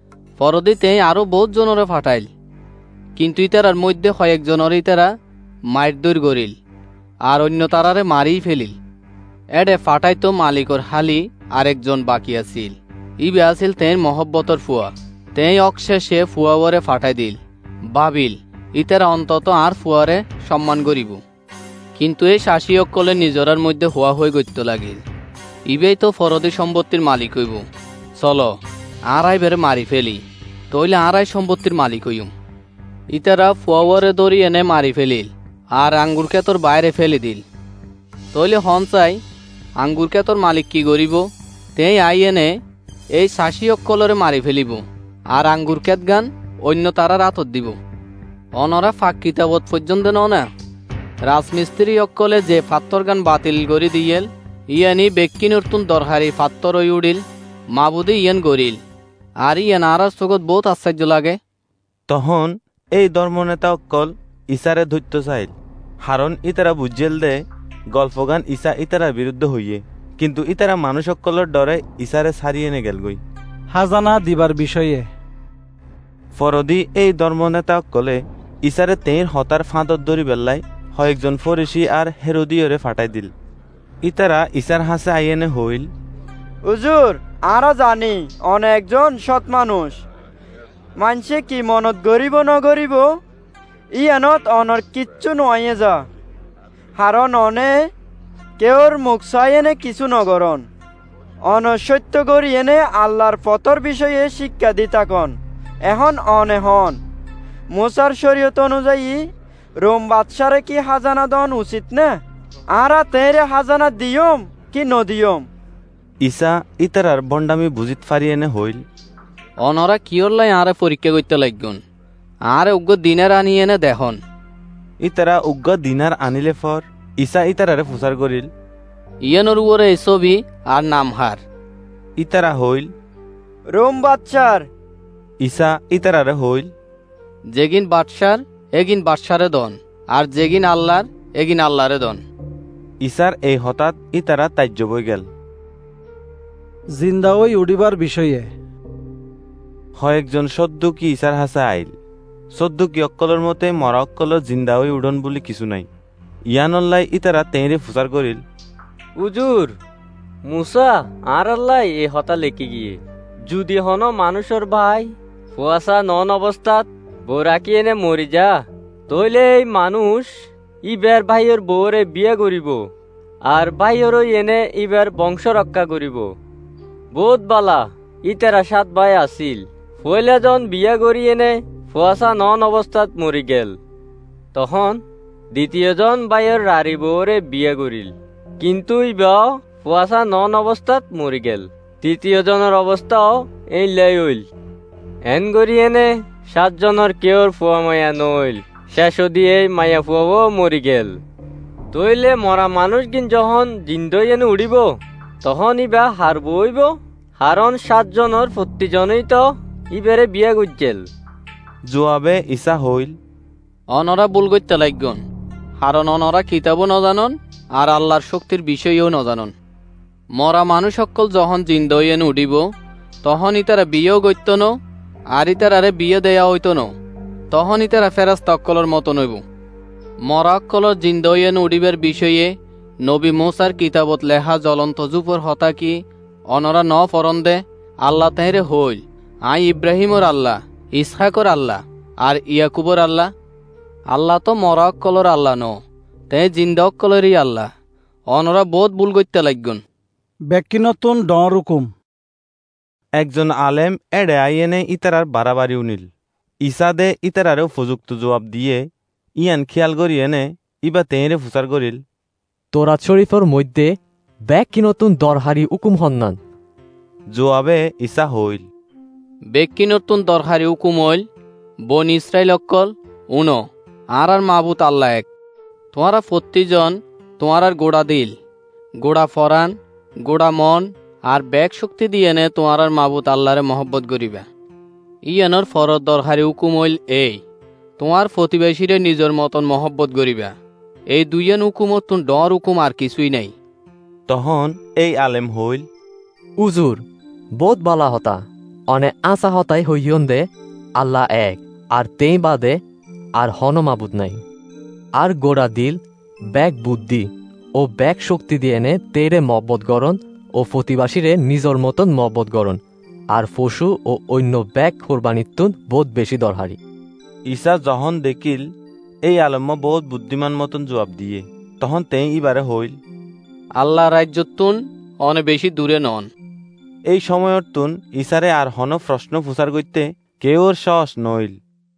পরদি তেই আরো বহুত জনরে ফাটাইল কিন্তু ইতারার মধ্যে কয়েকজনের ইতারা মাইর দৈর গরিল আর অন্য তারারে মারি ফেলিল। এডে ফাটাইতো মালিকর হালি আরেকজন বাকি আছিল। ইবে আছিল তেই মহব্বতর ফুয়া। তেই অকশেষে ফুয়াওয়ারে ফাটাই দিল। ভাবিল ইতারা অন্তত আর ফুয়ারে সম্মান করিব। কিন্তু এই শাসিয়কলে নিজরার মধ্যে হওয়া হয়ে গত্য লাগিল। ইবেই তো ফরদি সম্পত্তির মালিক হইব। চলো আড়াই বেড়ে মারি ফেলি তইলে আড়াই সম্পত্তির মালিক হইম। ইতারা ফুয়াওয়ারে দড়ি এনে মারি ফেলিল আর আঙ্গুর ক্ষেতর বাইরে ফেলে দিল। তইলে হন চাই আঙ্গুর ক্ষেতর মালিক কি করিব? তেই আই এনে এই শাসিয়কলরে মারি ফেলিব আর আঙ্গুর ক্ষেত গান অন্য তারার আতর দিব। অনরা ফাঁক কিতাবত পর্যন্ত ন না রাজমিস্ত্রি অকলে যে ফাত্তর গান বাতিল করি দিয়েল ইয়ানি বেক্কি নতুন দরহারি ফাত্তর ওই উড়িল মাবুদি ইয়ান গরিল আর ইয়ান আরার চোখত বহুত আশ্চর্য লাগে। তখন এই ধর্মনেতা অকল ইসারে ধৈর্য চাইল হারণ ইতারা বুঝেল দে গল্পগান ইসা ইতারার বিরুদ্ধে হইয়ে কিন্তু ইতারা মানুষ অকলের ডরে ইসারে ছাড়িয়ে নে গেলগই হাজানা দিবার বিষয়ে। ফরদি এই ধর্মনেতা অকলে ইসারে তেইর হতার ফাঁদত ধরি বেল্লাই কয়েকজন ফরিসি আর হেরোদিয়রে ফাটাই দিল। ইতারা ইসার হাসে আইয়েনে হইল, হুজুর আরা জানি অনেকজন সৎ মানুষ মানছে কি মনত গরিব ন গরিব ইয়ানত অনর কিচ্ছু নয়ে যা হারণ অনে কেউর মুখ চাই এনে কিছু নগরণ অনসত্য করি এনে আল্লাহর পথর বিষয়ে শিক্ষা দি থাকন। এখন অনে হন মুসার শরীয়ত অনুযায়ী রোম বাদশারে কি হাজানা দন উচিত না? আরা তেরে হাজানা দিয়ম কি নদিয়ম? ইসা ইতারার বন্ডামি বুঝিত ফারিয়েনে হইল, অনরা কিয়রলাই আরে পরীক্ষা করতে লাগগুন আরে উগ্র দিনের আনিয়ে এনে দেখন। ইতারা উগ্র দিনার আনিলে ফর ইসা ইতারারে ফুসার করিল, ইয়ানোর উপরে এই ছবি আর নাম হার। ইতারা হইল, রোম বাদশার। ইসা ইতারারে হইল, যেগিন বাদশার এগিন বাদশারে দন আর যেগিন আল্লাহর এগিন আল্লাহরে দন। ইসার এই হঠাৎ ইতারা তাজ্য বই গেল। জিন্দা ওই উড়িবার বিষয়ে কয়েকজন সদ্যুকি ইসার হাসা আইল। সদ্যুকি অক্কলের মতে মরা অক্কলর জিন্দা ওই উড়ন বলে কিছু নাই। ইয়ানল্লাই ইতারা তেঁরে ফুসার করিল, উজুর মুসা আর আল্লাহ এ হতা লেখি গিয়ে যদি হন মানুষের ভাই ফুয়াশা নন অবস্থাত বউ রাখি এনে মরি যা, তইলে এই মানুষ ইবের ভাইয়ের বউরে বিয়ে করিব আর ভাইয়েরও এনে ইবের বংশ রক্ষা করিব। বোধ বালা ইতারা সাত ভাই আছিল, ফইলে জন বিয়ে করি এনে ফুয়াশা নন অবস্থাত মরি গেল, তখন দ্বিতীয়জন ভাইয়ের রারি বউরে বিয়ে করিল, কিন্তু ইবা ফুয়াশা নন অবস্থাত মরি গেল। তৃতীয় জনের অবস্থাও এই লাই হইল। এন করি এনে সাতজনের কেউর ফুয়া মায়া নইল, শেষ দিয়ে মায়া ফুয়াও মরি গেল। তইলে মরা মানুষ কিন যখন জিন্দই এনে উড়িব তখন ইবা হারব হইব, হারণ সাতজনের প্রতিজনেই তো ইবারে বিয়া করছেল। জবাবে ইসা হইল, অনরা ভুল করতে লাগন, হারণ অনরা কিতাবও নজানন আর আল্লাহর শক্তির বিষয়েও নজানন। মরা মানুষ সকল যখন জিন্দই এনে উঠিব তখন ইতারা বিয়েও করত ন, আর ইতারারে বিয়ে দেয়া হইত ন, তখন ইতারা ফেরাস্তা অক্কলর মতন হইব। মরা অক্কলর জিন্দই এনে উঠিবার বিষয়ে নবী মুসার কিতাবত লেখা জ্বলন্ত জুপর হতা কি অনরা ন ফরন দে আল্লাহ তেহরে হইল, আই ইব্রাহিমর আল্লাহ, ইসহাকর আল্লাহ আর ইয়াকুবর আল্লাহ। আল্লাহ তো মরা অক্কলর আল্লাহ ন, তে জিন্দা অক্কলেরই আল্লাহ। অনরা বোধ ভুল করতে লাগন। ব্যক্তি নতুন ডর হুকুম একজন আলেম এড়ে আইয়েনে ইতারার বাড়াবাড়ি উনিল। ইসা দে ইতারারে উপযুক্ত জবাব দিয়ে ইয়ান খেয়াল করি এনে ইবা তেঁরে ফুসার করিল, তোরাত শরীফের মধ্যে ব্যক্তি নতুন দরহারি হুকুম হন্নান। জবাবে ইসা হইল, ব্যক্তি নতুন দরহারি হুকুম হইল, বন ইসরাইল অক্কল উনো আর আর মাবুত আল্লাহ এক। তোমারা প্রতিজন তোমার আর গোড়া দিল, গোড়া ফরান, গোড়া মন আর ব্যাগ শক্তি দিয়ে নে তোমার আর মাবুত আল্লাহরে মহব্বত করিবা। ইয়ানোর ফরদ দরকারি হুকুম হইল এই, তোমার প্রতিবেশীরে নিজের মতন মহব্বত করিবা। এই দুইয়েন হুকুমত তুন ডর হুকুম আর কিছুই নাই। তখন এই আলেম হইল, উজুর বোধ বালা হতা অনে আশা হতাই হইয়ন দে আল্লাহ এক আর তেই বাদে আর হন মাবুদ নাই। আর গোড়া দিল ব্যাগ বুদ্ধি ও ব্যাগ শক্তি দিয়ে এনে তেরে মহব্বত গরণ ও প্রতিবাসীরে নিজর মতন মহব্বত গরণ আর পশু ও অন্য ব্যাগ কোরবানিতুন বোধ বেশি দরহারি। ঈসা যখন দেখিল এই আলম্য বহুত বুদ্ধিমান মতন জবাব দিয়ে, তখন তেই ইবারে হইল, আল্লাহ রাজ্যতুন অনে বেশি দূরে নন। এই সময়র তুন ঈসারে আর হন প্রশ্ন ফুসার করতে কেউর সহস নইল।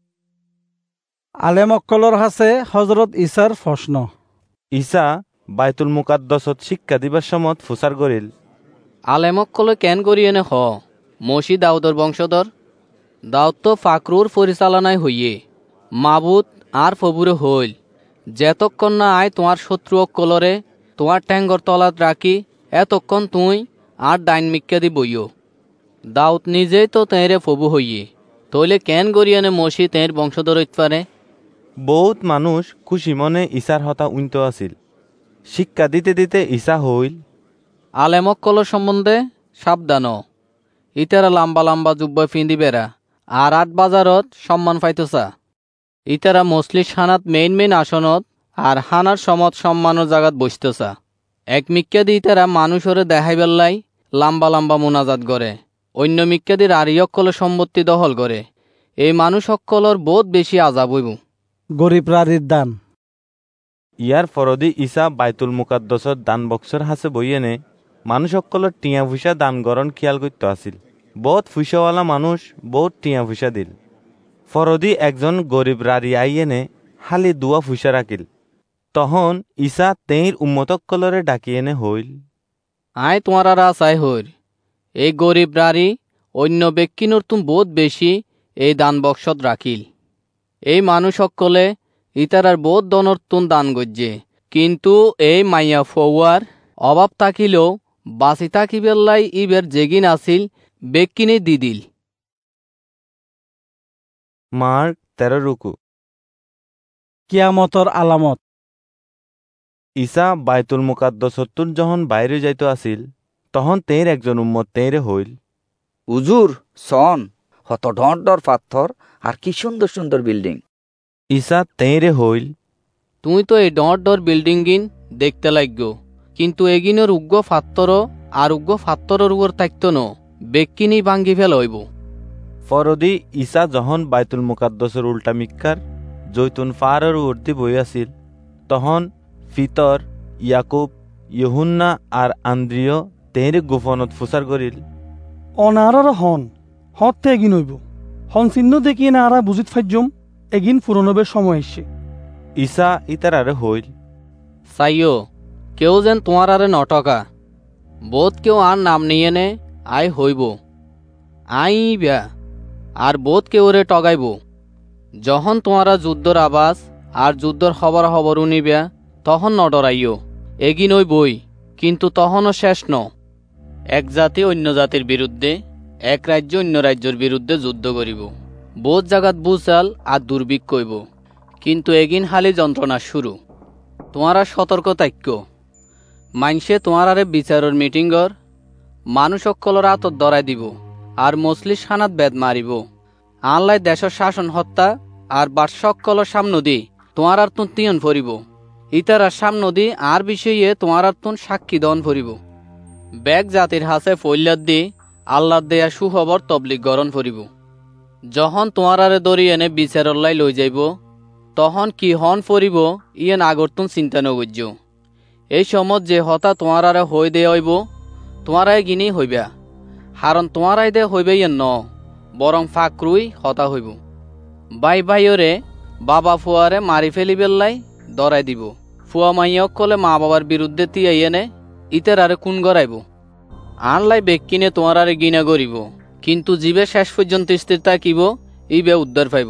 আলেম অক্কলর হাসে হজরত ঈসার প্রশ্ন। ঈসা বাইতুল মুকাদ্দসত শিক্ষা দিবার সময় ফুসার করিল, আলেম অক্কলে কেন করি এনে হ মসি দাউদর বংশধর। দাউদ তো ফাকরুর পরিচালনায় হইয়ে মাবুত আর ফবুরে হইল। যেতক্ষণ না আয় তোমার শত্রু অক্কলরে তোমার ট্যাঙ্গর তলাত রাখি এতক্ষণ তুই আর ডাইন মিক্কা দি বইও। দাউদ নিজেই তো তেঁরে ফবু হইয়ে, তইলে কেন করি এনে মসি তেঁর বংশধর হইতে পারে। বহুত মানুষ খুশি মনে ঈসার হতা উইন্ত আছিল। শিক্ষা দিতে দিতে ঈসা হইল, আলেম অক্কলর সম্বন্ধে সাবধান, ইতারা লম্বা লম্বা জুব্বা ফিন্দি বেড়া আর আট বাজারত সম্মান পাইতসা। ইতারা মসলিস হানাত মেইন মেইন আসনত আর হানার সমত সম্মানের জাগাত বসতেসা। এক মিক্কাদি ইতারা মানুষরে দেখাই বেল্লাই লম্বা লম্বা মোনাজাত করে, অন্য মিক্কাদির আরি অক্কলের সম্পত্তি দখল করে। এই মানুষ অক্কলর বহুত বেশি আজাব হইব। গরিব রারির দান। ইয়ার ফরদি ঈসা বাইতুল মুকাদ্দসর দান বক্সর হাসে বইয়েনে মানুষ অক্কলর টিয়া ফুসা দান গরণ খেয়াল করতে আসিল। বহুত ফুসাওয়ালা মানুষ বহুত টিয়া ফুসা দিল। ফরদি একজন গরিব রারি আইয়েনে হালি দুয়া ফুসা রাখিল। তখন ঈসা তেইর উম্মতক্কলরে ডাকিয়েনে হইল, আয় তোমার আর আশায় হইর এই গরিব রারি অন্য ব্যক্তিনোর তুম বহুত বেশি এই দান বক্সত রাখিল। এই মানুষ অক্কলে ইতারার বহুত দনর তুন দান গজ্জে, কিন্তু এই মাইয়া ফৌয়ার অভাব থাকিলেও বাঁচি থাকিবেল্লাই ইবের জেগিন আসিল বেকিনে দিদিল। মার্ক তেরো রুকু। কিয়ামতর আলামত। ঈসা বাইতুল মুকাদ্দসতুন যখন বাইরে যাইতে আসিল তখন তের একজন উম্মত তেরে হইল, হুজুর সন হত ঢর ঢর পাথর আর কি সুন্দর সুন্দর বিল্ডিং। ঈসা তেরে হইল, তুই তো এই ডর ডর বিল্ডিং গিন দেখতে লাগো, কিন্তু এগিনের উগ্র ফাত্তর আর উগ্র ফাত্তরের উপর থাকতো ন বেকিনি ভাঙ্গি ফেল হইব। ফরদি ঈসা যখন বাইতুল মুকাদ্দসের উল্টা মিক্কার জৈতুন ফারের উর্দি বই আসিল তখন ফিতর, ইয়াকুব, ইহুন্না আর আন্দ্রিয় তেরে গোপনত ফুসার করিল, অনারার হন হতে এগিন হইব, হন চিহ্ন দেখিয়ে না আরা বুঝিত ফাইজম এগিন ফুরনবের সময় এসে। ঈসা ইতারারে হইল, সাইও কেউ যেন তোমার আরে নটকা, বোধ কেউ আর নাম নিয়ে নে আই হইব, আই ব্য আর বোধ কেউ রে টগাইব। যখন তোমারা যুদ্ধর আবাস আর যুদ্ধর খবর খবর উনিবে তখন নডরাইও, এগিন ওই বই, কিন্তু তখনও শেষ ন। এক জাতি অন্য জাতির বিরুদ্ধে, এক রাজ্য অন্য রাজ্যের বিরুদ্ধে যুদ্ধ করিব, বোধ জাগাত বুচাল আর দুর্ভিক্ষ হইব, কিন্তু এগিন হালি যন্ত্রণা শুরু। তোমারা সতর্ক তাক্য, মাইনসে তোমারারে বিচারের মিটিংর মানুষ অকলর আতত দরাই দিব আর মসলিস খানাত বেদ মারিব। আনলাই দেশের শাসন হত্যা আর বার্ষকলর সামনে দি তোমার আর তুন তিয়ান ফরিব, ইতারার সামনে দি আর বিষয়ে তোমার আর তুন সাক্ষী দন ফরিব। ব্যাগ জাতির হাসে ফৈল্যাদ দি আল্লাহ দেয়া সুখবর তবলিক গরণ ফরিব। যখন তোমারারে দরি এনে বিচারল্লাই লই যাইব তখন কি হন ফরিব ইয়েন আগরতুন চিন্তা নগর্য। এই সময় যে হতা তোমারারে হই দে হইব তোমারাই গিনি হইবা, হারণ তোমারাই দে হইবে ইয়েন ন, বরং ফাকরুই হতা হইব। বাই ভাইয়রে বাবা ফুয়ারে মারি ফেলি বেল্লাই দরাই দিব, ফুয়া মাইয়ক কলে মা বাবার বিরুদ্ধে তিয়াই এনে ইতেরারে কুন গড়াইব। আনলাই বেকিনে তোমারারে গিনা করিব, কিন্তু জীবে শেষ পর্যন্ত স্থির থাকিব ইবে উদ্ধার পাইব।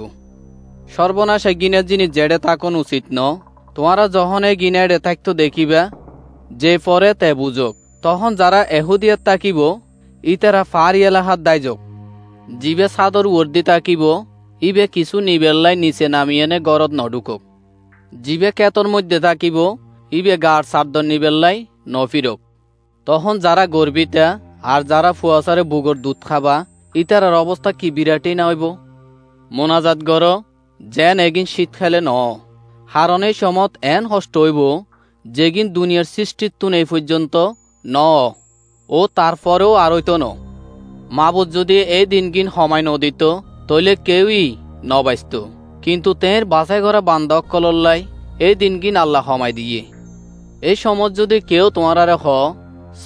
সর্বনাশ গিনের জিনিস জেডে থাকুন উচিত ন। তোমারা যখন এ গিনেডে থাকতো দেখিবা যে পরে তে বুঝক, তখন যারা এহুদিয়াত তাকিব ইতেরা ফার এলাহাত দায়জক। জীবে সাদর উর্দি তাকিব ইবে কিছু নিবেল্লাই নিচে নামিয়েনে গরদ নডুকক। জীবে কেতর মধ্যে থাকিব ইবে গার সার্দর নিবেল্লাই নফিরক। তখন যারা গর্বিতা আর যারা ফুয়াশারে বুগর দুধ খাবা ইতারার অবস্থা কি বিরাটই না হইব। মোনাজাত গর যেন এগিন শীতকালে ন, হারণ এই সমত এন হষ্ট হইব যেগিন দুনিয়ার সৃষ্টির তুন এই পর্যন্ত ন, ও তারপরেও আর হইত ন। মাবুদ যদি এই দিনগিন সময় নদিত তইলে কেউই নবাইত, কিন্তু তের বাছাই করা বান্ধব কলল্লাই এই দিনগিন আল্লাহ সময় দিয়ে। এই সময় যদি কেউ তোমারারে হ স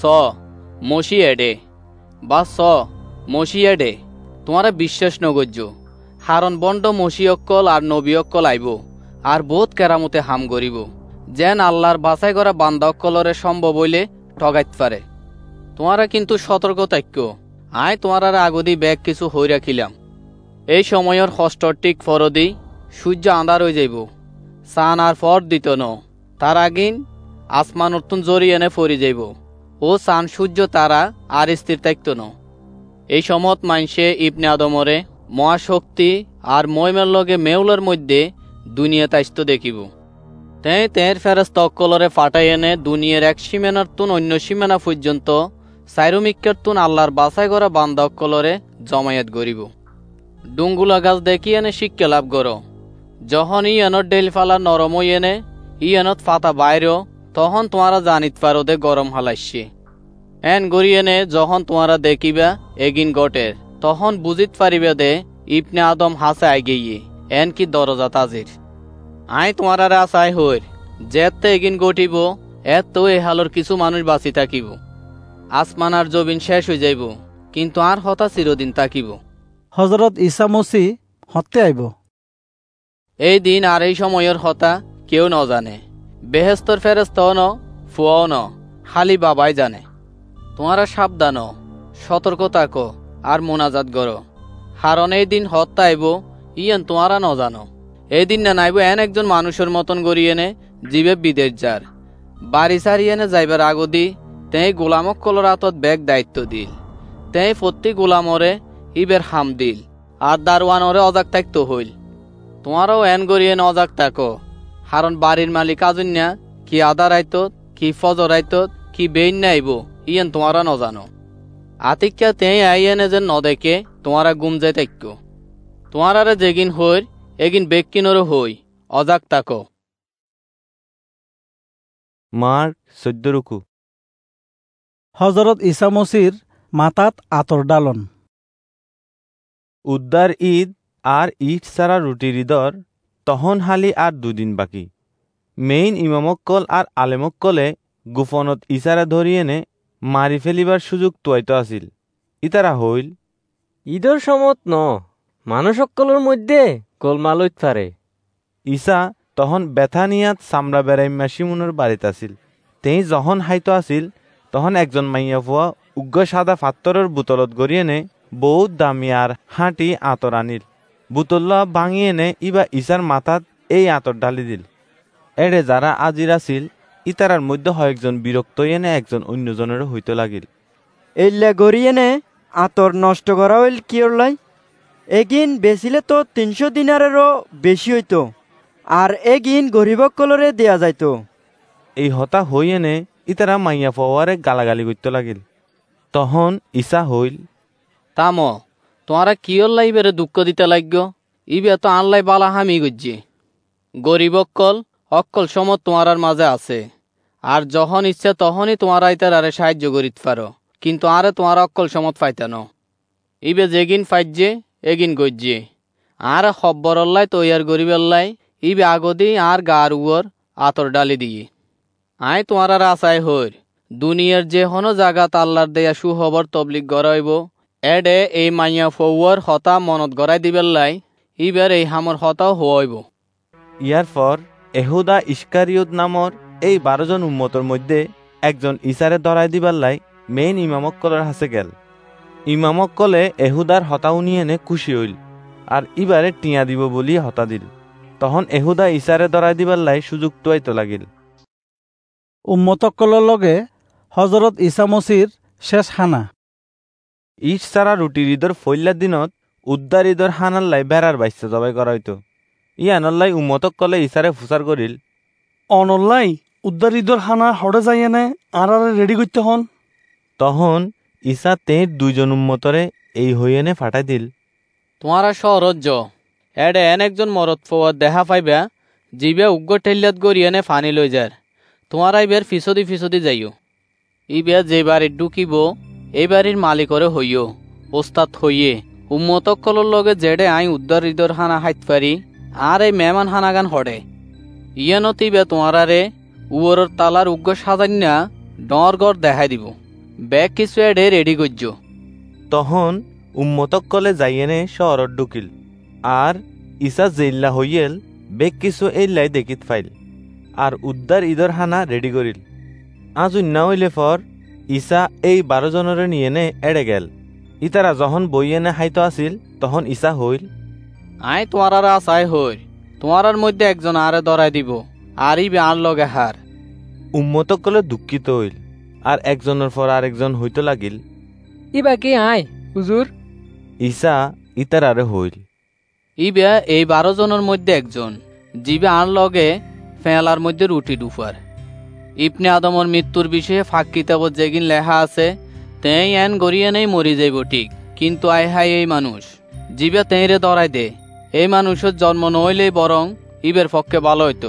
মসি এডে বা স মসি এডে তোমারা বিশ্বাস নগর্য, হারণ বন্ড মসিয়ক্কল আর নবীয়ক্কল আইব আর বোধ কেরামতে হাম করিব, যেন আল্লাহর বাছাই করা বান্দাক্কলরে সম্ভব হইলে ঠগাইত পারে। তোমারা কিন্তু সতর্ক থাক্য, আয় তোমার আগদি ব্যাগ কিছু হই রাখিলাম। এই সময়ের ষষ্ঠটিক ফরদি সূর্য আন্ধার হয়ে যাইব, চান আর ফর দিত ন, তার আগিন আসমান উত্তুন জরি এনে ফরি যাইব, ও চান সূর্য তারা আর স্থির থাকত ন। এই সমত মাইনসে ইবনে আদমরে মহাশক্তি আর ময়মের লগে মেউলের মধ্যে দুনিয়া তাইস্ত দেখিব। তেই তের ফেরেস্তা অক্কলরে ফাটাই এনে দুনিয়ার এক সীমানার তুন অন্য সীমানা পর্যন্ত সাইরুমিক্কের তুন আল্লাহর বাছাই করা বান্দা অক্কলরে জমায়েত গরিব। ডুঙ্গুলা গাছ দেখি এনে শিক্ষা লাভ কর, যখন ইয়ানত ডেল ফালা নরম হই এনে ইয়ানত ফাতা বাইর তখন তোমারা জানিত পারো দে গরম হালাইছে। এন গড়ি এনে যখন তোমারা দেখিবা এগিন গটের তখন বুঝিত পারিবে দে ইবনে আদম হাসে আইগিয়ে এন কি দরজা তাজির। আই তোমার আশাই হইর যেতে এগিন গটিব এত তো এ হালর কিছু মানুষ বাঁচি থাকিব। আসমান আর জবিন শেষ হয়ে যাইব, কিন্তু আর হতা চিরদিন থাকিব। হজরত ঈসা মসি হতে আইব। এই দিন আর এই সময়ের হতা কেউ ন জানে, বেহেস্তর ফেরেস্তাও ন, ফুয়াও ন, খালি বাবাই জানে। তোমারা সাবধান সতর্ক থাকো আর মোনাজাত করো, কারণ এই দিন হত্যা আইব ইয়েন তোমারা ন জানো। এই দিন না নাইব এন একজন মানুষের মতন গড়িয়ে নে জীবে বিদেশ যার বাড়ি সারিয়ে নে যাইবার আগদি তেই গোলামক কলর হাতত ব্যাগ দায়িত্ব দিল, তেই প্রতি গোলামরে ইবের হাম দিল আর দারওয়ানরে অজাক থাকতো হইল। তোমারও এন গড়িয়ে ন অজাক থাকো, কারণ বাড়ির মালিক আজন্যা কি আদার আইতত কি ফজর আইতত কি বেইন নাইব ইয়েন তোমারা নজানো আতিক্যা তেই আইয়েনে যে নদেকে তোমারা গুম যাই তাইক্য তোমারারে যেগিন হইর এগিন বেক্কিনরও হই অজাক তাকো। মার্ক চৈদ্য রুকু। হজরত ঈসা মসির মাতাত আতর ডালন। উদ্দার ঈদ আর ঈদ সারা রুটির ঈদর তহন হালি আর দুদিন বাকি। মেইন ইমামক্কল আর আলেমক্কলে গুফনত ইসারা ধরিয়েনে মারি ফেলিবার সুযোগ তুয়াইত আছিল। ইতারা হইল ঈদর সমত ন মানুষক্কলের মধ্যে গোলমালইত পারে। ঈসা তখন বেথানিয়াত সামরা বেড়াইম্মা শিমুনের বাড়িত আছিল। তেই যখন হাইতো আছিল তখন একজন মাইয়া ফুয়া উগ্র সাদা ফাত্তরের বুতলত গড়িয়েনে বহুত দামি আর হাঁটি আতর আনিল। বুতল্লা ভাঙিয়ে নে ইবা ঈসার মাথাত এই আতর ঢালি দিল। এড়ে যারা আজির আছিল ইতারার মধ্যে হয়েকজন বিরক্ত এনে একজন অন্যজনেরও হইতে লাগিল। এইলা গড়িয়ে নে আতর নষ্ট করা হইল কি ওরলাই? এগিন বেচিলে তো তিনশো দিনারেরও বেশি হইতো, আর এগিন গরিবক কলরে দেয়া যাইতো। এই হতা হই এনে ইতারা মাইয়া ফওয়ারে গালাগালি করতে লাগিল। তখন ঈসা হইল তাম তোমারা কিয়র লাইবেরে দুঃখ দিতে লাগো? ইবে তো আনলাই বালা হামি গজ্জি। গরিব অক্কল অক্কল সমত তোমার মাঝে আছে, আর যখন ইচ্ছা তখনই তোমারা ইতার আরে সাহায্য করিতে পারো, কিন্তু আরে তোমার অক্কল সমত পাইতেন। ইবে যেগিন ফাইজে এগিন গজ্জি আর খব্বর অল্লাই তৈয়ার গরিবেল্লাই ইবে আগদি আর গার উয়র আতর ডালি দিয়ে আয় তোমার আর আশায় হইর দুনিয়ার যে হনো জাগাত আল্লাহর দেয়া সুখবর তবলিগ গড়াইব এডে এই মাইয়া ফৌয়ার হতা মনত গড়াই দিবেল্লাই ইবার এই হামর হতাও হইব। ইয়ার পর এহুদা ইস্কারিয়ত নামর এই বারো জন উম্মতর মধ্যে একজন ইসারে ধরাই দিবাল্লাই মেইন ইমামক্কলের হাসে গেল। ইমামক্কলে এহুদার হতাও নিয়ে এনে খুশি হইল আর ইবারে টিয়া দিব বলি হতা দিল। তখন এহুদা ইসারে ধরাই দিবাল্লাই সুযোগ তুয়াইতে লাগিল। উম্মতক্কলের লগে হজরত ঈসা মসির শেষ হানা। ঈদ সারা রুটির ঈদর ফৈল্লার দিনত উদ্দার ঈদর হানাল্লাই বেড়ার বাইসে জবাই করা হইত। ইয়ানল্লাই উম্মতক্কলে ইসারে ফুসার করিল অনল্লাই উদ্দার ঈদর হানা হড়ে যাইয়ে নে আর আরে রেডি করতে হন। তখন ঈসা তের দুইজন উম্মতরে এই হইয়েনে ফাটাই দিল তোমারা সহরজ্য এডে এন একজন মরত ফোয়ার দেখা পাইবা জিবে উগ্র ঠেলিয়াত গড়িয়েনে ফানি লই যার। তোমারা ইবের ফিসদি ফিসদি যাইও। ইবে যে বাড়ির ঢুকিব এই বাড়ির মালিকরে হইও ওস্তাদ হইয়ে উম্মতক্কলর লগে জেডে আই উদ্দার ঈদর হানা হাইত পারি আর এই মেহমান হানাগান হড়ে ইয়েনতিবে তোমারারে উয়রর তালার উগ্র সাজান্যা ডর গড় দেখাই দিব ব্যাগ কিছু এডে রেডি করছ। তখন উম্মতক্কলে যাইয়েনে শহরত ঢুকিল আর ঈসা জেল্লা হইয়েল বেগ কিছু এইলাই দেখিত ফাইল আর উদ্দার ঈদর হানা রেডি করিল। আজ উন্না হইলে পর ঈসা এই বারো জনরে নিয়ে নে এড়ে গেল। ইতারা যখন বইয়েনে হাইতো আছিল তখন ঈসা হইল আয় তোমার আশায় হইর তোমার মধ্যে একজন আরে ধরাই দিব আর ইবে আর লগে হার। উম্মতক্কলে দুঃখিত হইল আর একজনের পর আরেকজন হইতে লাগিল ইবা কি আয় হুজুর? ঈসা ইতারারে হইল ইবে এই বারো জনের মধ্যে একজন জিবে আর লগে ফেলার মধ্যে রুটি ডুফার। ইবনে আদমর মৃত্যুর বিষয়ে ফাঁক কিতাবত যেগিন লেখা আছে তেই এন গড়িয়ে নেই মরি যাইব ঠিক, কিন্তু আয় হাই এই মানুষ জিবে তেইরে ধরাই দে এই মানুষের জন্ম নইলেই বরং ইবের পক্ষে ভালো হইতো।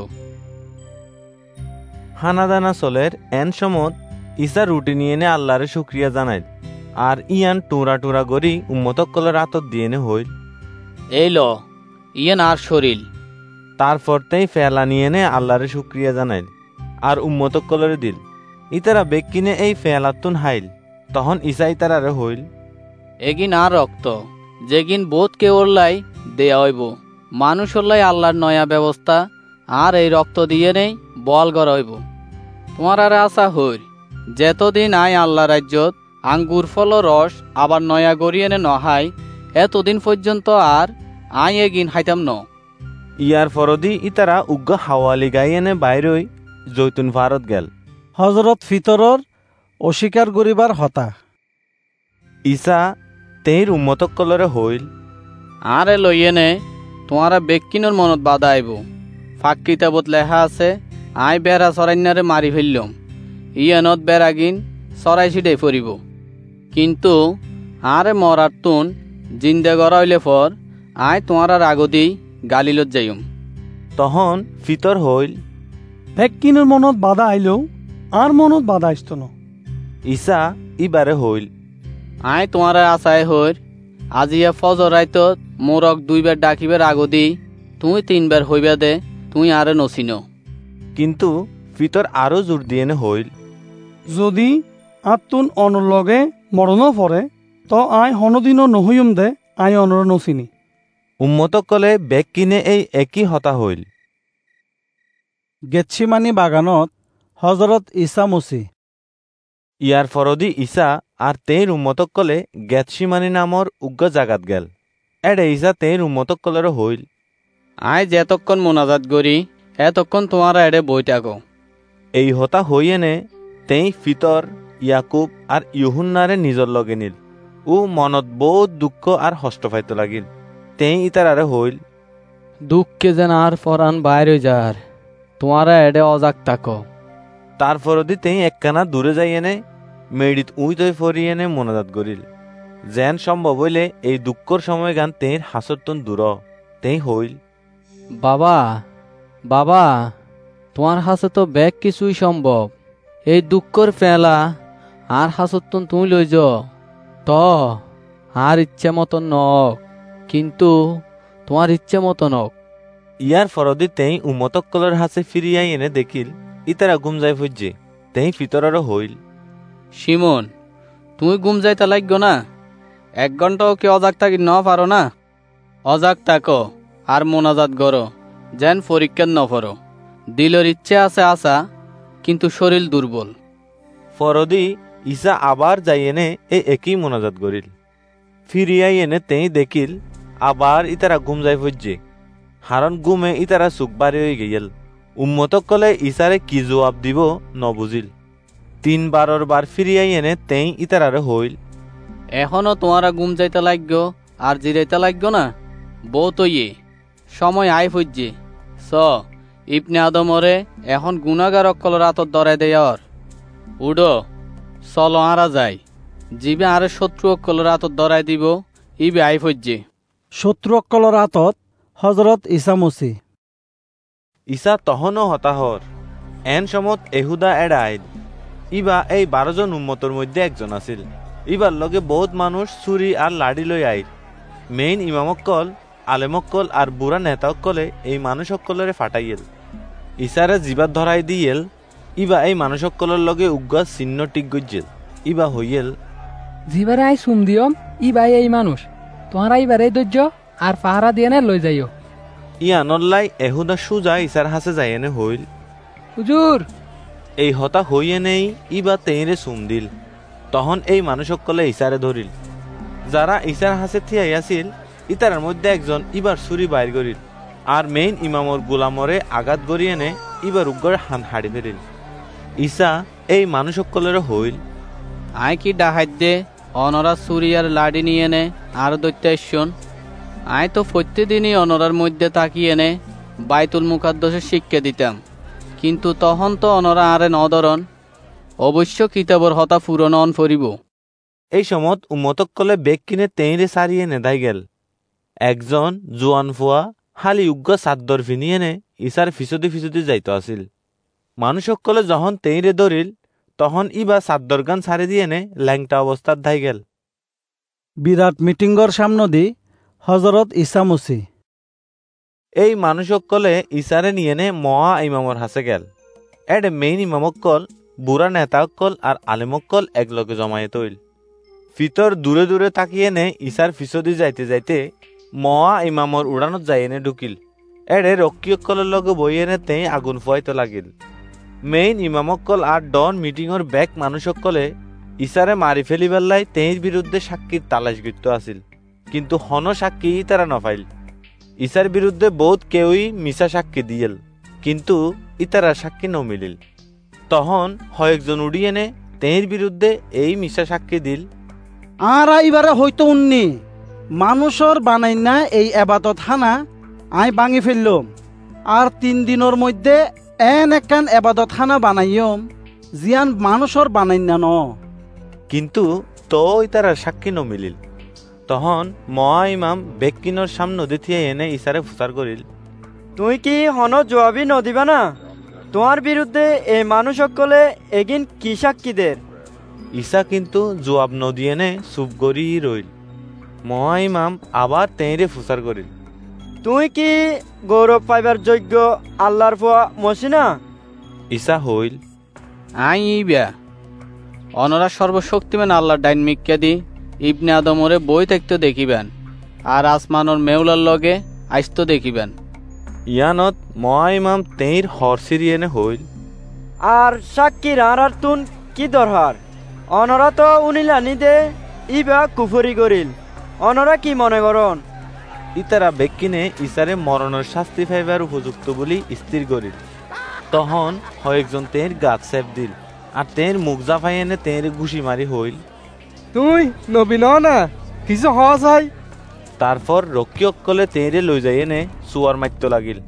হানাদানা চলের এন সমত ঈসা রুটি নিয়ে নে আল্লাহরে শুক্রিয়া জানাইল আর ইয়ান টুরা টুরা গড়ি উম্মতক্কলের আতর দিয়ে নে হইল এই ল ইয়ান আর শরীল। তারপর তেই ফেলা নিয়ে নে আল্লাহরে শুক্রিয়া জানাইল আর উম্মতক্কলের দিল। ইতারা বেগ কিনে এই ফেলাতুন হাইল। তখন ঈসা ইতারারে হইল এগিন আর রক্ত যেগিন বোধ কে ওরলাই দেয়া হইব মানুষ ওরলাই আল্লাহর নয়া ব্যবস্থা আর এই রক্ত দিয়ে নেই বল গড় হইব। তোমার আর আশা হইর যেতদিন আই আল্লাহ রাজ্যত আঙ্গুর ফল রস আবার নয়া গড়িয়ে নে নহাই এতদিন পর্যন্ত আর আই এগিন হাইতাম ন। ইয়ার ফরদি ইতারা উগ্র হাওয়ালি গাইয়েনে বাইরই জৈতুন ভারত গেল। হজরত ফিতরর অস্বীকার করিবার হতা। ঈসা তেইর উম্মতক্কলরে হইল আরে লইয়েনে তোমারা বেক্কিনর মনত বাধা আইব। ফাঁক কিতাবত লেখা আছে আই বেড়া চরাইনারে মারি ফেললাম ইয়ানত বেড়াগিন চরাই ছিটে ফরিব কিন্তু আরে মরার তুন জিন্দা গড়া হইলে পর আই তোমার আর আগতেই গালিলত যাইম। তখন ফিতর হইল ভেক্কিনের মনত বাধা আইলেও আর মনত বাধা আসত না। ঈসা ইবারে হইল আই তোমার আশায় হইর আজিয়া ফজর রাইতত মোরক দুইবার ডাকিবার আগতেই তুই তিনবার হইবা দে তুই আরে নচিন। কিন্তু ফিতর আরো জোর দিয়ে হইল যদি আত্মন অনর লগে মরণও পড়ে তো আই হনদিনও নহইম দে আই অনর নচিনি। উম্মতকলে বেগ কিনে এই একই হতা হইল। গেতসিমানি বাগানত হজরত ঈসা মসি। ইয়ার ফরদি ঈসা আর তেইর উম্মতকলে গেতসিমানি নামর উগ্র জাগাত গেল। এডে ঈসা তেইর উম্মতকলেরও হইল আই যেতক্ষণ মোনাজাত করি এতক্ষণ তোমার এডে বই থাকো। এই হতা হইয়েনে তেই ফিতর ইয়াকুব আর ইহুন্নারে নিজর লগে নিল। ও মনত বহুত দুঃখ আর হষ্ট পাইতে লাগিল। তেই ইতারারে হইল দুঃখে যেন আর ফরান বাইরে যার তোমারা এডে অজাক থাকো। তারপরদি তেই একখানা দূরে যাইয়েনে মেডিত উই তৈ ফরিয়েনে মোনাজাত করিল যেন সম্ভব হইলে এই দুঃখর সময় গান তেইর হাসরতন দূর। তেই হইল বাবা বাবা তোমার হাসে তো ব্যাগ কিছুই সম্ভব। এই দুঃখর ফেলা আর হাসতন তুমি লই য তো আর ইচ্ছে মতন নক কিন্তু তোমার ইচ্ছে মতন নক। ইয়ার ফরদি তেই উম্মতকলের হাসে ফিরিয়াই এনে দেখিল ইতারা গুম যাই ফুজছে। তেই ফিতরারও হইল শিমন তুমি গুম যাইতে লাগব না এক ঘন্টাও কি অজাক থাকি ন পারো না? অজাক থাকো আর মোনাজাত করো যেন পরীক্ষা ন পড়ো। দিলের ইচ্ছে আছে আসা কিন্তু শরীর দুর্বল। ফরদি ঈসা আবার যাই এনে এই একই মোনাজাত করিল। ফিরিয়াই এনে তেই দেখিল আবার ইতারা গুম যাই ফুজছে। হারণ গুমে ইতারা চুক বাড়ি হয়ে গেল। উম্মতকলে ঈসারে কি জবাব দিব নবুজিল। তিন বারর বার ফিরিয়াই এনে তেই ইতারারে হইল এখনো তোমারা গুম যাইতে লাগব আর জিরাইতে লাগব না। বউ তৈয়ে সময় আই ফুজছে স ইবনে আদমরে এখন গুনাগার অকলর আতর দরাই দেয়র উডো চলো আরা যায় জিবে আরে শত্রু অকলর আতর দরাই দিব ইবে আই ফুজছে। শত্রু অকলর আতত হজরত ঈসা মসি। ঈসা তহনও হতাহর এন সমত এহুদা এডা আইল। ইবা এই বারোজন উম্মতর মধ্যে একজন আছিল। ইবার লগে বহুত মানুষ ছুরি আর লাড়ি লই আইল। মেইন ইমামকল আলেমকল আর বুড়া নেতাকলে এই মানুষকলরে ফাটাইল। ঈসারে জিবাত ধরাই দিয়েল। ইবা এই মানুষকলের লগে উগ্র চিহ্ন টিক গজ্জেল। ইবা হইয়েল জিবারে আই সুম দিয়ম ইবাই এই মানুষ তোমার ইবারে ধৈর্য আর পাহারা দিয়ে নে লই যাইও। ইয়ানল্লাই এহুদা সুজা ঈসার হাসে যাইয়েনে হইল হুজুর। এই হতা হইয়ে নেই ইবা তেইরে সুম দিল। তখন এই মানুষকলে ঈসারে ধরিল। যারা ঈসার হাসে থিয়াই আছিল ইতার মধ্যে একজন ইবার ছুরি বাইর করিল আর মেইন ইমামর গোলামরে আঘাত গড়িয়ে নে ইবার উগ্গরে হান হাড়ি ফেরিল। ঈসা এই মানুষকলেরও হইল আই কি ডাহাই দে অনরা ছুরি আর লাড়ি নিয়ে নে আর দৈত্যাইশন। আই তো প্রত্যেকদিনই অনরার মধ্যে তাকিয়ে নে বাইতুল মুকাদ্দাসের শিক্ষা দিতাম কিন্তু তখন তো অনরা আরে নদরন অবশ্য কিতাবর হতা ফুরন অন ফরিব। এই সমত উম্মতকলে বেগ কিনে তেইরে সারিয়ে নেদাই গেল। একজন জোয়ান ফুয়া হালি উগ্র চাদ্দর ফিনিয়ে নে ঈসার ফিসদি ফিসদি যাইতো আছিল। মানুষকলে যখন তেইরে ধরিল তখন ইবা চাদ্দর গান সারি দিয়ে নে ল্যাংটা অবস্থার ধাই গেল। বিরাট মিটিংগর সামনে দি হজরত ঈসা মসি। এই মানুষকলে ঈসারে নিয়ে নে মহা ইমামর হাসে গেল। এডে মেইন ইমামকল বুড়া নেতাকল আর আলেমকল একলগে জমায়েত হইল। ফিতর দূরে দূরে তাকিয়ে নে ঈসার ফিসদি যাইতে যাইতে মহা ইমামর উড়ানত যাইনে ঢুকিল। এডে রক্ষীয়কলের লগে বইয়ে নে তেই আগুন ফুয়াইতে লাগিল। মেইন ইমামকল আর ডন মিটিংর ব্যাক মানুষকলে ঈসারে মারি ফেলি বেল্লাই তেইর বিরুদ্ধে সাক্ষীর তালাশ গিত আছিল কিন্তু হন সাক্ষী তারা নফাইল। ঈসার বিরুদ্ধে বহুত কেউই মিশা সাক্ষী দিয়েল কিন্তু ইতারা সাক্ষী নমিলিল। তখন হয়েকজন উড়িয়ে নে তেইর বিরুদ্ধে এই মিশা সাক্ষী দিল আর এবারে হয়তো উন্নি মানুষের বানাই না এই আবাদত হানা আই ভাঙি ফেললাম আর তিন দিনের মধ্যে এন একখান এবাদত খানা বানাইম জিয়ান মানুষর বানাই না ন। কিন্তু তো ইতারা সাক্ষী নমিলিল। তখন মহা ইমাম বেকিনর সামনে দিথিয়ে এনে ইসারে ফুসার করিল, তুই কি হন জবাবি নদিবা না? তোমার বিরুদ্ধে এই মানুষ সকলে এগিন কি সাক্ষীদের? ঈসা কিন্তু জবাব নদিয়ে নে চুপ করি রইল। মহা ইমাম আবার তেঁরে ফুসার করিল, তুই কি গৌরব পাইবার যোগ্য আল্লাহর ফুয়া মসিনা? ঈসা হইল, আই ইবা অনরা সর্বশক্তিমান আল্লাহর ডাইন মিক্কা দি ইবনে আদমরে বই থাকতে দেখিবেন, আর আসমানর মেউলার লগে আইস্ত দেখিবেন। ইয়ানত মহা ইমাম তেইর হর সিরিয়েনে হইল, আর সাক্ষীর আর আর তুন কি দরকার? অনরা তো উনিলানি দে ইবা কুফরি করিল, অনরা কি মনে করন? ইতারা বেকিনে ইসারে মরণের শাস্তি পাইবার উপযুক্ত বলি স্থির করিল। তখন কয়েকজন তের গাছ সেপ দিল, আর তের মুখ জাফাই এনে তের ঘুষি মারি হইল, তুই নবী ন না কিছু হস হয়। তারপর রক্ষিয়কলে তেরে লই যাই এনে সুয়ার মারত লাগিল।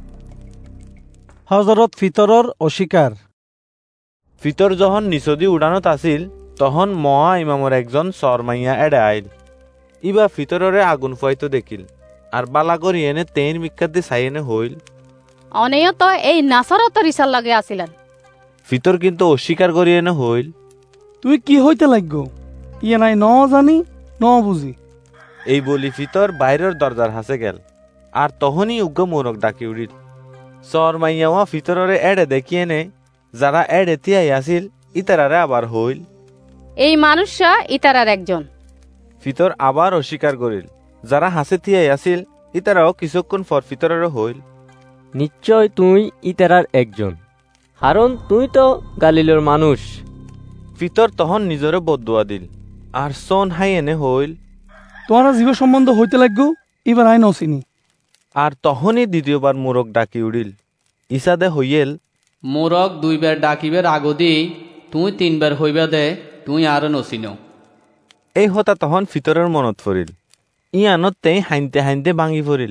হজরত ফিতরর অস্বীকার। ফিতর যখন নিচদি উড়ানত আসিল, তখন মহা ইমামর একজন সরমাইয়া এড়ে আইল। ইবা ফিতররে আগুন ফুয়াইতো দেখিল, আর বালা করি এনে তেইর মিক্ষাতে চাই এনে হইল, অনেয় তো এই নাসরত রিসার লগে আসিলেন। ফিতর কিন্তু অস্বীকার করি এনে হইল, তুই কি হইতে লাগব? ইয়ে নাই ন জানি ন বুঝি। এই বলি ফিতর বাইরের দরজার হাসে গেল, আর তখনই উগ্র মোরক ডাকি উড়িল। সর মাইয়া ফিতররে এড়ে দেখি এনে যারা এড়ে তিয়াই আসিল ইতারারে আবার হইল, এই মানুষরা ইতারার একজন। ফিতর আবার অস্বীকার করিল। যারা হাসে তিয়াই আসিল ইতারাও কিছুক্ষণ পর ফিতরেরও হইল, নিশ্চয় তুই ইতারার একজন, কারণ তুই তো গালিলের মানুষ। ফিতর তখন নিজরে বদুয়া দিল, আর সন হাই এনে হইল, তোমারা জীব সম্বন্ধ হইতে লাগবো এবার আই নসিনি। আর তখনই দ্বিতীয়বার মোরক ডাকি উড়িল। ইসাদে হইয়েল, মোরক দুইবার ডাকিবার আগদি তুই তিনবার হইবা দে, তুই আর নসিন। এই হতা তখন ফিতরের মনত ফরিল, ইয়ানত তেই হাইনতে হাইনতে ভাঙি ফরিল।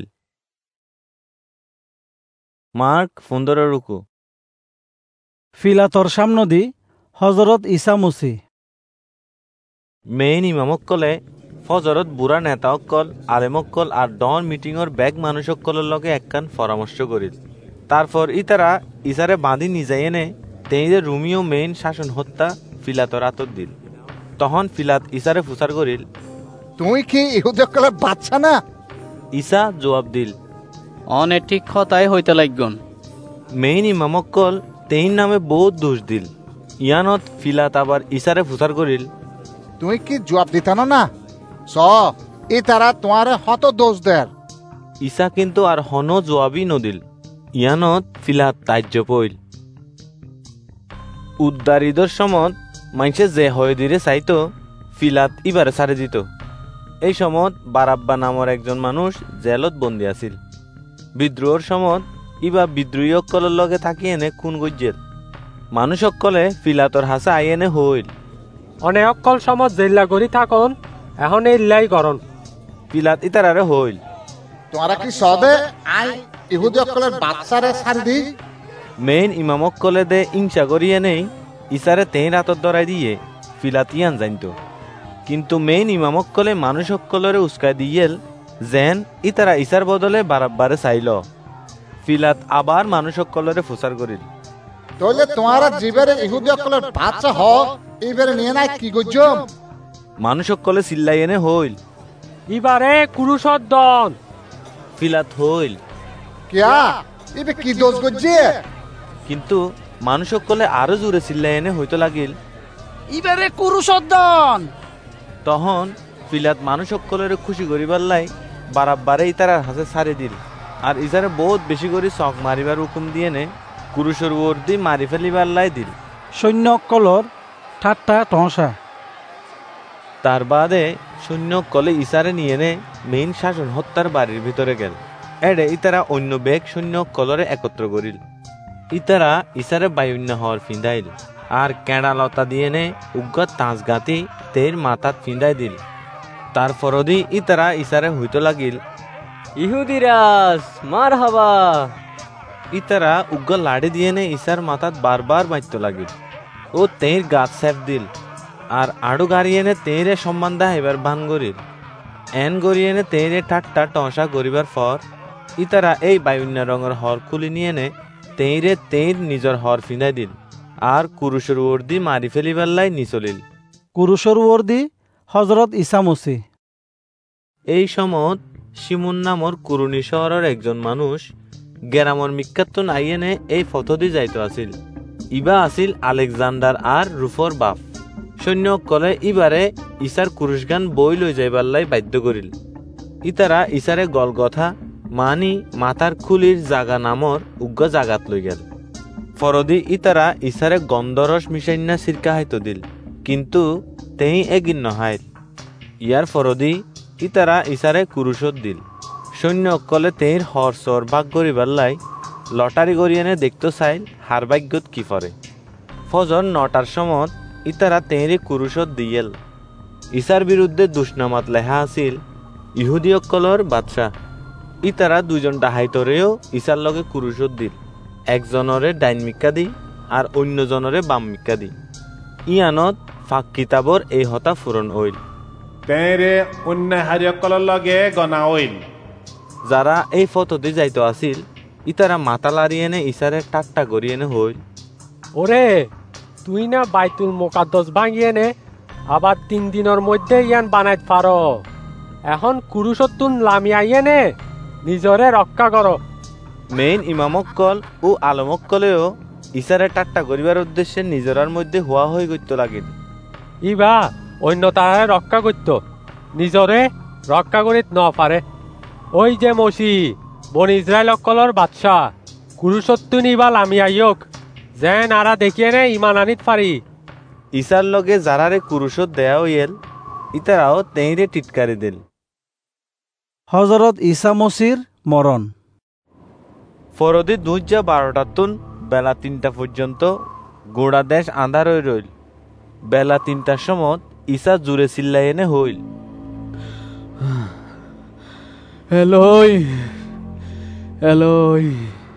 মার্ক ফুন্দর রুকু। ফিলাতর সামনে দি হজরত ঈসা মুসি। মেইন ইমামকলে ফজরত বুড়া নেতাসকল আলেমকল আর ডন মিটিংর ব্যাগ মানুষসকলের লগে একখান পরামর্শ করিল। তারপর ইতারা ইসারে বাঁধি নিজাই এনে তেইদের রুমিও মেইন শাসন হত্যা ফিলাতর আতর দিল। তখন ফিলাত ইসারে ফুসার করিল, তুই কি ইহুদিসকলের বাচ্চা না? ঈসা জবাব দিল, অনে ঠিক কথাই হইতে লাগন। মেইন ইমামকল তেইন নামে বহুত দোষ দিল। ইয়ানত ফিলাত আবার ইসারে ফুসার করিল, তুই কি জবাব দিতানো না? স ই তারা তোমারে হত দোষ দের। ঈসা কিন্তু আর হন জবাবই নদিল। ইয়ানত ফিলাত তাজ্য পইল। উদ্দারিদর সমত মাইসে যে হয়ে দিরে চাইতো ফিলাত ইবারে ছাড়ে দিত। এই সমত বারাব্বা নামর একজন মানুষ জেলত বন্দি আছিল। বিদ্রোহর সমত ইবা বিদ্রোহী অক্কলের লগে থাকি এনে খুন গজ্জেল। মানুষ অক্কলে ফিলাতর হাসা আই এনে হইল, অনেক অক্কল সমত জেল্লা করি থাকুন, এখন এই লাই গরণ। ফিলাত ইতারারে হইল, তোমরা কি সদে আই ইহুদি অক্কলের বাচ্চারে ছাড়ি দি? মেইন ইমামকলে দে ইংসা করিয়ে নেই ইসারে তেই রাতর দরাই দিয়ে ফিলাতিয়ান জানত। কিন্তু মেইন ইমামকলে মানুষ অক্কলরে উস্কাই দিয়েল যেন ইতারা ইসার বদলে বারাব্বারে চাইল। ফিলাত আবার মানুষ অক্কলরে ফুসার করিল, তাহলে তোমারা জীবের ইহুদি অক্কলের বাচ্চা হ এইবারে নিয়ে নাই কি গজ্জম? মানুষ অক্কলে চিল্লাই এনে হইল, ইবারে কুরুসদ্দন। ফিলাত হইল, কিয়া ইবে কি দোষ গজ্জে? কিন্তু মানুষ অক্কলে আরো জোরে চিল্লাই এনে হইতো লাগিল, ইবারে কুরুসদ্দন। তখন ফিলাত মানুষ অক্কলের খুশি করিবার লাই বারাব্বারে ইতারার হাতে ছাড়ি দিল। আর ইসারে বহুত বেশি করে চক মারিবার হুকুম দিয়ে নে কুরুষের ওর্দি মারি ফেলিবার লাই দিল। সৈন্য অক্কলর ঠাট্টা টহসা। তার বাদে সৈন্য কলে ইসারে নিয়ে নে মেইন শাসন হত্যার বাড়ির ভিতরে গেল। এডে ইতারা অন্য বেগ সৈন্য কলরে একত্র করিল। ইতারা ইসারে বায়ুন্য হওয়ার ফিন্দাইল আর কেঁড়া লতা দিয়ে নে উগ্গত তাঁজ গাঁতি তের মাথাত ফিন্দাই দিল। তার ফরদি ইতারা ইসারে হইতে লাগিল, ইহুদিরাজ মার হাবা। ইতারা উগ্র লাড়ি দিয়ে নে ইসার মাথাত বারবার মারত লাগিল ও তেইর গাছ সেফ দিল আর আড়ু গাড়িয়ে নে তেইরে সম্মান দা এবার ভান গরিল এন গড়িয়ে নে তেইরে ঠাট্টা টসা গরিবার পর ইতারা এই বায়ুন্য রঙের হর খুলি নিয়ে নে তেইরে তেইর নিজের হর ফিনাই দিল আর কুরুষের ওর্দি মারি ফেলিবার লাই নিচলিল। কুরুষের ওর্দি হজরত ঈসা মসিহ। এই সময় শিমুন নামর কুরুনি শহরের একজন মানুষ গেরামর মিক্কাত্তুন আইয়েনে এই ফতদি যাইতো আছিল। ইবা আছিল আলেকজান্ডার আর রুফর বাপ। সৈন্য কলে ইবারে ইসার কুরুষগান বই লই যাইবার লাই বাধ্য করিল। ইতারা ইসারে গলগথা মানি মাথার খুলির জাগা নামর উগ্র জাগাত লই গেল। ফরদি ইতারা ইসারে গন্ধরস মিশাইনা সিরকা হাইতো দিল, কিন্তু তেই এগিন নহাইল। ইয়ার ফরদি ইতারা ইসারে কুরুষত দিল। সৈন্য কলে তেইর হর সর ভাগ করিবার লাই লটারি গড়িয়ানে দেখতো চাইল হার ভাগ্যত কি ফরে। ফজর নটার সময় ইতারা তেইরে কুরুষত দিয়েল। ইসার বিরুদ্ধে দুষ্নামাত লেহা আছিল ইহুদিয়কলর বাদশাহ। ইতারা দুজন ডাহাইতরেও ইসার লগে কুরুষত দিল, একজনরে ডাইন মিক্কা দি আর অন্যজনরে বাম মিক্কা দি। ইয়ানত ফাঁক কিতাবর এই হতা ফুরন হইল। তেরে অন্য হারিয়কলর লগে গনা হইল। যারা এই ফততে যাইতো আছিল ইতারা মাথা লাড়িয়েনে ইসারে টাট্টা গড়িয়েনে হইল, ওরে তুই না বাইতুল মোকাদ্দস ভাঙিয়ে নে আবার তিন দিনের মধ্যে ইয়ান বানাইত পারো। এখন কুরুষতুন লামিয়াইয়ে নে নিজরে রক্ষা করো। মেইন ইমামক্কল ও আলমক্কলেও ইসারে টাট্টা করিবার উদ্দেশ্যে নিজরার মধ্যে হওয়া হয়ে গইত লাগিল। ইবা অন্য তারে রক্ষা করত, নিজরে রক্ষা করিত ন পারে। ওই যে মসি বন ইসরায়েল অকলর বাদশাহ কুরুষতুন ইবা লামিয়াইয়ক যেন আরা দেখিয়ে নে ইমান আনিত পারি। ইসার লগে যারারে কুরুষত দেয়া হইল ইতারাও তেইরে টিটকারি দিল। হজরত ঈসা মসির মরণ। ফরদি দুইজা বারোটাতুন বেলা তিনটা পর্যন্ত গোড়া দেশ আন্ধার হয়ে রইল। বেলা তিনটার সময় ঈসা জুড়ে চিল্লাই এনে হইল, এলোই এলোই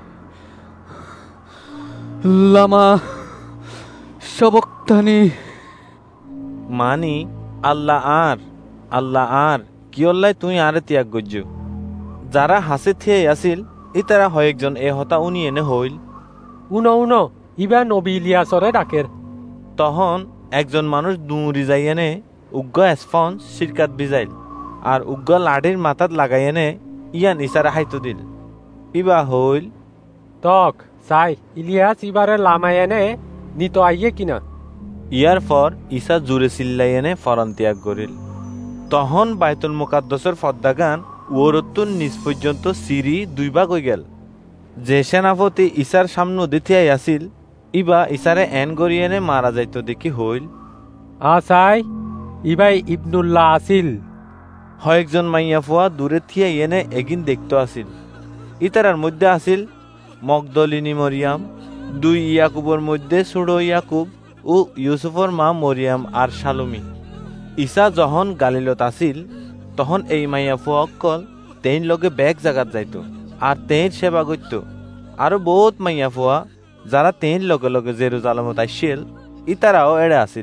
লামা সবক্তানি। মানি আল্লাহ আর আল্লাহ আর কিয়ল্লাই তুই আরে ত্যাগ গজ্য। যারা হাসে থিয়ে আসিল ইতারা হয়েকজন এ হতা উনি এনে হইল, উনো উনো ইবা নবী ইলিয়াসরে ডাকের। তখন একজন মানুষ দুঁড়ি যাই এনে উগ্র স্পঞ্জ সিরকাত বিজাইল আর উগ্র লাঠির মাথাত লাগাই এনে ইয়ান ইসারা হাইতো দিল। ইবা হইল, তক চাই ইলিয়াস ইবারে লামাই এনে নিত আইয়ে কিনা। ইয়ার পর ইসা জুড়ে চিল্লাই এনে ফরান ত্যাগ করিল। তখন বাইতুল মুকাদ্দসের ফদ্দাগান ওরতুন নিজ পর্যন্ত সিরি দুই ভাগ হয়ে গেল। যে সেনাপতি ইসার সামনে দিতিয়াই আসিল ইবা ইসারে এন গড়িয়েনে মারা যাইত দেখি হইল, আসাই ইবাই ইবনুল্লাহ আসিল। হয়েকজন মাইয়া ফুয়া দূরে থিয়াই এনে এগিন দেখতো আসিল। ইতারার মধ্যে আসিল মগদলিনী মরিয়াম, দুই ইয়াকুবর মধ্যে ছোড়ো ইয়াকুব ও ইউসুফর মা মরিয়াম আর শালুমি। ইসা যখন গালিলত আসিল তখন এই মাইয়া ফুয়া অকল তেইন লগে ব্যাগ জাগাত যাইত আর তেইন সেবা করত। আরো বহুত মাইয়া ফুয়া যারা তেইন লগে লগে জেরুজালেমত আসছিল ইতারাও এড়ে আসিল।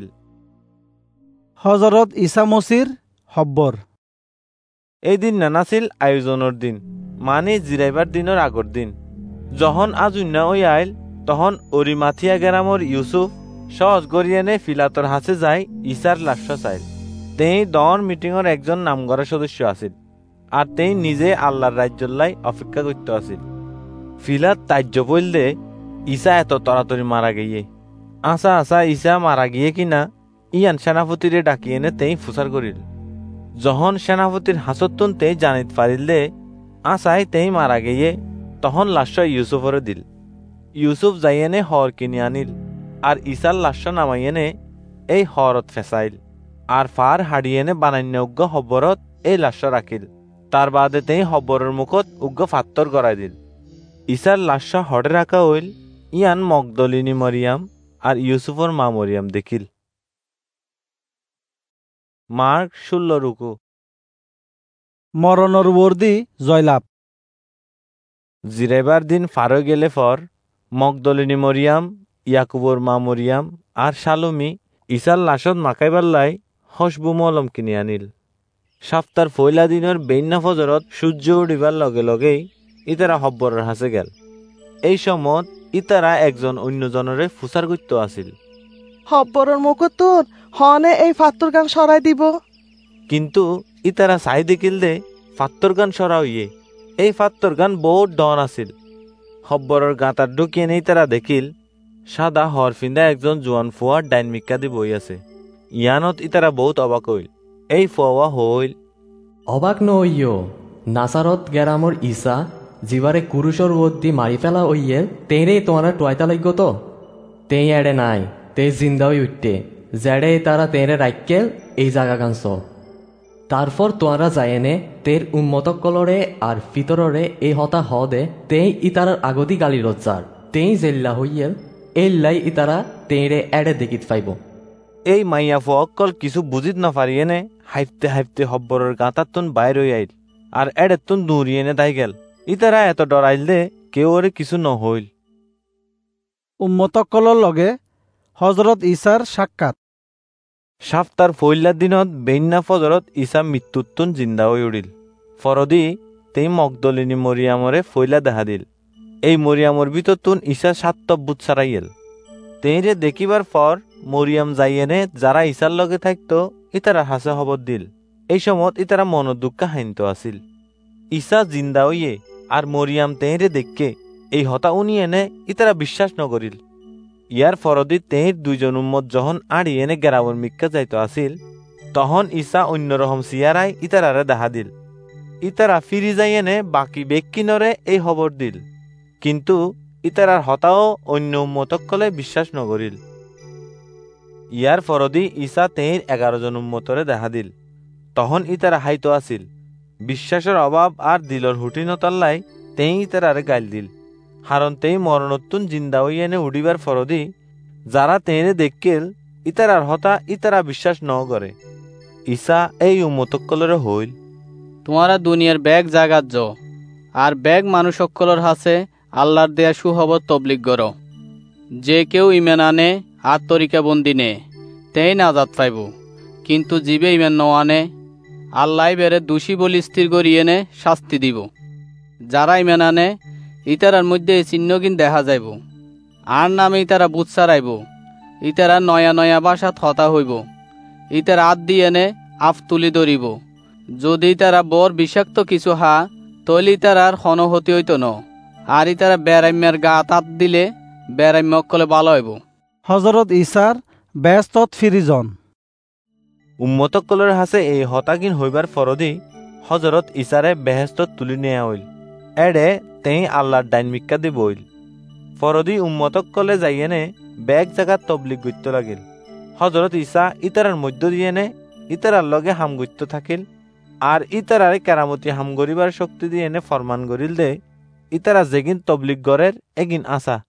হজরত ঈসা মসির হব্বর। এই দিন নানাছিল আয়োজনের দিন, মানে জিরাইবার দিনের আগর দিন। যখন আজ উন্না ওই আইল তখন অরিমাথিয়া গ্রামর ইউসুফ সহজ গরিয়ানে ফিলাতর হাসে যাই ইসার লাশ চাইল। তেই দন মিটিংয়ের একজন নামগড়া সদস্য আছিল আর তেই নিজে আল্লাহর রাজ্যল্লাই অপেক্ষা করতে আছিল। ফিলাত তাজ্য বললে ইসা এত তরাতরি মারা গিয়ে আসা আসা ইসা মারা গিয়ে কিনা ইয়ান সেনাপতিরে ডাকি এনে তেই ফুসার করিল। যখন সেনাপতির হাসতুন তেই জানিত পারিলে আসাই তেই মারা গিয়ে তখন লাশ ইউসুফরে দিল। ইউসুফ যাই এনে হর কিনে আনিল আর ইসার লাশ নামাই এনে এই হরত ফেসাইল আর ফার হাড়িয়ে এনে বানান্য উগ্র হব্বরত এই লাশ রাখিল। তার বাদে তেই হব্বরের মুখত উগ্র ফাত্তর গড়াই দিল। ইসার লাশ হড়ে রাখা হইল। ইয়ান মগদলিনী মরিয়াম আর ইউসুফর মা মরিয়াম দেখিল। মার্ক ষোলো রুকু। মরণর বর্দি জয়লাভ। জিরেবার দিন ফারো গেলে পর মগদলিনী মরিয়াম, ইয়াকুবর মা মরিয়াম আর শালুমি ইসার লাশত মাকাইবাল্লাই হসবু মলম কিনি আনিল। সপ্তার ফয়লা দিনের বেইনা ফজরত সূর্য উঠিবার লগে লগেই ইতারা হব্বরের হাসে গেল। এই সময় ইতারা একজন অন্যজনরে ফুসার গুত্ত আছিল। হব্বরের মুকুতুর হনে এই ফাত্তর গান সরাই দিব। কিন্তু ইতারা চাই দেখিল দে ফাত্তর গান সরা হইয়ে এই ফাত্তর গান বহুত ডন আছিল। হব্বরের গাঁতার ঢুকিয়ে নেই তারা দেখিল সাদা হরফিন্দা একজন জোয়ান ফুয়ার ডাইন মিক্কা দি বই আছে। ইয়ানত ইতারা বহুত অবাক হইল। এই ফুয়া হইল অবাক নইও নাসারত গেরামর ইসা জিবারে কুরুষর ওদ দি মারি ফেলা হইয়ে তেরে তোমারা টয়তা লাগো তো তেই এড়ে নাই তে জিন্দা হই উঠতে জেড়ে তারা তেরে রাখকেল এই জায়গা গানছ। তারপর তোয়ারা যায়নে তের উন্মতক কলরে আর ফিতররে এই হতা হ দে তেই ইতারার আগদি গালি রজ্জার তেই জেল্লা হইয়েল এল্লাই ইতারা তেরে এড়ে দেখিত পাইব। এই মাইয়া ফুয়াক্কল কিছু বুঝিত না পারিয়ে নে হাইফতে হাইফতে হব্বরের গাঁতার তুন বাইর হই আইল আর এড়ের তুন দৌড়িয়ে নে দাই গেল। ইতারা এত ডরাইল দে কেউ ওরে কিছু নহইল। উম্মতকলর লগে হজরত ঈসার সাক্ষাৎ। সাপ্তার ফইল্লার দিনত বেইন্না ফজরত ঈসা মৃত্যুত্তুন জিন্দা হয়ে উঠিল। ফরদি তেই মগদলিনী মরিয়ামরে ফইলা দেখা দিল। এই মরিয়ামর ভিতর তুন ঈসা সাতব্বুত সারাইয়েল। তেইরে দেখিবার পর মরিয়াম যাইয়েনে যারা ঈসার লগে থাকতো ইতারা হাসে খবর দিল। এই সময় ইতারা মন দুঃখা হাইন্ত আছিল। ঈসা জিন্দা হইয়ে আর মরিয়াম তেইরে দেখকে এই হতা উনি এনে ইতারা বিশ্বাস নকরিল। ইয়ার ফরদি তেহির দুইজন উম্মত যখন আড়ি এনে গেরাবর মিক্কা যাইতো আছিল তখন ঈসা অন্যরকম সিয়ারাই ইতারারে দেখা দিল। ইতারা ফিরি যাই এনে বাকি বেক্কিনরে এই খবর দিল। কিন্তু ইতারার হতাও অন্য উম্মতকলে বিশ্বাস নকরিল। ইয়ার ফরদি ঈসা তেহির এগারো জন উম্মতরে দেখা দিল। তখন ইতারা হাইতো আছিল। বিশ্বাসের অভাব আর দিলর হুটিনতাল্লাই তেই ইতারারে গাইল দিল। হারণ তেই মরণোত্তুন জিন্দা হই এনে উঠিবার ফরদি যারা তেনে দেখকেল ইতারার হতা ইতারা বিশ্বাস ন করে। ঈসা এই উম্মতকলরে হইল তোমারা দুনিয়ার ব্যাগ জাগাত য আর ব্যাগ মানুষকলর হাসে আল্লাহর দেয়া সুহবত তবলিগ গর। যে কেউ ইমান আনে আর তরিকা বন্দি নে তেই নাজাত পাইব। কিন্তু জীবে ইমান ন আনে আল্লাহ বেড়ে দোষী বলি স্থির করিয়ে নে শাস্তি দিব। যারা ইমান আনে ইতারার মধ্যে চিহ্নগিন দেখা যাইব আর নামে ইতারা বুঝ সারাইব। ইতারা নয়া নয়া বাসাত হতা হইব। ইতারা হাত দিয়ে নে আফ তুলি ধরিব। যদি তারা বর বিষাক্ত কিছু হা তৈলি তারার হনহতি হইত ন আর ইতারা বেড়াইম্যার গা তাত দিলে বেড়াইম্য অকলে ভালো হইব। হজরত ঈসার ব্যস্তত ফিরিজন উম্মতকলের হাসে এই হতাগিন হইবার ফরদি হজরত ঈসারে বেহেস্তত তুলি নেয়া হইল। এড়ে তেই আল্লাহর ডাইন মিক্কা দি বইল। ফরদি উম্মতকলে যাইয়েনে ব্যাগ জাগাত তবলিগ গইত লাগিল। হজরত ঈসা ইতারার মধ্য দিয়ে নে ইতারার লগে হাম গইত থাকিল আর ইতারারে কেরামতি হাম গরিবার শক্তি দিয়ে এনে ফরমান গরিল দে ইতারা যেগিন তবলিগ গরের এগিন আসা।